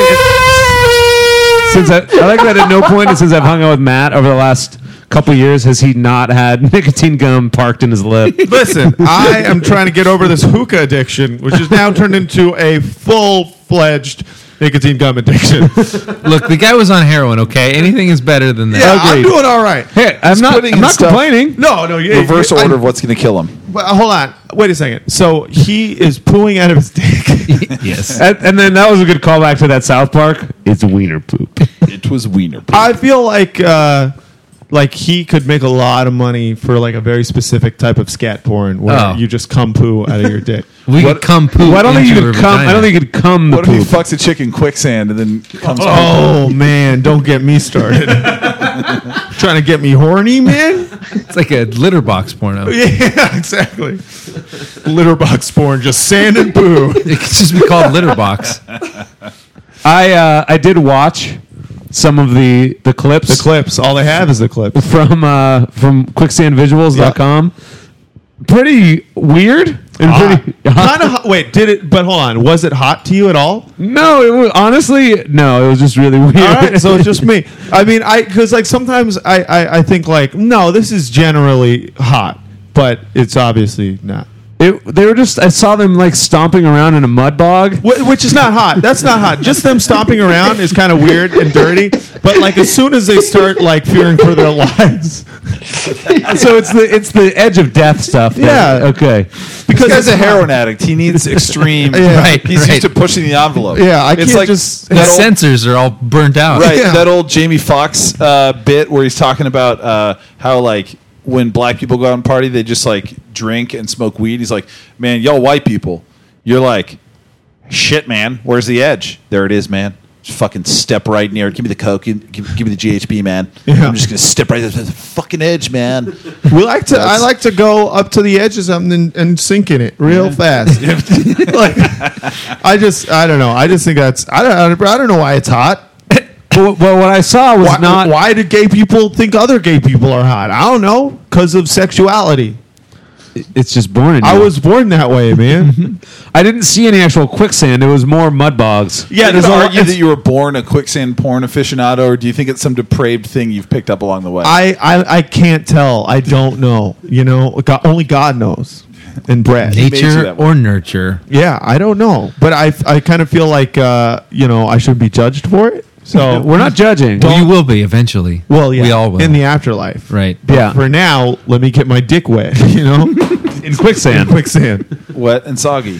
Since I, I like that at no point since I've hung out with Matt over the last couple years has he not had nicotine gum parked in his lip. Listen, I am trying to get over this hookah addiction, which is now turned into a full-fledged nicotine gum addiction. Look, the guy was on heroin, okay? Anything is better than that. Yeah, I'm Agreed. doing all right. Hey, I'm He's not. putting I'm in not stuff- complaining. No, no. You, Reverse you- order I- of what's going to kill him. Well, hold on. Wait a second. So he is pooing out of his dick. Yes. And, and then that was a good callback to that South Park. It's wiener poop. It was wiener. poop. I feel like uh, like he could make a lot of money for like a very specific type of scat porn where Oh. you just cum poo out of your dick. We could come poop. Well, I don't think you into could her come. I vagina. don't think you could come the What if he poop. fucks a chick in quicksand and then comes Oh man, don't get me started. Trying to get me horny, man? It's like a litter box porno. Yeah, exactly. Litter box porn, just sand and poo. It could just be called litter box. I uh, I did watch some of the the clips. The clips. All they have is the clips. from uh, from quicksand visuals dot com. Pretty weird and pretty Kind of. Wait, did it? But hold on. Was it hot to you at all? No, it was honestly no. It was just really weird. All right, so it's just me. I mean, I because like sometimes I, I I think like no, this is generally hot, but it's obviously not. It, they were just. I saw them like stomping around in a mud bog. Wh- Which is not hot. That's not hot. Just them stomping around is kind of weird and dirty. But like as soon as they start like fearing for their lives, So it's the it's the edge of death stuff. that- Yeah. Okay. Because he's it's a hot. heroin addict. He needs extreme. Yeah. Right, He's right. used to pushing the envelope. Yeah, I it's can't like just- The that old, sensors are all burnt out. right. Yeah. That old Jamie Foxx uh, bit where he's talking about uh, how like when black people go out and party, they just like drink and smoke weed. He's like, man, y'all white people, you're like, shit, man. Where's the edge? There it is, man. Just fucking step right near it. Give me the coke. Give, give me the G H B, man. Yeah. I'm just gonna step right there to the fucking edge, man. we like to. I like to go up to the edge of something and, and sink in it real fast. Like, I just. I don't know. I just think that's. I don't. I don't know why it's hot. Well, well, what I saw was Why, not. why do gay people think other gay people are hot? I don't know. Because of sexuality. It's just born in you. I was born that way, man. I didn't see any actual quicksand. It was more mud bogs. Yeah, Yeah, there's does a argue it's- that you were born a quicksand porn aficionado, or do you think it's some depraved thing you've picked up along the way? I, I I can't tell. I don't know. You know, God, only God knows. And Brad. made you Nature that way. or nurture. Yeah, I don't know, but I I kind of feel like uh, you know I should be judged for it. So We're not judging. Well, you will be eventually. well, yeah, We all will. in the afterlife, Right. But Yeah. For now, let me get my dick wet. You know, in quicksand. quicksand. Wet and soggy.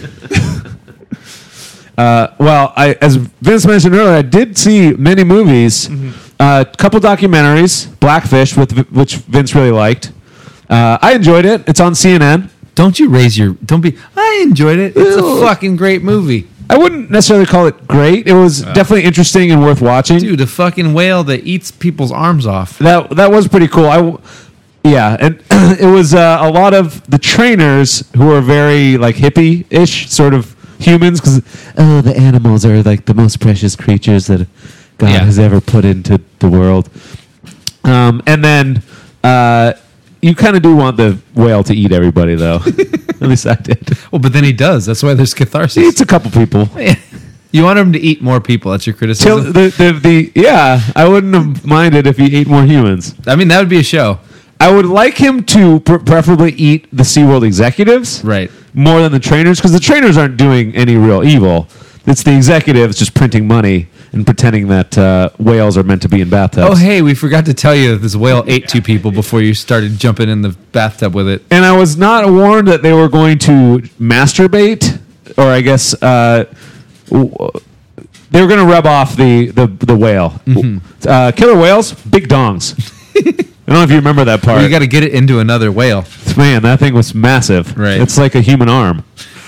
Uh, well, I, as Vince mentioned earlier, I did see many movies, a Mm-hmm. uh, couple documentaries, Blackfish, with which Vince really liked. Uh, I enjoyed it. It's on C N N. Don't you raise your. Don't be. I enjoyed it. It's a fucking great movie. I wouldn't necessarily call it great. It was definitely interesting and worth watching. Dude, a fucking whale that eats people's arms off. That that was pretty cool. I, w- yeah, and it was uh, a lot of the trainers who are very like hippie-ish sort of humans because oh, the animals are like the most precious creatures that God Yeah. has ever put into the world. Um, and then uh, you kind of do want the whale to eat everybody, though. At least I did. Well, but then he does. That's why there's He catharsis. eats a couple people. You want him to eat more people. That's your Till criticism. the, the, the yeah, I wouldn't have minded if he ate more humans. I mean, that would be a show. I would like him to pr- preferably eat the SeaWorld executives Right. more than the trainers because the trainers aren't doing any real evil. It's the executives just printing money and pretending that uh, whales are meant to be in bathtubs. Oh, hey, we forgot to tell you that this whale ate two people before you started jumping in the bathtub with it. And I was not warned that they were going to masturbate, or I guess uh, w- they were going to rub off the, the, the whale. Mm-hmm. Uh, killer whales, big dongs. I don't know if you remember that part. Well, you got to get it into another whale. Man, that thing was massive. Right. It's like a human arm.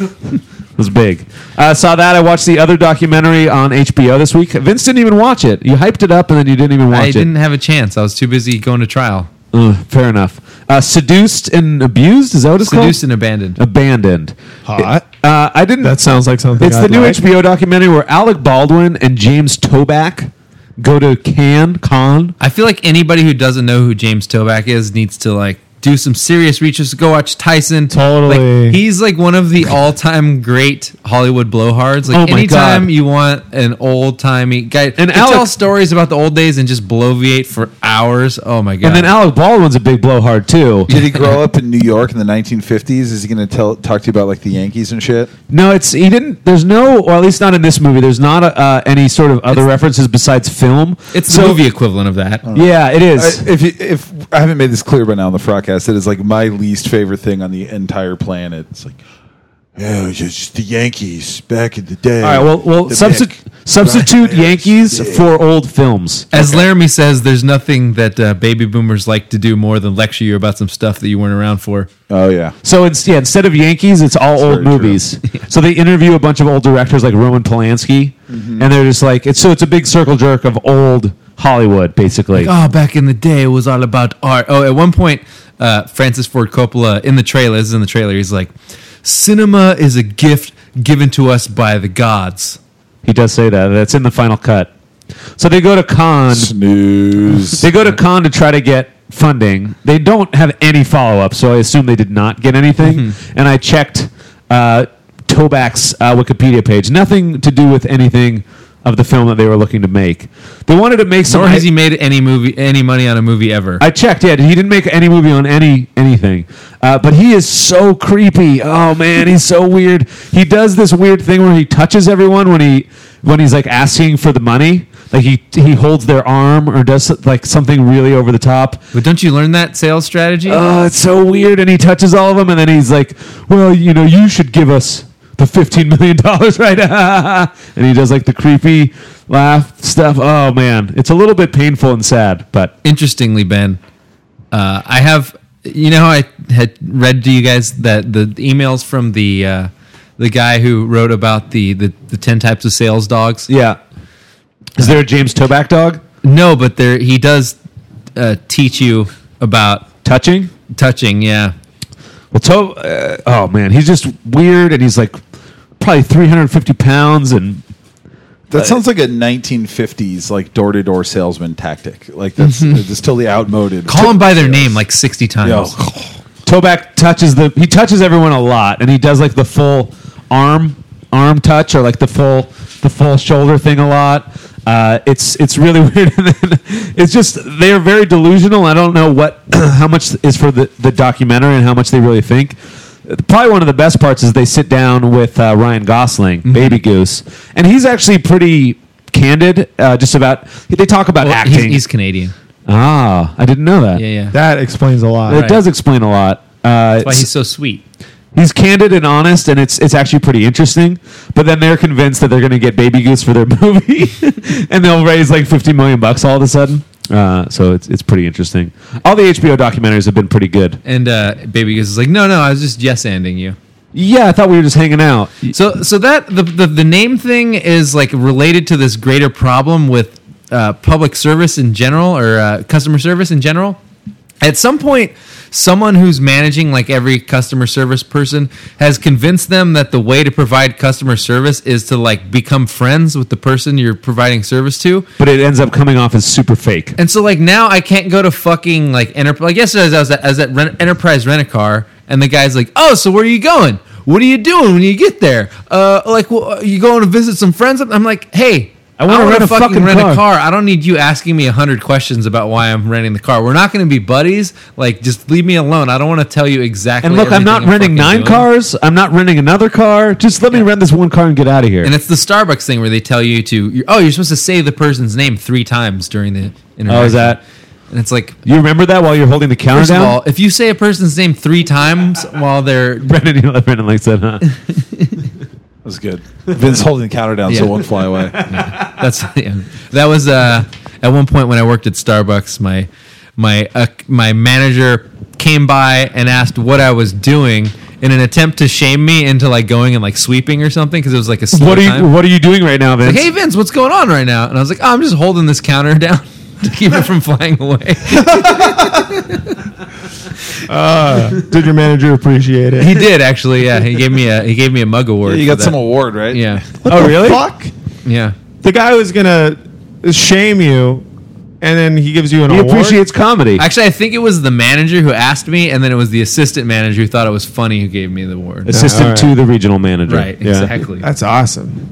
It was big. I uh, saw that. I watched the other documentary on H B O this week. Vince didn't even watch it. You hyped it up and then you didn't even watch I it. didn't have a chance. I was too busy going to trial. Uh, fair enough. Uh, Seduced and Abused? Is that what it's called? Seduced and Abandoned. Abandoned. Hot. Uh, I didn't. That sounds like something. It's the I'd new like. H B O documentary where Alec Baldwin and James Toback go to Cannes. Con. I feel like anybody who doesn't know who James Toback is needs to like do some serious research. Go watch Tyson. Totally. Like, he's like one of the all-time great Hollywood blowhards. Like Oh my anytime God. you want an old-timey guy And to Alec- tell stories about the old days and just bloviate for hours. Oh my god. And then Alec Baldwin's a big blowhard too. Did he grow up in New York in the nineteen fifties? Is he going to tell talk to you about like the Yankees and shit? No, it's he didn't. There's no, or at least not in this movie. There's not uh, any sort of other references besides film. it's the So- movie equivalent of that. Yeah, it is. I, if you, if I haven't made this clear by now on the broadcast, it is like my least favorite thing on the entire planet. It's like, yeah, it was just the Yankees back in the day. All right, well, well, The substi- Mick- substitute Right. Yankees Yeah. for old films. As Laramie says, there's nothing that uh, baby boomers like to do more than lecture you about some stuff that you weren't around for. Oh yeah, So it's, yeah, instead of Yankees, it's all old very true. movies. So they interview a bunch of old directors like Roman Polanski, Mm-hmm. and they're just like, it's so it's a big circle jerk of old Hollywood, basically. Oh, back in the day, it was all about art. Oh, at one point, uh, Francis Ford Coppola in the trailer, this is in the trailer, he's like, cinema is a gift given to us by the gods. He does say that. That's in the final cut. So they go to Cannes. snooze. They go to Cannes to try to get funding. They don't have any follow up, so I assume they did not get anything. Mm-hmm. And I checked uh, Toback's uh, Wikipedia page. Nothing to do with anything of the film that they were looking to make. They wanted to make some. Nor has he made any movie, any money on a movie ever. I checked. Yeah, he didn't make any movie on any anything. Uh, but he is so creepy. Oh man, he's so weird. He does this weird thing where he touches everyone when he when he's like asking for the money. Like he he holds their arm or does like something really over the top. But don't you learn that sales strategy? Oh, it's so weird. And he touches all of them, and then he's like, "Well, you know, you should give us the fifteen million dollars, right?" And he does like the creepy laugh stuff. Oh man, it's a little bit painful and sad, but Interestingly, Ben, uh, I have, you know, how I had read to you guys that the emails from the uh, the guy who wrote about the, the the ten types of sales dogs. yeah. Is there a James Toback dog? No, but there he does uh, teach you about Touching? touching. Yeah. Well, to- uh, oh man, he's just weird, and he's like probably three hundred fifty pounds, and That sounds like a nineteen fifties like door to door salesman tactic. Like that's it's totally outmoded. Call them by their name like sixty times. Yo. Toback touches the he touches everyone a lot, and he does like the full arm arm touch or like the full the full shoulder thing a lot. Uh, it's it's really weird, and then it's just they're very delusional. I don't know what how much is for the, the documentary and how much they really think. Probably one of the best parts is they sit down with uh, Ryan Gosling, Baby Goose, and he's actually pretty candid. Uh, just about they talk about Well, acting. he's, he's Canadian. ah, I didn't know that. Yeah, yeah. That explains a lot. It Right. does explain a lot. Uh, That's why he's so sweet. He's candid and honest, and it's it's actually pretty interesting. But then they're convinced that they're going to get Baby Goose for their movie, and they'll raise like fifty million bucks all of a sudden. Uh, so it's it's pretty interesting. All the H B O documentaries have been pretty good. And uh, Baby Goose is like, no, no, I was just yes-anding you. Yeah, I thought we were just hanging out. So, so that the, the the name thing is like related to this greater problem with uh, public service in general, or uh, customer service in general. At some point, someone who's managing like every customer service person has convinced them that the way to provide customer service is to like become friends with the person you're providing service to. But it ends up coming off as super fake. And so like now I can't go to fucking like Enterprise. Like yesterday I was at, I was at Rent- Enterprise Rent-A-Car, and the guy's like, "Oh, so where are you going? What are you doing when you get there? Uh, like, well, you going to visit some friends?" I'm like, "Hey, I want to wanna rent a fucking fucking rent car. a car. I don't need you asking me a hundred questions about why I'm renting the car. We're not going to be buddies. Like, just leave me alone. I don't want to tell you exactly. And look, I'm not everything renting nine fucking doing. cars. I'm not renting another car. Just let me rent this one car and get out of here. And it's the Starbucks thing where they tell you to, you're, oh, you're supposed to say the person's name three times during the interaction. Oh, is that? And it's like, You remember that while you're holding the counter first of down? all, if you say a person's name three times while they're Brendan, you know, Brendan likes that, huh? That was good. Vince holding the counter down so Yeah. it won't fly away. That's yeah. That was uh, at one point when I worked at Starbucks. My my uh, my manager came by and asked what I was doing in an attempt to shame me into like going and like sweeping or something because it was like a slow What are you time. What are you doing right now, Vince? Like, hey Vince, what's going on right now? And I was like, oh, I'm just holding this counter down to keep it from flying away. Uh, did your manager appreciate it? He did actually. Yeah, he gave me a he gave me a mug award. You for got that. some award, right? Yeah, oh, really? Fuck. yeah. The guy was gonna shame you, and then he gives you an He award. appreciates comedy. Actually, I think it was the manager who asked me, and then it was the assistant manager who thought it was funny who gave me the award. Assistant all right. to the regional manager. Right, Yeah. exactly. That's awesome.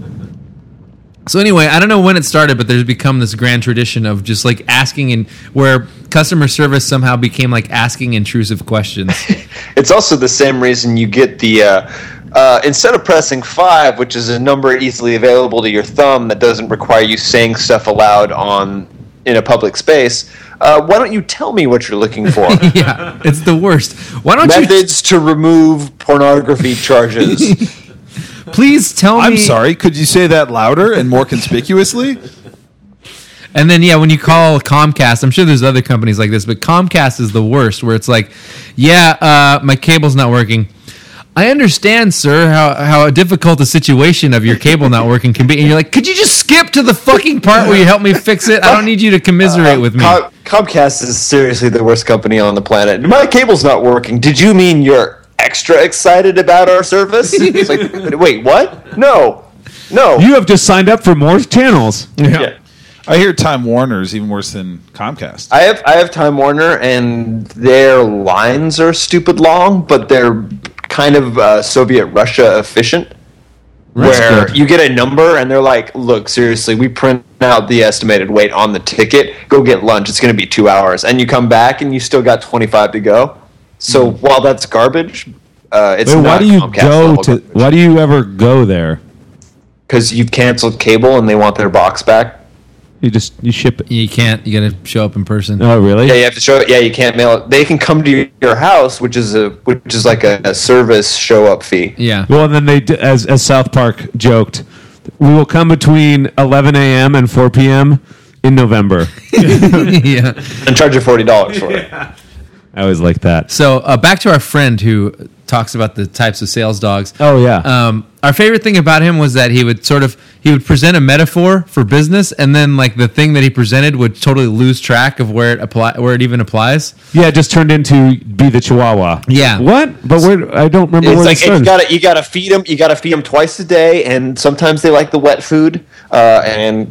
So anyway, I don't know when it started, but there's become this grand tradition of just like asking, and where customer service somehow became like asking intrusive questions. It's also the same reason you get the uh, uh, instead of pressing five, which is a number easily available to your thumb that doesn't require you saying stuff aloud on in a public space. Uh, why don't you tell me what you're looking for? Yeah, it's the worst. Why don't Methods to remove pornography charges. you please tell me? I'm sorry. Could you say that louder and more conspicuously? And then, yeah, when you call Comcast, I'm sure there's other companies like this, but Comcast is the worst, where it's like, yeah, uh, my cable's not working. I understand, sir, how, how difficult a situation of your cable not working can be. And you're like, could you just skip to the fucking part where you help me fix it? I don't need you to commiserate with me. Com- Comcast is seriously the worst company on the planet. My cable's not working. Did you mean you're extra excited about our service? It's like, wait, what? No. No. You have just signed up for more channels. Yeah. I hear Time Warner is even worse than Comcast. I have I have Time Warner, and their lines are stupid long, but they're kind of uh, Soviet Russia efficient. That's where good. you get a number, and they're like, "Look, seriously, we print out the estimated wait on the ticket. Go get lunch. It's going to be two hours." And you come back, and you still got twenty-five to go. So while that's garbage, uh, it's Wait, not why do you Comcast go level to? garbage. Why do you ever go there? Because you've canceled cable, and they want their box back. You just you ship it. You can't. You got to show up in person. Oh, really? Yeah, you have to show it. Yeah, you can't mail it. They can come to your house, which is a which is like a, a service show up fee. Yeah. Well, and then they, d- as as South Park joked, we will come between eleven a.m. and four p.m. in November. Yeah. And charge you forty dollars for it. I always like that. So uh, back to our friend who talks about the types of sales dogs. Oh yeah. Um, our favorite thing about him was that he would sort of he would present a metaphor for business, and then like the thing that he presented would totally lose track of where it apply where it even applies. yeah, it just turned into be the Chihuahua. Yeah. What? But where? I don't remember It's where like it started. you gotta you gotta feed them. You gotta feed them twice a day, and sometimes they like the wet food. Uh, and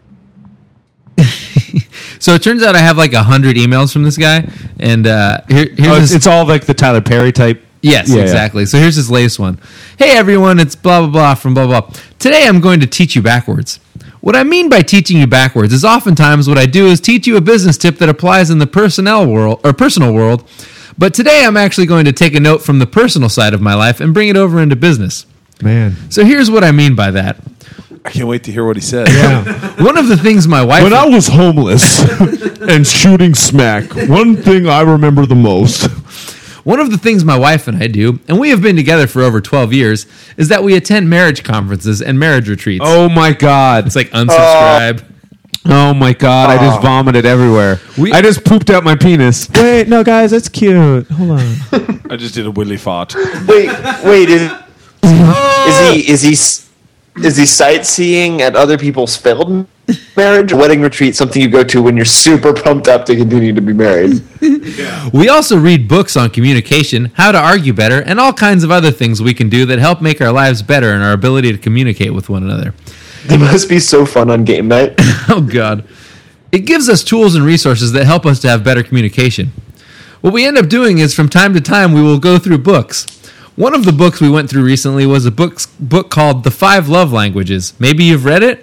So it turns out I have like a hundred emails from this guy, and uh, here, here's Oh, it's, his- it's all like the Tyler Perry type. Yes, Yeah, yeah. exactly. So here's his latest one. Hey everyone, it's blah blah blah from blah blah. Today I'm going to teach you backwards. What I mean by teaching you backwards is oftentimes what I do is teach you a business tip that applies in the personnel world or personal world. But today I'm actually going to take a note from the personal side of my life and bring it over into business. Man. So here's what I mean by that. I can't wait to hear what he says. One of the things my wife When I was homeless and shooting smack, one thing I remember the most. One of the things my wife and I do, and we have been together for over twelve years, is that we attend marriage conferences and marriage retreats. Oh my God. It's like unsubscribe. Oh my God. I just vomited everywhere. We- I just pooped out my penis. Wait, no, guys, that's cute. Hold on. I just did a willy fart. wait, wait, is, is he is he s- is he sightseeing at other people's failed marriage, wedding retreat, something you go to when you're super pumped up to continue to be married? We also read books on communication, how to argue better, and all kinds of other things we can do that help make our lives better and our ability to communicate with one another. It must be so fun on game night. Oh, God. It gives us tools and resources that help us to have better communication. What we end up doing is from time to time we will go through books. One of the books we went through recently was a book, book called The Five Love Languages. Maybe you've read it?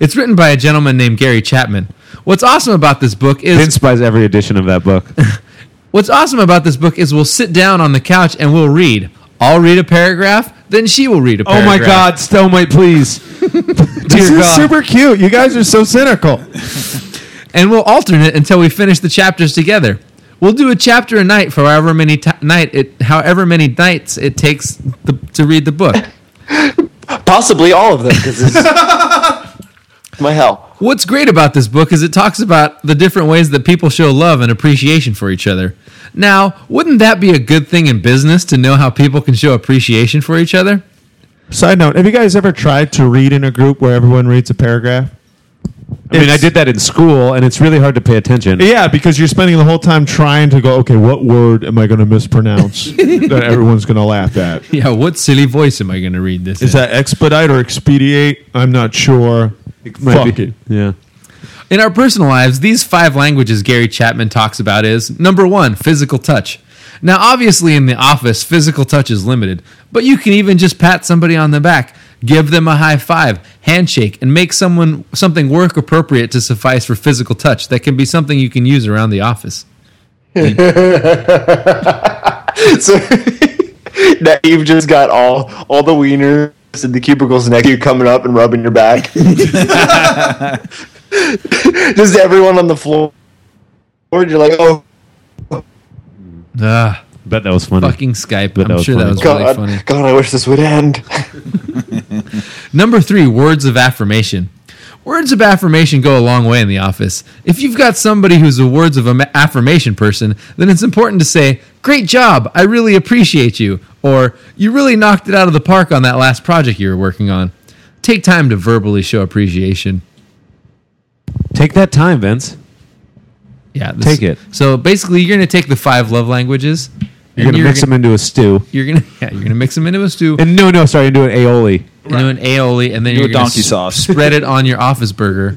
It's written by a gentleman named Gary Chapman. What's awesome about this book is Vince buys every edition of that book. What's awesome about this book is we'll sit down on the couch and we'll read. I'll read a paragraph, then she will read a Oh paragraph. my God, Stelmite, please. This Dear is God. super cute. You guys are so cynical. And we'll alternate until we finish the chapters together. We'll do a chapter a night for however many t- night it, however many nights it takes the, to read the book. Possibly all of them, because it's my hell. What's great about this book is it talks about the different ways that people show love and appreciation for each other. Now, wouldn't that be a good thing in business to know how people can show appreciation for each other? Side note, have you guys ever tried to read in a group where everyone reads a paragraph? I mean, I It's- did that in school, and it's really hard to pay attention. Yeah, because you're spending the whole time trying to go, okay, what word am I going to mispronounce that everyone's going to laugh at? Yeah, what silly voice am I going to read this Is in? that expedite or expedite? I'm not sure. Might Fuck be- it. Yeah. In our personal lives, these five languages Gary Chapman talks about is, number one, physical touch. Now, obviously in the office, physical touch is limited, but you can even just pat somebody on the back, give them a high five, handshake, and make someone something work appropriate to suffice for physical touch. That can be something you can use around the office. So now you've just got all all the wieners in the cubicles next to you coming up and rubbing your back. Just everyone on the floor. You're like, oh Ah, Bet that was funny. fucking Skype. But that I'm was sure that funny. was really God, funny. God, I wish this would end. Number three, words of affirmation. Words of affirmation go a long way in the office. If you've got somebody who's a words of am- affirmation person, then it's important to say, "Great job, I really appreciate you," or "You really knocked it out of the park on that last project you were working on." Take time to verbally show appreciation. Take that time, Vince. Yeah, this- Take it. So basically, you're going to take the five love languages. You're and going to mix them into a stew. You're gonna, yeah, you're gonna mix them into a stew, And no, no, sorry, into an aioli. into an aioli, and then Do you're a gonna donkey s- sauce. spread it on your office burger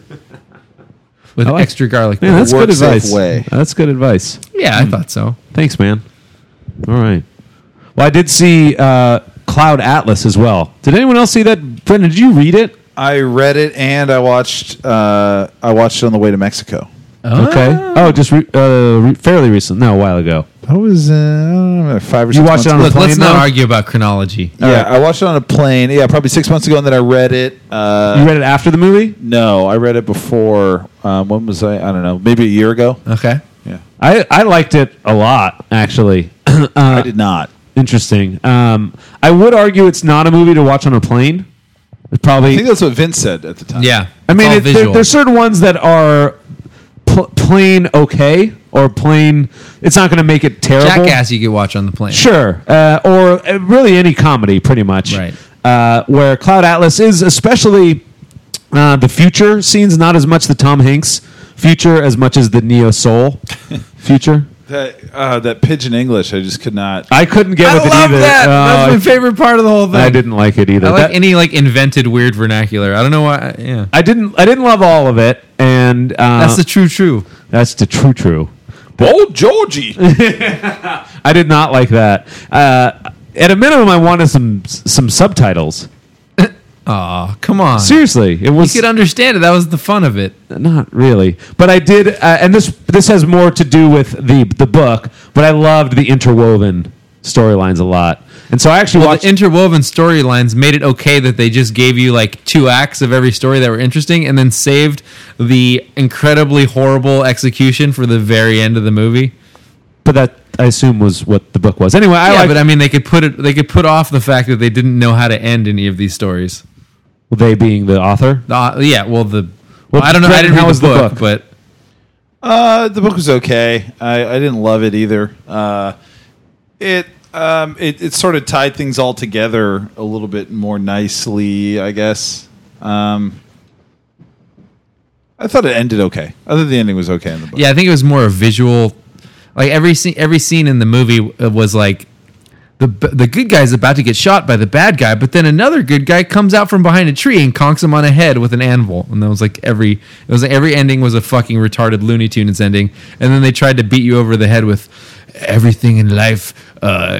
with I like- extra garlic. Man, butter. that's good work-safe advice. way. That's good advice. Yeah, I thought so. Thanks, man. All right. Well, I did see uh, Cloud Atlas as well. Did anyone else see that? Brendan, did you read it? I read it and I watched. Uh, I watched it on the way to Mexico. Okay. Oh, just re- uh, re- fairly recent. No, a while ago. I was uh, I don't know, five or You six watched months it on ago. a Look, plane, let's not though? argue about chronology. Yeah, I watched it on a plane. Yeah, probably six months ago, and then I read it. Uh, You read it after the movie? No, I read it before. Um, when was I? I don't know. Maybe a year ago. Okay. Yeah, I, I liked it a lot, actually. uh, I did not. Interesting. Um, I would argue it's not a movie to watch on a plane. It's probably. I think that's what Vince said at the time. Yeah. I mean, it's all it, there, visual. there's certain ones that are pl- plain okay or plain. It's not going to make it terrible. Jackass you could watch on the plane. Sure, uh, or uh, really any comedy, pretty much. Right. Uh, where Cloud Atlas is, especially uh, the future scenes, not as much the Tom Hanks future as much as the Neo Soul future. That uh, that pigeon English, I just could not. I couldn't get I with love it either. that. That's Uh, my favorite part of the whole thing. I didn't like it either. I like That- any like invented weird vernacular. I don't know why. Yeah. I didn't. I didn't love all of it, and uh, That's the true true. that's the true true. Oh, Georgie! I did not like that. Uh, at a minimum, I wanted some some subtitles. Aw, come on. Seriously, it You was could understand it. That was the fun of it. not really, but I did. Uh, and this this has more to do with the the book. But I loved the interwoven storylines a lot, and so I actually Well, watched. the interwoven storylines made it okay that they just gave you like two acts of every story that were interesting, and then saved the incredibly horrible execution for the very end of the movie. but that I assume was what the book was. Anyway, I yeah, liked but I mean, they could put it. They could put off the fact that they didn't know how to end any of these stories. they being the author. Uh, yeah, well, the Well, I don't know. I Brendan, didn't how read was the the book, book? but Uh, the book was okay. I, I didn't love it either. Uh, it um, it it sort of tied things all together a little bit more nicely, I guess. Um, I thought it ended okay. I thought the ending was okay in the book. yeah, I think it was more a visual. Like every scene, every scene in the movie was like the the good guy's about to get shot by the bad guy, but then another good guy comes out from behind a tree and conks him on the head with an anvil. And that was like every it was like every ending was a fucking retarded Looney Tunes ending. And then they tried to beat you over the head with everything in life. Uh,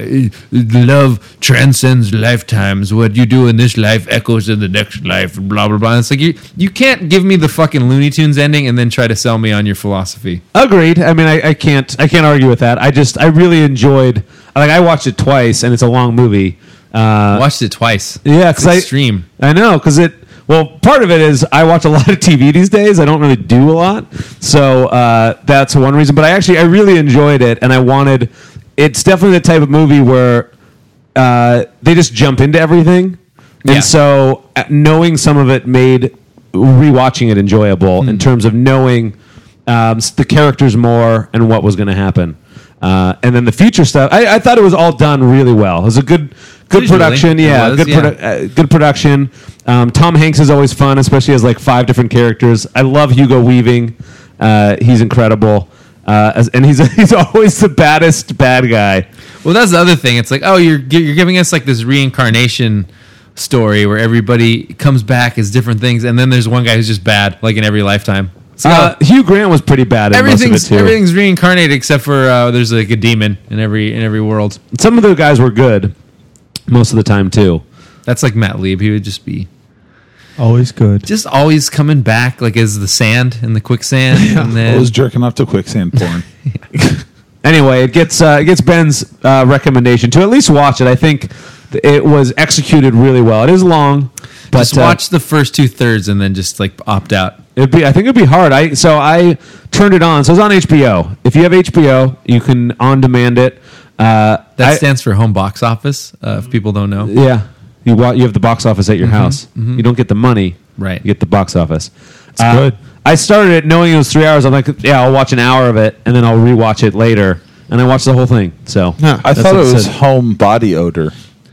love transcends lifetimes. What you do in this life echoes in the next life. Blah blah blah. And it's like you you can't give me the fucking Looney Tunes ending and then try to sell me on your philosophy. Agreed. I mean, I, I can't I can't argue with that. I just I really enjoyed. Like I watched it twice, and it's a long movie. Uh, Watched it twice. Yeah, because I extreme. I know because it. Well, part of it is I watch a lot of T V these days. I don't really do a lot, so uh, that's one reason. But I actually I really enjoyed it, and I wanted. It's definitely the type of movie where uh, they just jump into everything, and Yeah. so uh, knowing some of it made rewatching it enjoyable Hmm. in terms of knowing um, s- the characters more and what was going to happen. Uh, and then the future stuff, I, I thought it was all done really well. It was a good, good Visually, production. it Yeah, was, good, yeah. produ- uh, good production. Um, Tom Hanks is always fun, especially as like five different characters. I love Hugo Weaving. Uh, he's incredible, uh, as, and he's he's always the baddest bad guy. Well, that's the other thing. It's like, oh, you're you're giving us like this reincarnation story where everybody comes back as different things, and then there's one guy who's just bad, like in every lifetime. So Uh, Hugh Grant was pretty bad in most of it everything's too. everything's reincarnated except for uh, there's like a demon in every in every world. Some of the guys were good most of the time too. That's like Matt Lieb. He would just be Always good. just always coming back like as the sand in the quicksand, and I then was jerking off to quicksand porn. Anyway, it gets uh, it gets Ben's uh, recommendation to at least watch it. I think th- it was executed really well. It is long, but just uh, watch the first two thirds and then just like opt out. It'd be. I think it'd be hard. I so I turned it on. So it's on H B O. If you have H B O, you can on demand it. Uh, That I- stands for home box office. Uh, if people don't know, Yeah, you wa- you have the box office at your house. You don't get the money. Right. You get the box office. It's good. I started it knowing it was three hours. I'm like, yeah, I'll watch an hour of it and then I'll rewatch it later. And I watched the whole thing. So Yeah. I that's thought what it was said. home body odor.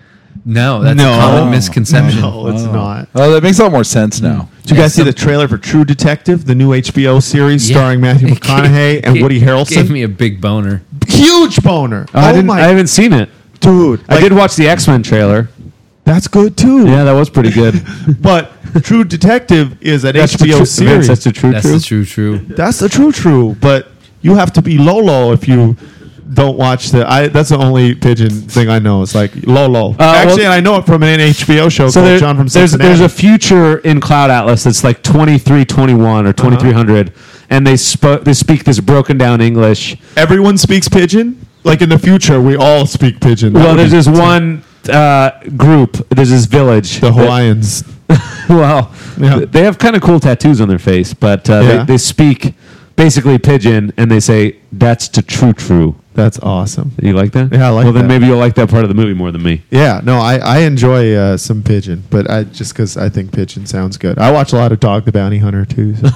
no, that's No. a common misconception. No, it's not. Oh, that makes a lot more sense now. Did you Yeah, guys see some- the trailer for True Detective, the new H B O series Yeah. starring Matthew It gave- McConaughey and gave- Woody Harrelson? Gave me a big boner. Huge boner. Oh, I, oh didn't, my I haven't seen it. dude! I like, did watch the X-Men trailer. That's good too. Yeah, that was pretty good. But True Detective is an That's the H B O tru- series. That's the true That's true. the true true. That's the true true. But you have to be Lolo if you don't watch the. I that's the only pigeon thing I know. It's like Lolo. Actually, well- and I know it from an H B O show So called there- John from there's Cincinnati. there's a future in Cloud Atlas that's like twenty-three twenty-one or twenty-three hundred, and they spo- they speak this broken down English. Everyone speaks pigeon. Like in the future, we all speak pigeon. That Well, would there's be- this one uh, group. There's this village. the Hawaiians. that- well, Yeah. th- they have kind of cool tattoos on their face, but uh, Yeah. they, they speak basically pigeon, and they say that's to true true. That's awesome. You like that? Yeah, I like Well, then that. maybe you'll like that part of the movie more than me. Yeah, no, I, I enjoy uh, some pigeon, but I just because I think pigeon sounds good. I watch a lot of Dog the Bounty Hunter too. So.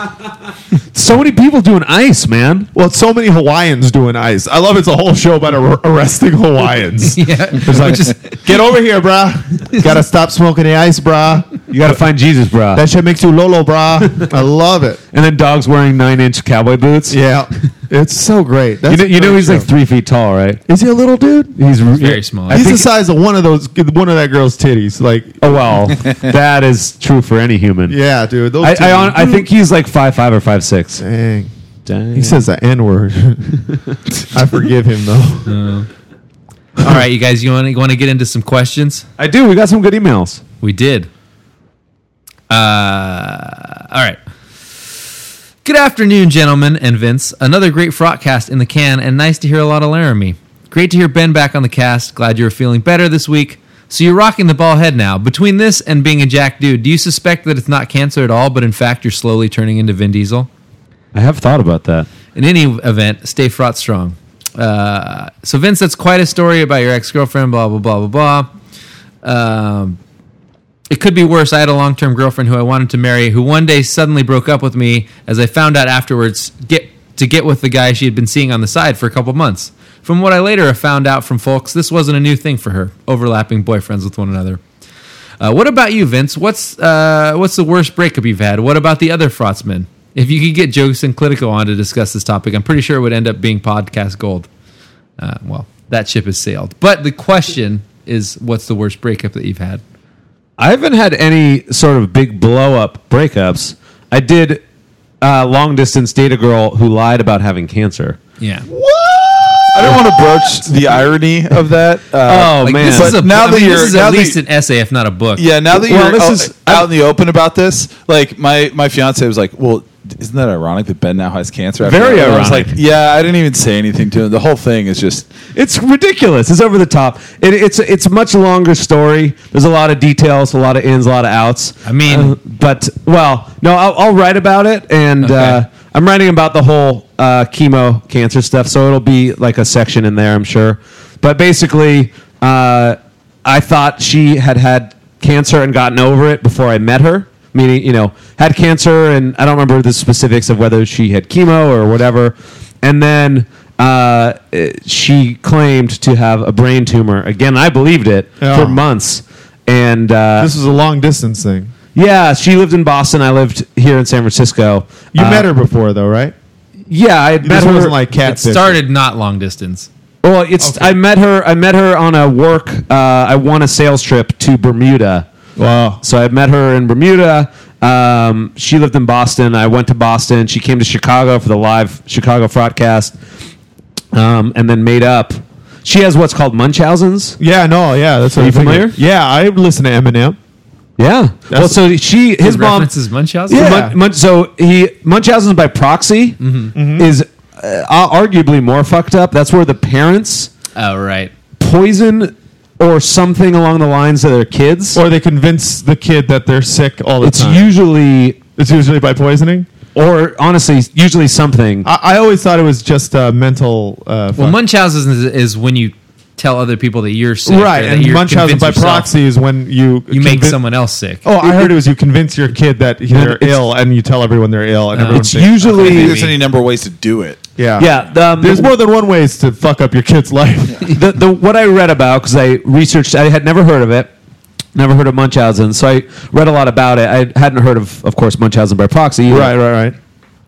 So many people doing ice, man. Well, it's so many Hawaiians doing ice. I love it's a whole show about ar- arresting Hawaiians. Yeah, It's like, just get over here, brah. Gotta stop smoking the ice, brah. You got to find Jesus, bro. That shit makes you Lolo, brah. I love it. And then dogs wearing nine-inch cowboy boots. Yeah, it's so great. That's You know, a you know great he's show. like three feet tall, right? Is he a little dude? He's very small. I He's think- the size of one of those, one of that girl's titties. Like, Oh well, that is true for any human. yeah, dude. Those I I, titties. on, I think he's like five five or five six. Dang. Dang. He says the N word. I forgive him though. All right, you guys, you want to want to get into some questions? I do. We got some good emails. We did. Uh, all right. Good afternoon, gentlemen and Vince. Another great Frotcast in the can, and nice to hear a lot of Laramie. Great to hear Ben back on the cast. Glad you're feeling better this week. So you're rocking the ball head now. Between this and being a jack dude, do you suspect that it's not cancer at all, but in fact you're slowly turning into Vin Diesel? I have thought about that. In any event, stay fraught strong. Uh, so Vince, that's quite a story about your ex-girlfriend, blah, blah, blah, blah, blah. Um, it could be worse. I had a long-term girlfriend who I wanted to marry, who one day suddenly broke up with me, as I found out afterwards, get to get with the guy she had been seeing on the side for a couple months. From what I later found out from folks, this wasn't a new thing for her, overlapping boyfriends with one another. Uh, what about you, Vince? What's uh, what's the worst breakup you've had? What about the other Frautsmen? If you could get Joe Sinclitico on to discuss this topic, I'm pretty sure it would end up being podcast gold. Uh, well, that ship has sailed. But the question is, what's the worst breakup that you've had? I haven't had any sort of big blow up breakups. I did uh, long distance date a girl who lied about having cancer. Yeah. I don't want to broach the irony of that. Uh, Oh, Like, man. this is, a, But now I that mean, you're- this is now at that least you- an essay, if not a book. Yeah, now that Well, you're this out, is- out in the open about this, like my my fiance was like, "Well, isn't that ironic that Ben now has cancer?" After Very that?" And I was ironic. like, "Yeah, I didn't even say anything to him. The whole thing is just It's ridiculous. It's over the top. It, it's it's a much longer story. There's a lot of details, a lot of ins, a lot of outs. I mean- Uh, but well, no, I'll, I'll write about it, and Okay. uh, I'm writing about the whole uh, chemo cancer stuff. So it'll be like a section in there, I'm sure. But basically, uh, I thought she had had cancer and gotten over it before I met her. Meaning, you know, had cancer, and I don't remember the specifics of whether she had chemo or whatever. And then uh, it- she claimed to have a brain tumor. Again, I believed it Yeah. for months. And uh, This is a long distance thing. yeah, she lived in Boston. I lived here in San Francisco. You Uh, met her before, though, right? Yeah, I had met This her. wasn't like It catfish. started not long distance. Well, it's I met her. I met her on a work. Uh, I won a sales trip to Bermuda. Wow. So I met her in Bermuda. Um, she lived in Boston. I went to Boston. She came to Chicago for the live Chicago Fraudcast, um, and then made up. She has what's called Munchausen's. Yeah, no, yeah. That's what Are you I figured. familiar? Yeah, I listen to Eminem. Yeah. well, so she his His mom. references Munchausen? Yeah. Yeah. Mun- Mun- so he Munchausen's by proxy is uh, arguably more fucked up. That's where the parents Oh, right. poison or something along the lines of their kids. Or they convince the kid that they're sick all the it's time. usually, It's usually by poisoning. or honestly, usually something. I, I always thought it was just uh, mental. Uh, Well, fuck- Munchausen is, is when you tell other people that you're sick. or right, that and you're Munchausen convinced by yourself- proxy is when you You make convin- someone else sick. Oh, I heard it was you convince your kid that they're It's- ill, and you tell everyone they're ill, and Uh, everyone it's thinks- I usually don't think there's any number of ways to do it. yeah, yeah. Um, There's more than one ways to fuck up your kid's life. the, the what I read about, because I researched, I had never heard of it, never heard of Munchausen, so I read a lot about it. I hadn't heard of, of course, Munchausen by proxy either. right, right, right.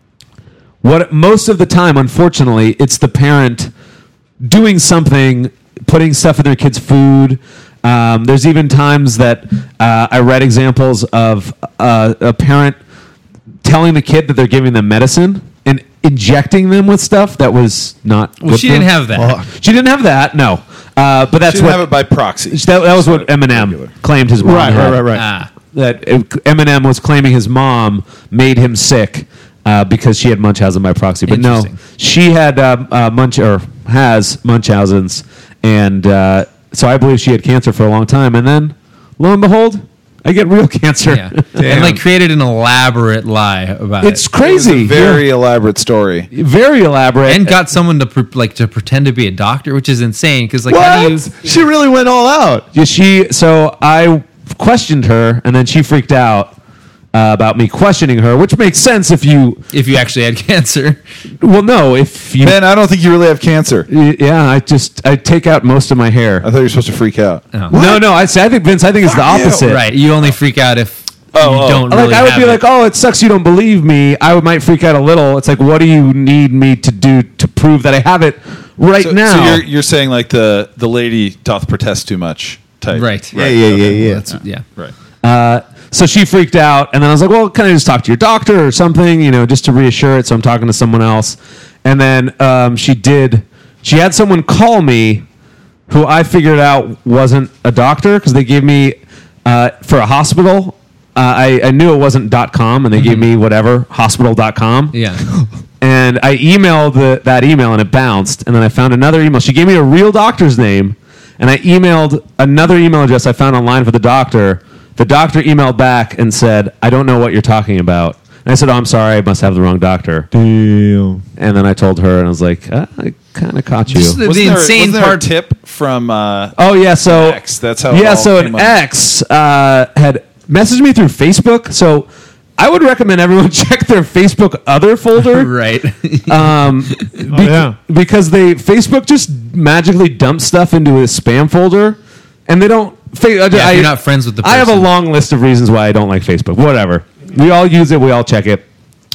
What most of the time, unfortunately, it's the parent doing something, putting stuff in their kid's food. Um, there's even times that uh, I read examples of uh, a parent telling the kid that they're giving them medicine and injecting them with stuff that was not. Well, good she for didn't them. have that. She didn't have that. No, uh, but that's Should what have it by proxy. that, that was what Eminem Regular. claimed his mom Right, had. right, right, right. Ah. That uh, Eminem was claiming his mom made him sick uh, because she had Munchausen by proxy. But no, Interesting. she had um, uh, Munch or has Munchausen's, and uh, so I believe she had cancer for a long time. And then, lo and behold, I get real cancer. Yeah. And like created an elaborate lie about It's it. crazy. It was a very elaborate story. Yeah. very elaborate. And got someone to pre- like to pretend to be a doctor, which is insane. Because like, how do you? She really went all out. Yeah, she so I questioned her, and then she freaked out uh, about me questioning her, which makes sense if you. If you actually had cancer, Well, no, if you. Ben, I don't think you really have cancer. Yeah, I just I take out most of my hair. I thought you were supposed to freak out. Oh. No, no, I, say- I think Vince. I think it's the Fuck you. opposite. right? You only freak out if Oh, you oh. don't. Like really I would have be it. like, oh, it sucks you don't believe me. I would might freak out a little. It's like, what do you need me to do to prove that I have it right So, now? so you're you're saying like the the lady doth protest too much type. right? Yeah, yeah, yeah, yeah. That's, yeah. Right. Uh, so she freaked out, and then I was like, well, can I just talk to your doctor or something, you know, just to reassure it? So I'm talking to someone else, and then um, she did. She had someone call me, who I figured out wasn't a doctor because they gave me uh, for a hospital. Uh, I, I knew it wasn't .com, and they gave me whatever hospital dot com. Yeah. And I emailed the, that email, and it bounced. And then I found another email. She gave me a real doctor's name, and I emailed another email address I found online for the doctor. The doctor emailed back and said, I don't know what you're talking about. And I said, oh, I'm sorry, I must have the wrong doctor. Damn. And then I told her, and I was like, ah, I kind of caught you. Just the, Wasn't the there, insane wasn't there a part. tip from uh, Oh yeah, so X? That's how it Yeah, all so came an up. ex uh, had messaged me through Facebook. So I would recommend everyone check their Facebook other folder. Right. Um, Oh, yeah. because they Facebook just magically dumps stuff into a spam folder, and they don't. Fa- Yeah, if I, you're not friends with the I have a person. long list of reasons why I don't like Facebook. Whatever. We all use it. We all check it.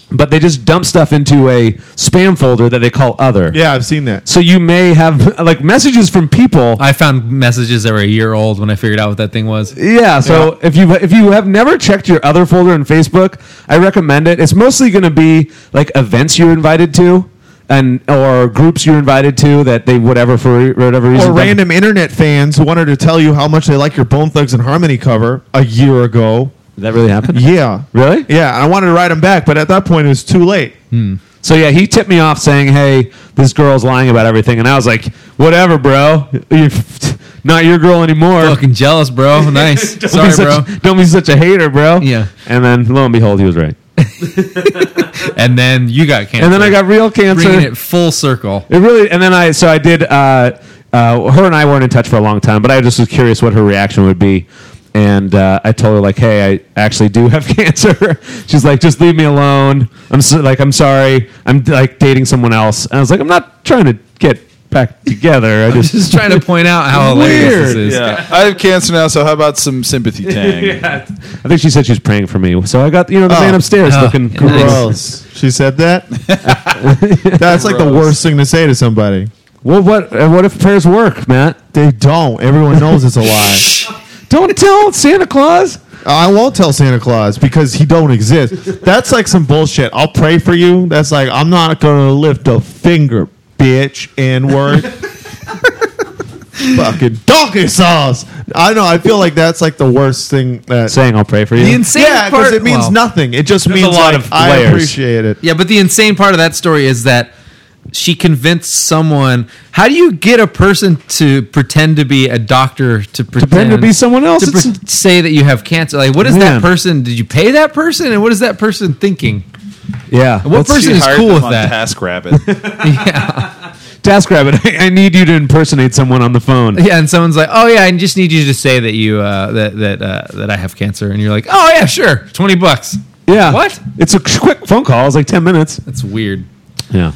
but they just dump stuff into a spam folder that they call other. Yeah, I've seen that. So you may have like messages from people. I found messages that were a year old when I figured out what that thing was. Yeah, so if you if you have never checked your other folder in Facebook, I recommend it. It's mostly going to be like events you're invited to, and or groups you're invited to that they whatever for whatever reason. Or random internet fans who wanted to tell you how much they like your Bone Thugs and Harmony cover a year ago. Did that really happen? Yeah. Really? Yeah, I wanted to write them back, but at that point it was too late. Hmm. So yeah, he tipped me off saying, "Hey, this girl's lying about everything," and I was like, "Whatever, bro. You're not your girl anymore." Fucking jealous, bro. Nice. don't Sorry, be such, bro. Don't be such a hater, bro. Yeah. And then lo and behold, he was right. And then you got cancer. And then I got real cancer. Bringing it full circle. It really, and then I, so I did, uh, uh, her and I weren't in touch for a long time, but I just was curious what her reaction would be. And uh, I told her, like, hey, I actually do have cancer. She's like, just leave me alone. I'm so, like, I'm sorry. I'm like dating someone else. And I was like, I'm not trying to get back together. I just, Just trying to point out how hilarious this is. Yeah, I have cancer now, so how about some sympathy tang? yeah. I think she said she was praying for me. So I got, you know, the Oh. man upstairs Oh, looking nice. Gross. She said that? That's like the Gross. worst thing to say to somebody. Well, what, uh, what if prayers work, Matt? They don't. Everyone knows it's a lie. Don't tell Santa Claus. I won't tell Santa Claus because he don't exist. That's like some bullshit. I'll pray for you. That's like, I'm not going to lift a finger, bitch, N-word. Fucking donkey sauce. I know. I feel like that's like the worst thing. That, Saying I'll pray for you. The insane yeah, because part, it means well, nothing. It just There's means a lot like, of I layers. appreciate it. Yeah, but the insane part of that story is that she convinced someone. How do you get a person to pretend to be a doctor to pretend, Pretend to be someone else? to It's- pre- say that you have cancer? Like, what is Man. that person? Did you pay that person, and what is that person thinking? yeah. What Let's- person She is hired cool them with on that? TaskRabbit. TaskRabbit, I, I need you to impersonate someone on the phone. Yeah, and someone's like, "Oh yeah, I just need you to say that you uh, that that uh, that I have cancer," and you're like, "Oh yeah, sure, twenty bucks." Yeah. What? It's a quick phone call. It's like ten minutes. That's weird. Yeah.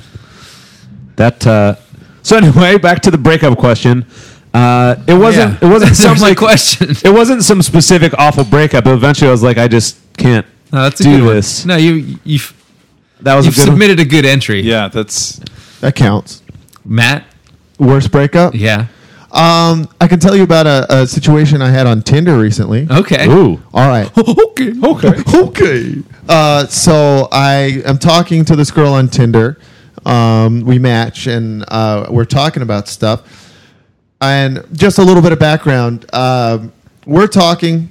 That. Uh, so anyway, back to the breakup question. Uh, it wasn't. Yeah. It wasn't some There's a like question. It wasn't some specific awful breakup. Eventually, I was like, I just can't No, that's a do good one. this. No, you you've That was you've a good one. submitted a good entry. Yeah, that's That counts. Matt. Worst breakup? Yeah. Um, I can tell you about a, a situation I had on Tinder recently. Okay. Ooh. All right. Okay. Okay. Okay. Uh, so I am talking to this girl on Tinder. Um, we match and uh, we're talking about stuff. And just a little bit of background. Um, we're talking,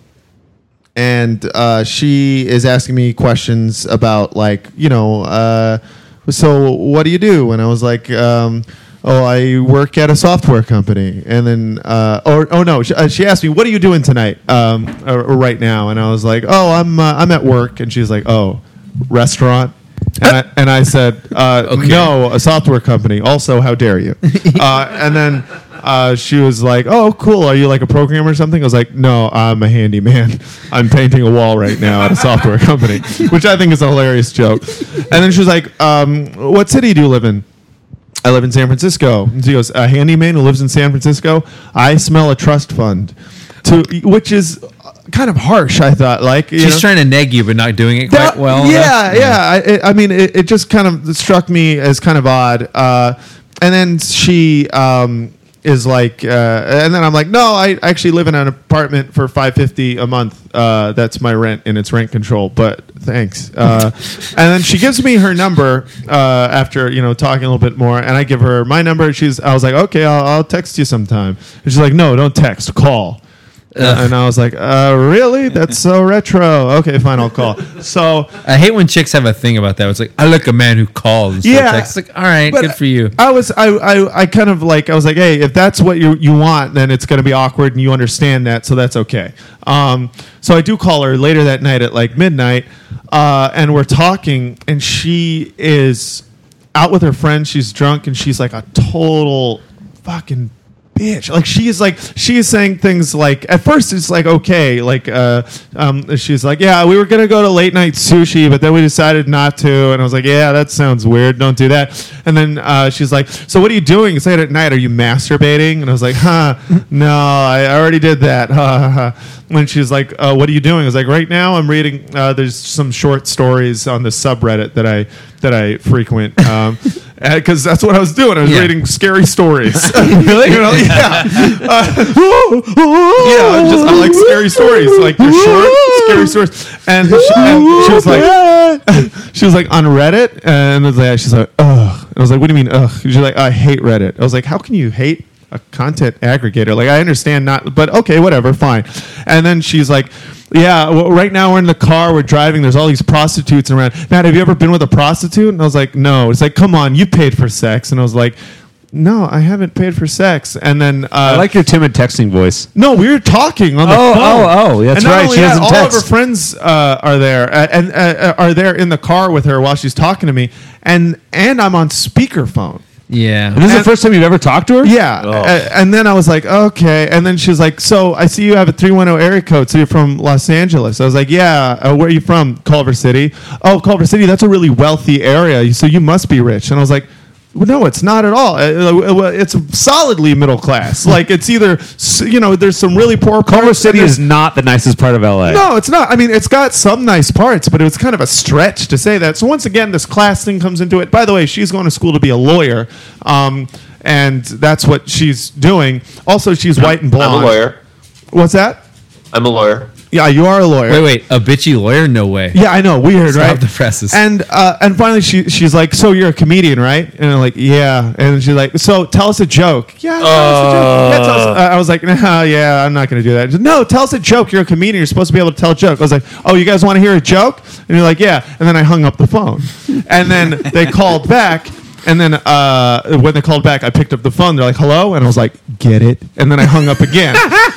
and uh, she is asking me questions about, like, you know, uh, so what do you do? And I was like, um, oh, I work at a software company. And then, uh, or oh no, she, uh, she asked me, what are you doing tonight, um, or, or right now? And I was like, oh, I'm uh, I'm at work. And she's like, oh, restaurant. And I, and I said, uh, Okay. no, a software company. Also, how dare you? uh, and then uh, she was like, oh, cool. Are you like a programmer or something? I was like, no, I'm a handyman. I'm painting a wall right now at a software company, which I think is a hilarious joke. And then she was like, um, what city do you live in? I live in San Francisco. And she goes, a handyman who lives in San Francisco? I smell a trust fund. To, which is kind of harsh, I thought. Like, you She's know? trying to neg you, but not doing it That- quite well. Yeah, enough. yeah. I, it- I mean, it, it just kind of struck me as kind of odd. Uh, and then she um, is like, uh, and then I'm like, no, I actually live in an apartment for five fifty a month. Uh, that's my rent, and it's rent control. But thanks. Uh, and then she gives me her number uh, after, you know, talking a little bit more, and I give her my number. She's, I was like, okay, I'll, I'll text you sometime. And she's like, no, don't text, call. Uh, and I was like, uh, really? That's so retro. Okay, fine, I'll call. So I hate when chicks have a thing about that. It's like, I like a man who calls. instead of Yeah. texts. It's like, all right, But good for you. I was, I, I, I kind of like, I was like, hey, if that's what you you want, then it's going to be awkward, and you understand that, so that's okay. Um, so I do call her later that night at like midnight, uh, and we're talking, and she is out with her friends. She's drunk, and she's like a total fucking bitch. Like she is like she is saying things like at first it's like okay, like uh, um, she's like yeah we were gonna go to late night sushi, but then we decided not to, and I was like yeah that sounds weird, don't do that. And then uh, she's like so what are you doing? It's late at night. Are you masturbating? And I was like huh no I already did that. When she's like uh, what are you doing? I was like right now I'm reading. Uh, there's some short stories on the subreddit that I that I frequent. Um, Because that's what I was doing. I was Yeah. reading scary stories. Really? You know, yeah. Uh, yeah, just I like scary stories. Like they're short, scary stories. And she, and she was like, she was like on Reddit, and was like, she's like, ugh. And I was like, what do you mean, ugh? She's like, I hate Reddit. I was like, how can you hate a content aggregator? Like, I understand not, but okay, whatever, fine. And then she's like, yeah, well, right now we're in the car, we're driving, there's all these prostitutes around. Matt, have you ever been with a prostitute? And I was like, no. It's like, come on, you paid for sex. And I was like, no, I haven't paid for sex. And then uh, I like your timid texting voice. no, we were talking on the Oh, phone. oh, oh, that's and not right, only she that, doesn't all text. of her friends uh, are there, uh, and uh, are there in the car with her while she's talking to me, and and I'm on speakerphone. Yeah. And this is And- the first time you've ever talked to her? Yeah, uh, and then I was like, okay. And then she was like, so I see you have a three one zero area code, so you're from Los Angeles. I was like, yeah. Uh, where are you from? Culver City. Oh, Culver City. That's a really wealthy area, so you must be rich. And I was like, well, no, it's not at all. Uh, It's solidly middle class. Like it's either, you know, there's some really poor. Culver parts, City and is there's- not the nicest part of L A. no, it's not. I mean, it's got some nice parts, but it was kind of a stretch to say that. So once again, this class thing comes into it. By the way, she's going to school to be a lawyer, um, and that's what she's doing. Also, she's white and blonde. I'm a lawyer. What's that? I'm a lawyer. Yeah, you are a lawyer. Wait, wait. A bitchy lawyer? No way. Yeah, I know. Weird, Stop right? the presses. And uh, and finally, she she's like, "So you're a comedian, right?" And I'm like, "Yeah." And she's like, "So tell us a joke." Yeah, tell us a joke. Yeah, tell us. Uh, I was like, "Nah, yeah, I'm not going to do that." She's, no, tell us a joke. You're a comedian. You're supposed to be able to tell a joke. I was like, "Oh, you guys want to hear a joke?" And you're like, "Yeah." And then I hung up the phone. And then they called back. And then uh, when they called back, I picked up the phone. They're like, "Hello," and I was like, "Get it?" And then I hung up again.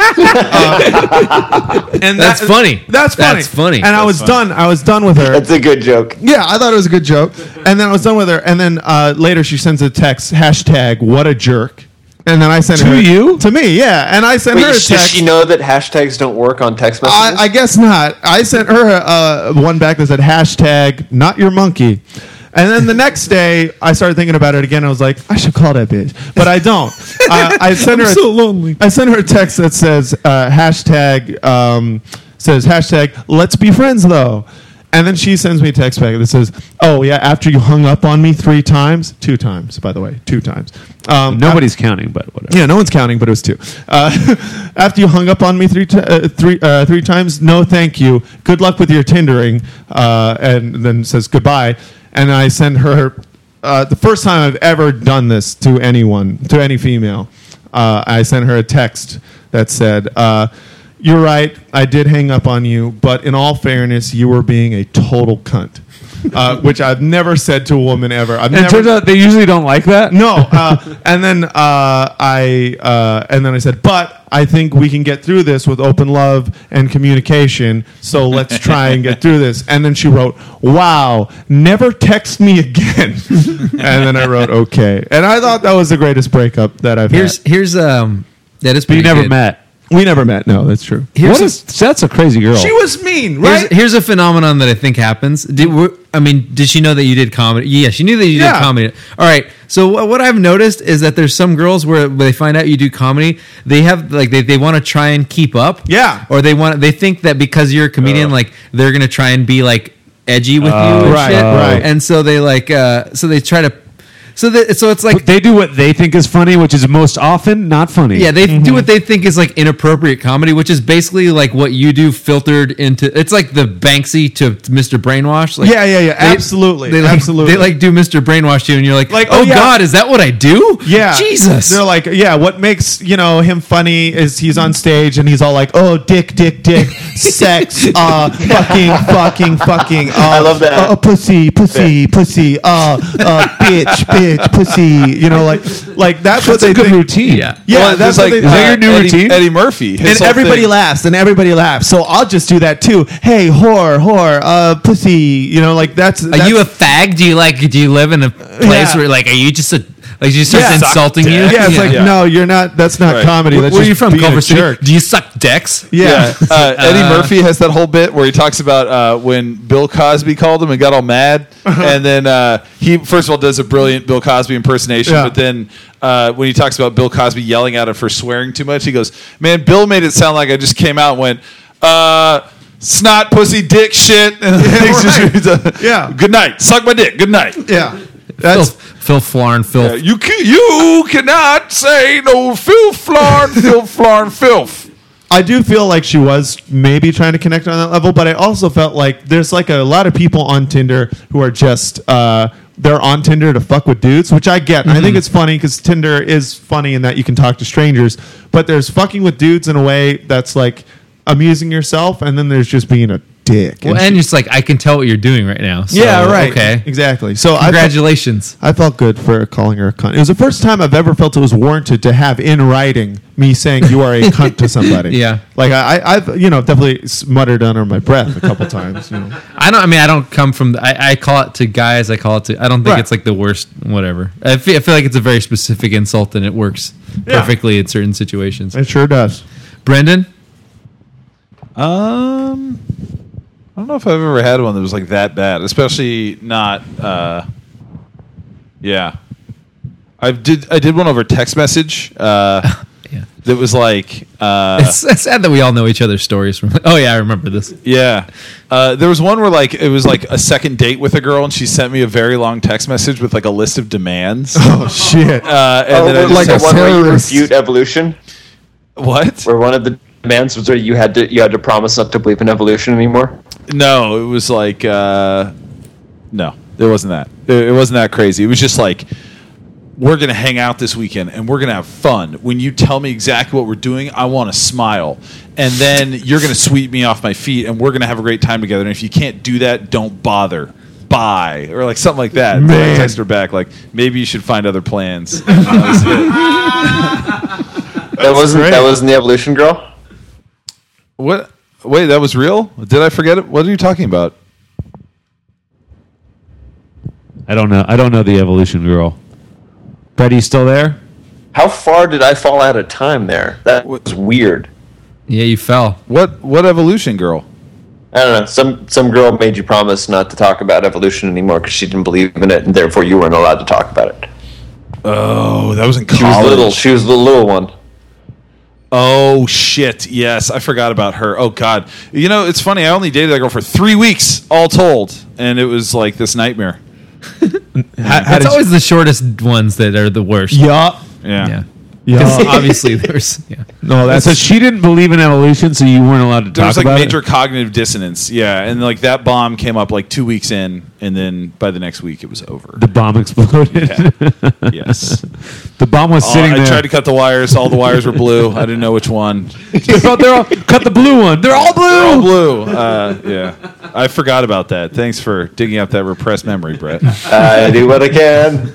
uh, and That's that- funny. That's funny. That's funny. And I was done. I was done with her. That's a good joke. Yeah, I thought it was a good joke. And then I was done with her. And then uh, later she sends a text, hashtag, what a jerk. And then I sent To her. you? To me, yeah. And I sent Wait, her a does text. she know that hashtags don't work on text messages? I, I guess not. I sent her uh, one back that said, hashtag, not your monkey. And then the next day, I started thinking about it again. I was like, I should call that bitch, but I don't. uh, I sent her. I'm a- so lonely. I sent her a text that says uh, hashtag um, says hashtag Let's be friends though, and then she sends me a text back that says, "Oh yeah, after you hung up on me three times, two times by the way, two times. Um, Nobody's counting, but whatever. yeah, no one's counting, but it was two. Uh, after you hung up on me three, t- uh, three, uh, three times, no, thank you. Good luck with your Tindering, uh, and then says goodbye. And I send her uh, the first time I've ever done this to anyone, to any female. Uh, I sent her a text that said, uh, "You're right, I did hang up on you, but in all fairness, you were being a total cunt." Uh, which I've never said to a woman ever. I've And it never, turns out they usually don't like that. no, uh, and then uh, I uh, and then I said, but I think we can get through this with open love and communication. So let's try and get through this. And then she wrote, "Wow, never text me again." And then I wrote, "Okay." And I thought that was the greatest breakup that I've Here's had. here's um that is But you pretty never good. met. We never met. No, that's true. Here's What a- is, that's a crazy girl. She was mean, Here's, right? here's a phenomenon that I think happens. Did we- I mean, did she know that you did comedy? Yeah, she knew that you Yeah. did comedy. All right. So what, what I've noticed is that there's some girls where when they find out you do comedy, they have like they, they want to try and keep up. Yeah. Or they want they think that because you're a comedian, like they're gonna try and be like edgy with you and right, shit. right. And so they like uh so they try to so that so it's like they do what they think is funny, which is most often not funny. yeah, they Mm-hmm. do what they think is like inappropriate comedy, which is basically like what you do filtered into. It's like the Banksy to Mister Brainwash. Like, Yeah, yeah, yeah, they- absolutely, They like, absolutely. They like do Mister Brainwash to you, and you're like, Like, oh, oh, yeah. God, is that what I do? Yeah, Jesus. They're like, yeah. What makes you know him funny is he's on stage and he's all like, "Oh, dick, dick, dick, sex, uh, fucking, fucking, fucking." Uh, I love that. Uh, pussy, pussy, pussy. Uh, uh, bitch, bitch, pussy. You know, like, like that's, what that's they a good think. routine. Yeah. Yeah, Well, that's just what like they Is that uh, your new Eddie, routine? Eddie Murphy. His And whole everybody thing- laughs, and everybody laughs. So I'll just do that too. Hey, whore, whore, uh, pussy. You know, like that's. Are that's you a fag? Do you like? Do you live in a place Yeah. where like? Are you just a Like she starts Yeah. insulting you. Yeah, it's like Yeah. no, you're not. That's not Right. comedy. Where, That's where are just you from, being a Culver City? jerk. Do you suck dicks? Yeah. Uh, Eddie Uh, Murphy has that whole bit where he talks about uh, when Bill Cosby called him and got all mad, and then uh, he first of all does a brilliant Bill Cosby impersonation, Yeah. but then uh, when he talks about Bill Cosby yelling at him for swearing too much, he goes, "Man, Bill made it sound like I just came out and went." Uh, Snot, pussy, dick, shit. And he's just- he's a- Yeah. Good night. Suck my dick. Good night. Yeah. Phil, That's Phil Flarn, Phil. Uh, you ca- you cannot say no filth, flarn, filth, flarn, filth. I do feel like she was maybe trying to connect on that level, but I also felt like there's like a lot of people on Tinder who are just uh, they're on Tinder to fuck with dudes, which I get. And I think it's funny because Tinder is funny in that you can talk to strangers, but there's fucking with dudes in a way that's like amusing yourself, and then there's just being a dick. Well, And and she- it's like I can tell what you're doing right now. So, yeah, right. Okay. Exactly. So I felt, Congratulations. I felt good for calling her a cunt. It was the first time I've ever felt it was warranted to have in writing me saying you are a cunt to somebody. Yeah. Like I, I- I've, you know, definitely s- muttered under my breath a couple times. You know. I don't. I mean, I don't come from. The, I, I call it to guys. I call it to. I don't think Right. it's like the worst. Whatever. I feel, I feel like it's a very specific insult, and it works Yeah. perfectly in certain situations. It sure does. Brendan, Um, I don't know if I've ever had one that was like that bad, especially not. Uh, yeah, I did. I did one over text message. Uh, yeah. that was like. Uh, It's, it's sad that we all know each other's stories from. Oh yeah, I remember this. yeah, uh, there was one where like it was like a second date with a girl, and she sent me a very long text message with like a list of demands. Oh shit! Uh, and Oh, then I was just like like the one where you terrorist. refute evolution, what? where one of the demands was where you had to you had to promise not to believe in evolution anymore. No, it was like uh, no, it wasn't that. It, it wasn't that crazy. It was just like we're gonna hang out this weekend and we're gonna have fun. When you tell me exactly what we're doing, I want to smile, and then you're gonna sweep me off my feet, and we're gonna have a great time together. And if you can't do that, don't bother. Bye, or like something like that. So I Man. text her back like maybe you should find other plans. And that was it. That wasn't great. that wasn't the evolution girl. What? Wait, that was real? Did I forget it? What are you talking about? I don't know. I don't know the evolution girl. Brett, you still there? How far did I fall out of time there? That was weird. Yeah, you fell. What? What evolution girl? I don't know. Some some girl made you promise not to talk about evolution anymore because she didn't believe in it, and therefore you weren't allowed to talk about it. Oh, that was in She was college. little. She was the little one. Oh shit! Yes, I forgot about her. Oh god, you know it's funny. I only dated that girl for three weeks, all told, and it was like this nightmare. How, how It's did always the shortest ones that are the worst. you, yeah, Yeah. Yeah. yeah. Because obviously there's. Yeah. No, that's So she didn't believe in evolution, so you weren't allowed to There talk was like about major it. cognitive dissonance. Yeah, and like that bomb came up like two weeks in, and then by the next week it was over. The bomb exploded. Yes. The bomb was Oh, sitting I there. tried to cut the wires. All the wires were blue. I didn't know which one. Oh, they're all, cut the blue one. They're all blue. They're all blue. Uh, yeah, I forgot about that. Thanks for digging up that repressed memory, Brett. I do what I can.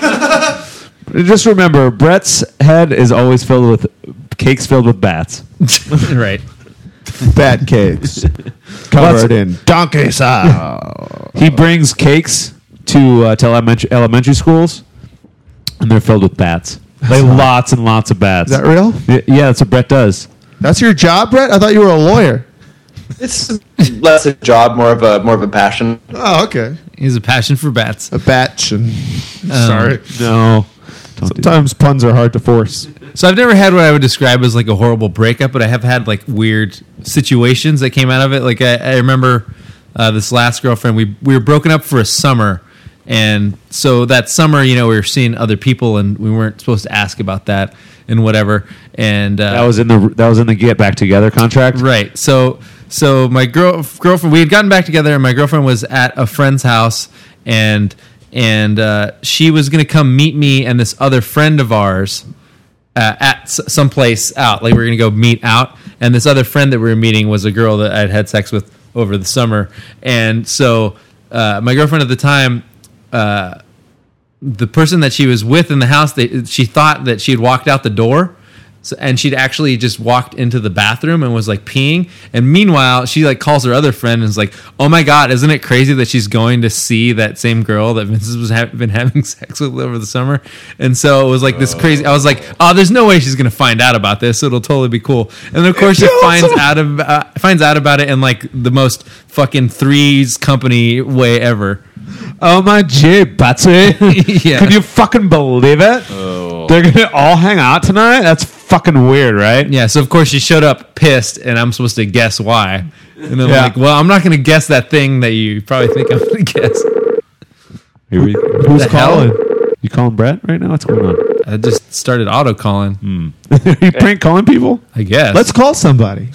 Just remember, Brett's head is always filled with cakes filled with bats. Right. bat cakes covered in donkey sauce. He brings cakes to uh, to elementary, elementary schools, and they're filled with bats. Like lots and lots of bats. Is that real? Y- Yeah, that's what Brett does. That's your job, Brett? I thought you were a lawyer. It's less a job, more of a more of a passion. Oh, okay. He has a passion for bats. A batch and sorry. No. Don't do that. Sometimes puns are hard to force. So I've never had what I would describe as like a horrible breakup, but I have had like weird situations that came out of it. Like I, I remember uh, this last girlfriend. We we were broken up for a summer, and so that summer, you know, we were seeing other people, and we weren't supposed to ask about that and whatever. And uh, That was in the that was in the get back together contract. right. So so my girl girlfriend, we had gotten back together, and my girlfriend was at a friend's house, and and uh, she was going to come meet me and this other friend of ours. Uh, at s- someplace out, like we were gonna go meet out, and this other friend that we were meeting was a girl that I'd had sex with over the summer, and so uh, my girlfriend at the time, uh, the person that she was with in the house, they, she thought that she had walked out the door, So, and she'd actually just walked into the bathroom and was like peeing. And meanwhile, she like calls her other friend and is like, "Oh my God, isn't it crazy that she's going to see that same girl that Vince was ha- been having sex with over the summer?" And so it was like this crazy. I was like, "Oh, there's no way she's going to find out about this. So it'll totally be cool." And then of course she finds out of uh, finds out about it in like the most fucking Three's Company way ever. Oh my G, Patsy. Yeah. Could you fucking believe it? Oh. They're going to all hang out tonight? That's fucking weird, right? Yeah, so of course she showed up pissed, and I'm supposed to guess why. And then Yeah. I'm like, well, I'm not going to guess that thing that you probably think I'm going to guess. Here we, Who's the calling? You calling Brett right now? What's going on? I just started auto calling. Are you prank calling people? I guess. Let's call somebody.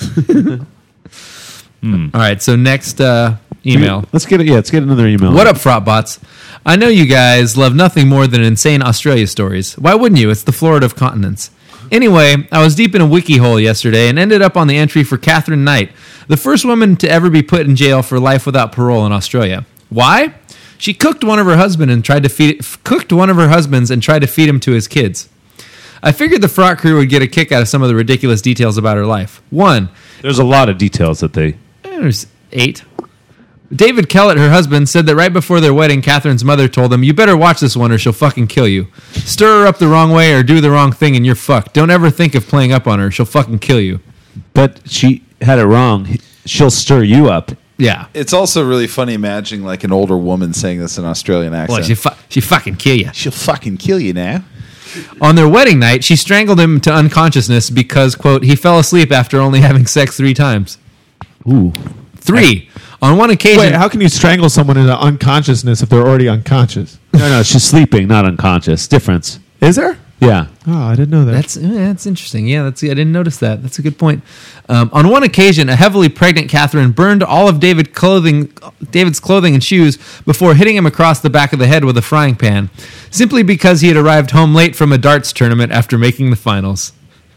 All right, so next uh, email. Let's get it. Yeah, let's get another email. What up, Frotbots? I know you guys love nothing more than insane Australia stories. Why wouldn't you? It's the Florida of continents. Anyway, I was deep in a wiki hole yesterday and ended up on the entry for Catherine Knight, the first woman to ever be put in jail for life without parole in Australia. Why? She cooked one of her husband and tried to feed cooked one of her husbands and tried to feed him to his kids. I figured the Frot crew would get a kick out of some of the ridiculous details about her life. One, There's a lot of details that they. there's eight. David Kellett, her husband, said that right before their wedding, Catherine's mother told him, "You better watch this one or she'll fucking kill you. Stir her up the wrong way or do the wrong thing and you're fucked. Don't ever think of playing up on her. She'll fucking kill you." But she had it wrong. She'll stir you up. Yeah. It's also really funny imagining like an older woman saying this in an Australian accent. Well, she, fu- she fucking kill you. She'll fucking kill you now. On their wedding night, she strangled him to unconsciousness because, quote, he fell asleep after only having sex three times. Ooh. Three. On one occasion... Wait, how can you strangle someone into unconsciousness if they're already unconscious? No, no, she's sleeping, not unconscious. Difference. Is there? Yeah. Oh, I didn't know that. That's yeah, that's interesting. Yeah, that's I didn't notice that. That's a good point. Um, on one occasion, a heavily pregnant Catherine burned all of David clothing, David's clothing and shoes before hitting him across the back of the head with a frying pan, simply because he had arrived home late from a darts tournament after making the finals.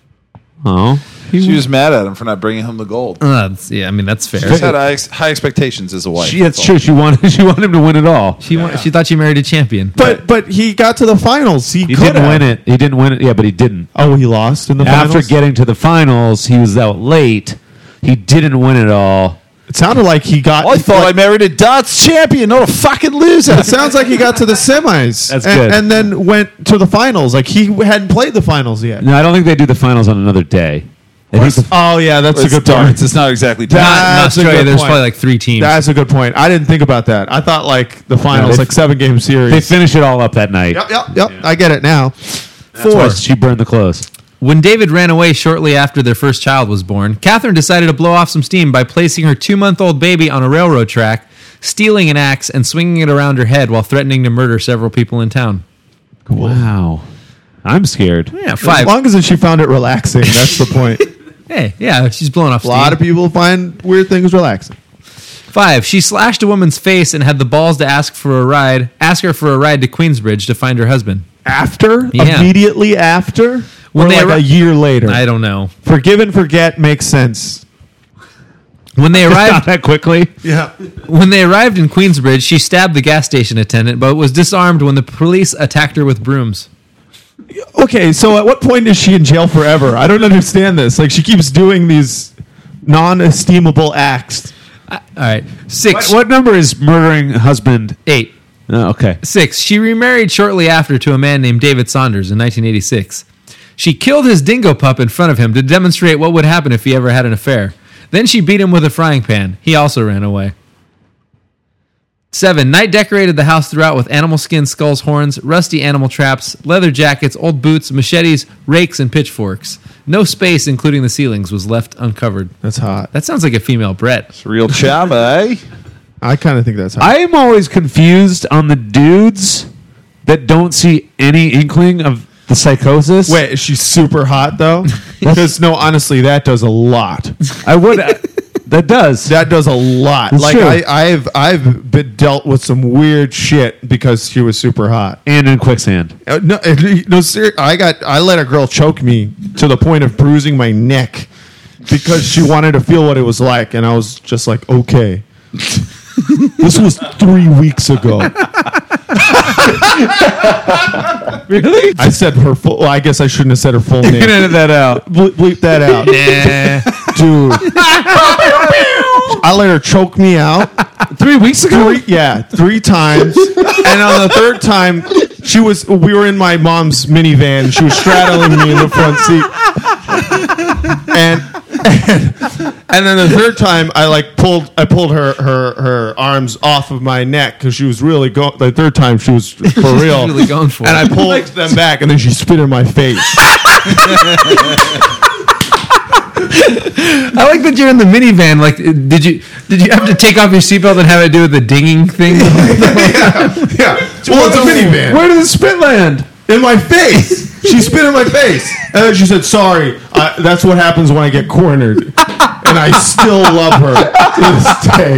Oh. She was mad at him for not bringing home the gold. Uh, that's- yeah, I mean that's fair. She just had high, high expectations as a wife. She, that's true. She wanted, she wanted him to win it all. She wa- she thought she married a champion. but but he got to the finals. He, He could didn't have. win it. He didn't win it. Yeah, but he didn't. Oh, he lost in the After finals. getting to the finals, he was out late. He didn't win it all. It sounded like he got. I thought I like, married a darts champion, not a fucking loser. It sounds like he got to the semis. That's and, good. And then went to the finals. Like he hadn't played the finals yet. No, I don't think they do the finals on another day. I think the- Oh yeah, that's It's a good darts. point. It's not exactly Not darts. in That's a Australia, good there's point. probably like three teams. That's a good point. I didn't think about that. I thought like the finals, they- like seven game series. they finish it all up that night. Yep, yep, yep. I get it now. That's why Four. she burned the clothes. When David ran away shortly after their first child was born, Catherine decided to blow off some steam by placing her two-month-old baby on a railroad track, stealing an axe, and swinging it around her head while threatening to murder several people in town. Wow. I'm scared. Yeah, As five. long as she found it relaxing, that's the point. Hey, yeah, she's blowing off A steam. lot of people find weird things relaxing. Five. She slashed a woman's face and had the balls to ask for a ride, ask her for a ride to Queensbridge to find her husband. After, Yeah. immediately after, When or they like arri- a year later. I don't know. Forgive and forget makes sense. When they Not arrived, that quickly. Yeah. when they arrived in Queensbridge, she stabbed the gas station attendant, but was disarmed when the police attacked her with brooms. Okay, so at what point is she in jail forever? I don't understand this. Like she keeps doing these non-esteemable acts. All right, six. What, what number is murdering husband? Eight. Oh, okay. Six. She remarried shortly after to a man named David Saunders in nineteen eighty-six. She killed his dingo pup in front of him to demonstrate what would happen if he ever had an affair. Then she beat him with a frying pan. He also ran away. Seven. Knight decorated the house throughout with animal skin skulls, horns, rusty animal traps, leather jackets, old boots, machetes, rakes, and pitchforks. No space, including the ceilings, was left uncovered. That's hot. That sounds like a female Brett. It's real charm, eh? I kind of think that's hot. I'm always confused on the dudes that don't see any inkling of the psychosis. Wait, is she super hot though? Because no, honestly, that does a lot. I would. That does. That does a lot. It's like true. I, I've I've been dealt with some weird shit because she was super hot. And in quicksand. Uh, no, no, ser- I got I let a girl choke me to the point of bruising my neck because she wanted to feel what it was like, and I was just like, okay. This was three weeks ago. Really? I said her full. Well, I guess I shouldn't have said her full You name. can edit that out. Ble- bleep that out, dude. I let her choke me out. Three weeks ago? Three, yeah, three times. And on the third time, she was. We were in my mom's minivan. She was straddling me in the front seat. And, and and then the third time, I like pulled. I pulled her her, her arms off of my neck because she was really going. The third time, she was for real, Really going for and it. I pulled them back, and then she spit in my face. I like that you're in the minivan. Like, did you did you have to take off your seatbelt and have it do with the dinging thing? yeah, yeah. Well, it's a minivan. Where did the spit land? In my face. She spit in my face. And then she said, sorry, I, that's what happens when I get cornered. And I still love her to this day.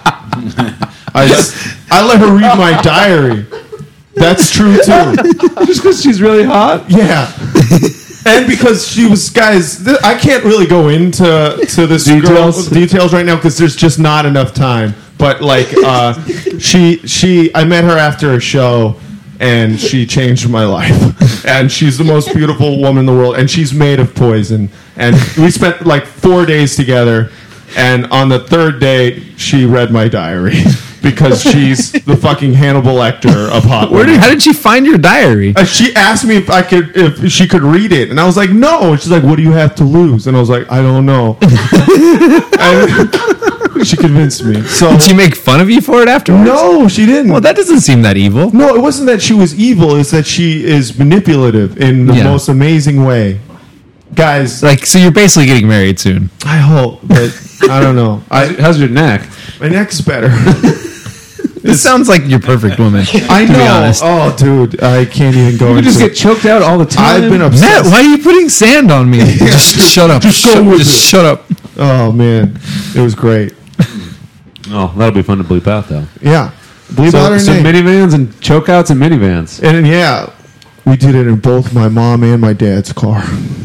I, I let her read my diary. That's true, too. Just because she's really hot? Yeah. And because she was, guys, th- I can't really go into to this Details? girl, details right now because there's just not enough time. But, like, uh, she, she, I met her after a show. And she changed my life. And she's the most beautiful woman in the world. And she's made of poison. And we spent like four days together. And on the third day, she read my diary. Because she's the fucking Hannibal Lecter of hot Where women. did, how did she find your diary? Uh, she asked me if I could, if she could read it, and I was like, no. And she's like, what do you have to lose? And I was like, I don't know. And she convinced me. So Did she make fun of you for it afterwards? no, she didn't. Well, that doesn't seem that evil. No, it wasn't that she was evil. It's that she is manipulative in the Yeah. most amazing way. Guys, Like, so you're basically getting married soon. I hope, but I don't know. I, How's your neck? my neck's better. This sounds like your perfect woman. I to know. be honest. Oh, dude, I can't even go You into just get choked out all the time. I've been Matt, obsessed. why are you putting sand on me? Just shut up. Just, go shut, with just it. shut up. Oh, man. It was great. Oh, that'll be fun to bleep out, though. Yeah. Believe So, out her so name. minivans and chokeouts and minivans. And then, yeah, we did it in both my mom and my dad's car.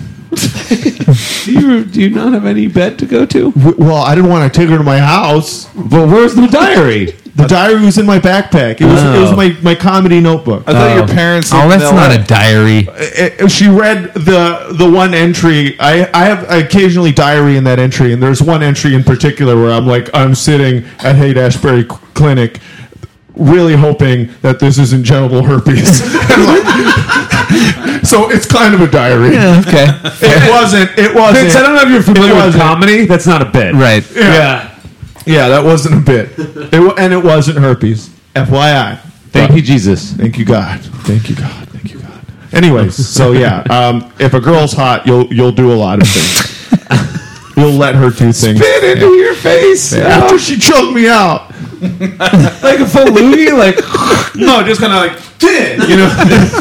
Do you do you not have any bed to go to? W- Well, I didn't want to take her to my house. Well, where's the diary? The diary was in my backpack. It was it was Oh. my, my comedy notebook. I thought Oh. your parents. Oh, lived in that's L A. not a diary. Uh, uh, She read the the one entry. I, I have occasionally diary in that entry, and there's one entry in particular where I'm like, I'm sitting at Haight Ashbury C- Clinic, really hoping that this isn't genital herpes. So it's kind of a diary. Yeah, okay. It wasn't. It wasn't. Vince, I don't know if you're familiar It with wasn't. comedy. That's not a bit. Right. Yeah. Yeah, that wasn't a bit. It, wa- and it wasn't herpes. F Y I. Thank you, Jesus. Thank you, God. Thank you, God. Thank you, God. Anyways, so yeah, um, if a girl's hot, you'll you'll do a lot of things. You'll let her do things. Spit into your face. After she choked me out. Like a full loogie? Like, No, just kind of like, you know.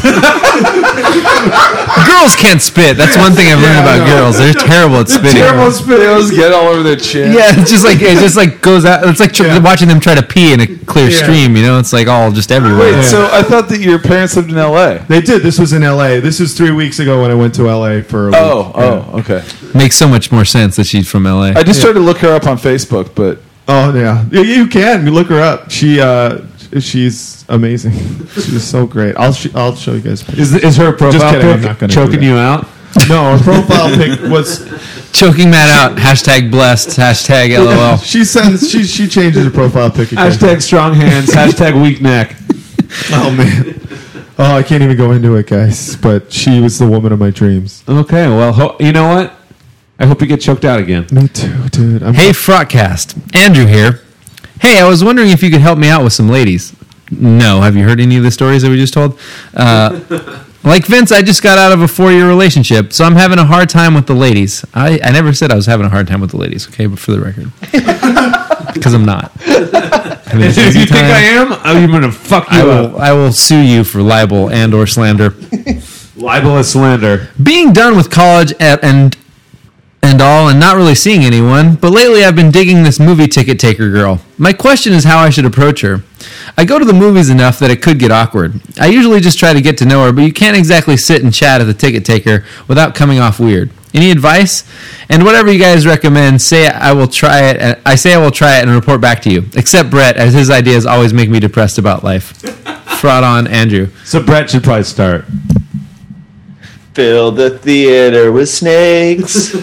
Girls can't spit. That's one thing I've learned Yeah, I about know. girls. They're terrible at spitting. Terrible spittos get all over their chin. Yeah, it's just like it just like goes out. It's like tr- Yeah. watching them try to pee in a clear Yeah. stream. You know, it's like all just everywhere. Wait, so I thought that your parents lived in L A. They did. This was in L A. This was three weeks ago when I went to L A for a week. Oh, oh, okay. Makes so much more sense that she's from L A. I just tried to look her up on Facebook, but Oh, yeah. Yeah, you can. You look her up. She, uh, she's amazing. She's so great. I'll, sh- I'll show you guys. is, is her profile kidding, I'm pic not gonna do choking that. you out? No, her profile pic was. Choking Matt out. Hashtag blessed. Hashtag LOL. She sends. She she changes her profile pic again. Hashtag strong hands. Hashtag weak neck. Oh man. Oh, I can't even go into it, guys. But she was the woman of my dreams. Okay, well, ho- you know what? I hope you get choked out again. Me too, dude. I'm Hey, Frotcast. Andrew here. Hey, I was wondering if you could help me out with some ladies. No. Have you heard any of the stories that we just told? Uh, like Vince, I just got out of a four-year relationship, so I'm having a hard time with the ladies. I, I never said I was having a hard time with the ladies, okay? But for the record. Because I'm not. Having an If easy you think time. I am, I'm going to fuck you I up. will, I will sue you for libel and or slander. Libelous slander. Being done with college at, and and all and not really seeing anyone, but lately I've been digging this movie ticket taker girl. My question is how I should approach her. I go to the movies enough that it could get awkward. I usually just try to get to know her, but you can't exactly sit and chat at the ticket taker without coming off weird. Any advice? And whatever you guys recommend, say I will try it. And I say I will try it and report back to you. Except Brett, as his ideas always make me depressed about life. trot on Andrew. So Brett should probably start. Fill the theater with snakes.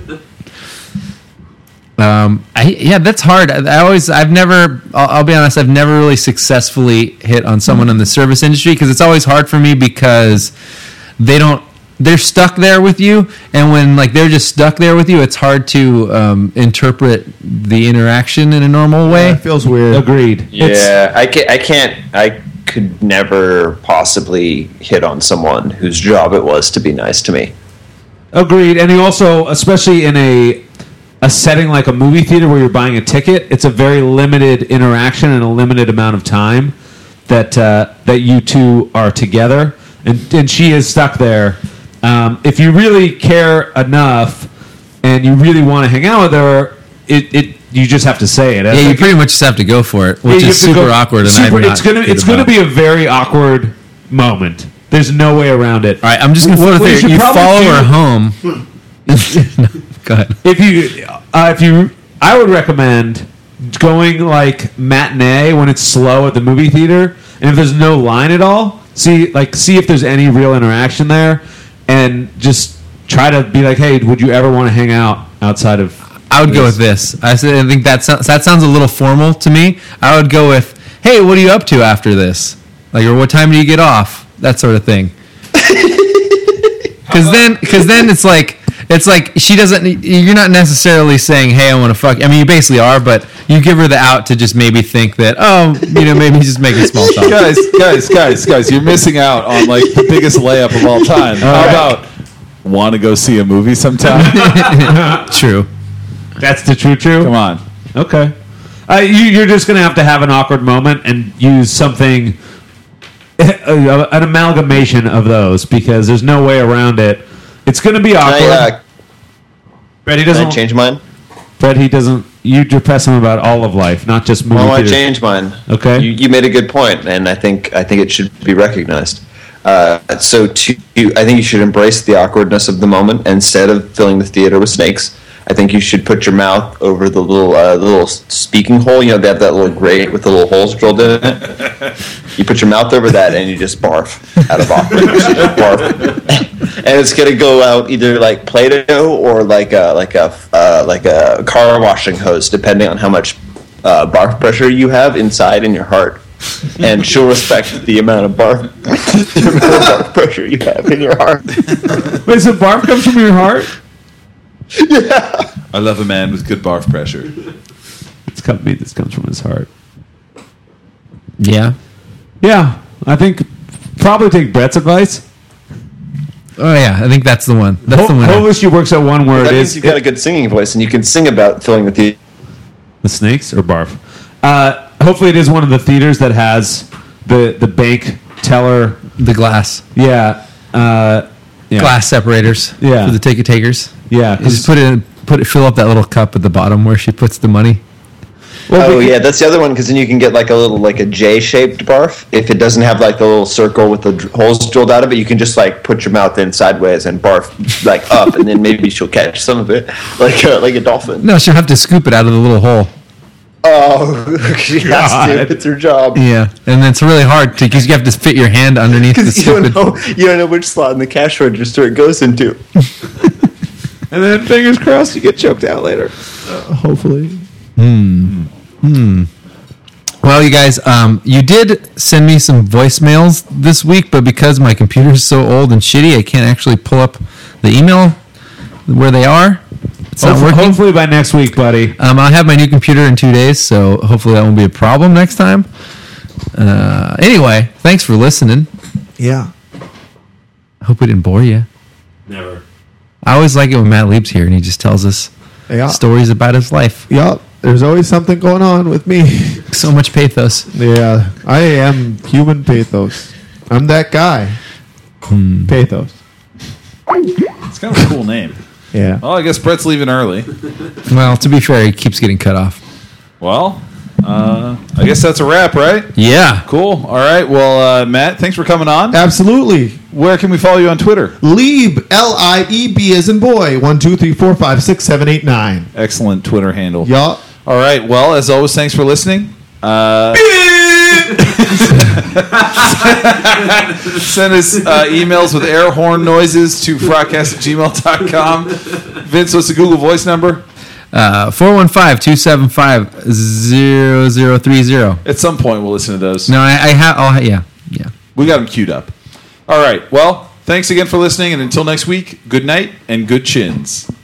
Um, I, yeah, that's hard. I, I always, I've never, I'll, I'll be honest, I've never really successfully hit on someone in the service industry because it's always hard for me because they don't, they're stuck there with you. And when like they're just stuck there with you, it's hard to um, interpret the interaction in a normal way. It feels weird. Agreed. Yeah, I can't, I can't, I could never possibly hit on someone whose job it was to be nice to me. Agreed. And you also, especially in a a setting like a movie theater where you're buying a ticket, it's a very limited interaction and a limited amount of time that uh, that you two are together, and and she is stuck there. Um, if you really care enough and you really want to hang out with her, it, it you just have to say it. Yeah, you pretty much just have to go for it, which Yeah, you is have to super go- awkward. And super- I'm not it's gonna good it's gonna about. be a very awkward moment. There's no way around it. All right, I'm just gonna What- float what it you there. should You probably follow do- her home. No, go ahead. If you, uh, if you, I would recommend going like matinee when it's slow at the movie theater, and if there's no line at all, see like see if there's any real interaction there, and just try to be like, hey, would you ever want to hang out outside of? I would go with this. I said, I think that sounds, that sounds a little formal to me. I would go with, hey, what are you up to after this? Like, or what time do you get off? That sort of thing. Because then, because then it's like, it's like she doesn't. You're not necessarily saying, hey, I want to fuck. I mean, you basically are, but you give her the out to just maybe think that, oh, you know, maybe just making small talk. guys, guys, guys, guys, you're missing out on like the biggest layup of all time. How about want to go see a movie sometime? True. That's the true true. Come on. Okay. Uh, you, you're just gonna have to have an awkward moment and use something, uh, an amalgamation of those, because there's no way around it. It's gonna be Can awkward. I, uh, Fred, he can doesn't I change mine? Fred, he doesn't. You depress him about all of life, not just movie Well, I theaters. change mine. Okay. You, you made a good point, and I think I think it should be recognized. Uh, so, to you, I think you should embrace the awkwardness of the moment. And instead of filling the theater with snakes, I think you should put your mouth over the little uh, the little speaking hole. You know, they have that little grate with the little holes drilled in it. You put your mouth over that, and you just barf out of awkwardness. You just barf, and it's gonna go out either like Play-Doh or like a like a uh, like a car washing hose, depending on how much uh, barf pressure you have inside in your heart. And she'll respect the amount of barf, the amount of barf pressure you have in your heart. Wait, so barf comes from your heart? I love a man with good barf pressure. It's company. This comes from his heart. Yeah. Yeah, I think probably take Brett's advice. Oh yeah, I think that's the one. That's Ho- the one. Hopefully she works out one word. That Is means you've got a good singing voice, and you can sing about filling the theater. the snakes or barf? Uh, hopefully it is one of the theaters that has the the bank teller. The glass. Yeah, uh, yeah. Glass separators. Yeah. For the ticket takers. Yeah, You just put it in, put it, fill up that little cup at the bottom where she puts the money. Well, Oh we- yeah, that's the other one, because then you can get like a little like a J-shaped barf. If it doesn't have like the little circle with the dr- holes drilled out of it, you can just like put your mouth in sideways and barf like up, and then maybe she'll catch some of it, like a, like a dolphin. No, she'll have to scoop it out of the little hole. Oh, she has God. to. It's her job. Yeah, and it's really hard to because you have to fit your hand underneath the Because you don't stupid. know you don't know which slot in the cash register it goes into. and then fingers crossed you get choked out later. Hopefully. Well, you guys, um, you did send me some voicemails this week, but because my computer is so old and shitty, I can't actually pull up the email where they are. It's not Hopefully, working. hopefully by next week, buddy. Um, I'll have my new computer in two days, so hopefully that won't be a problem next time. Uh, anyway, thanks for listening. Yeah. I hope we didn't bore you. Never. I always like it when Matt Lieb's here and he just tells us Yeah. stories about his life. Yup. There's always something going on with me. So much pathos. Yeah. I am human pathos. I'm that guy. Pathos. It's kind of a cool name. Yeah. Well, I guess Brett's leaving early. Well, to be fair, he keeps getting cut off. Well, uh, I guess that's a wrap, right? Yeah. Cool. All right. Well, uh, Matt, thanks for coming on. Absolutely. Where can we follow you on Twitter? Lieb, L I E B as in boy, one, two, three, four, five, six, seven, eight, nine. Excellent Twitter handle. Yup. All right. Well, as always, thanks for listening. Uh, Send us uh, emails with air horn noises to frogcast at gmail dot com. Vince, what's the Google Voice number? Uh, four one five, two seven five, zero zero three zero. At some point, we'll listen to those. No, I, I have. Oh, yeah, yeah. We got them queued up. All right. Well, thanks again for listening, and until next week, good night and good chins.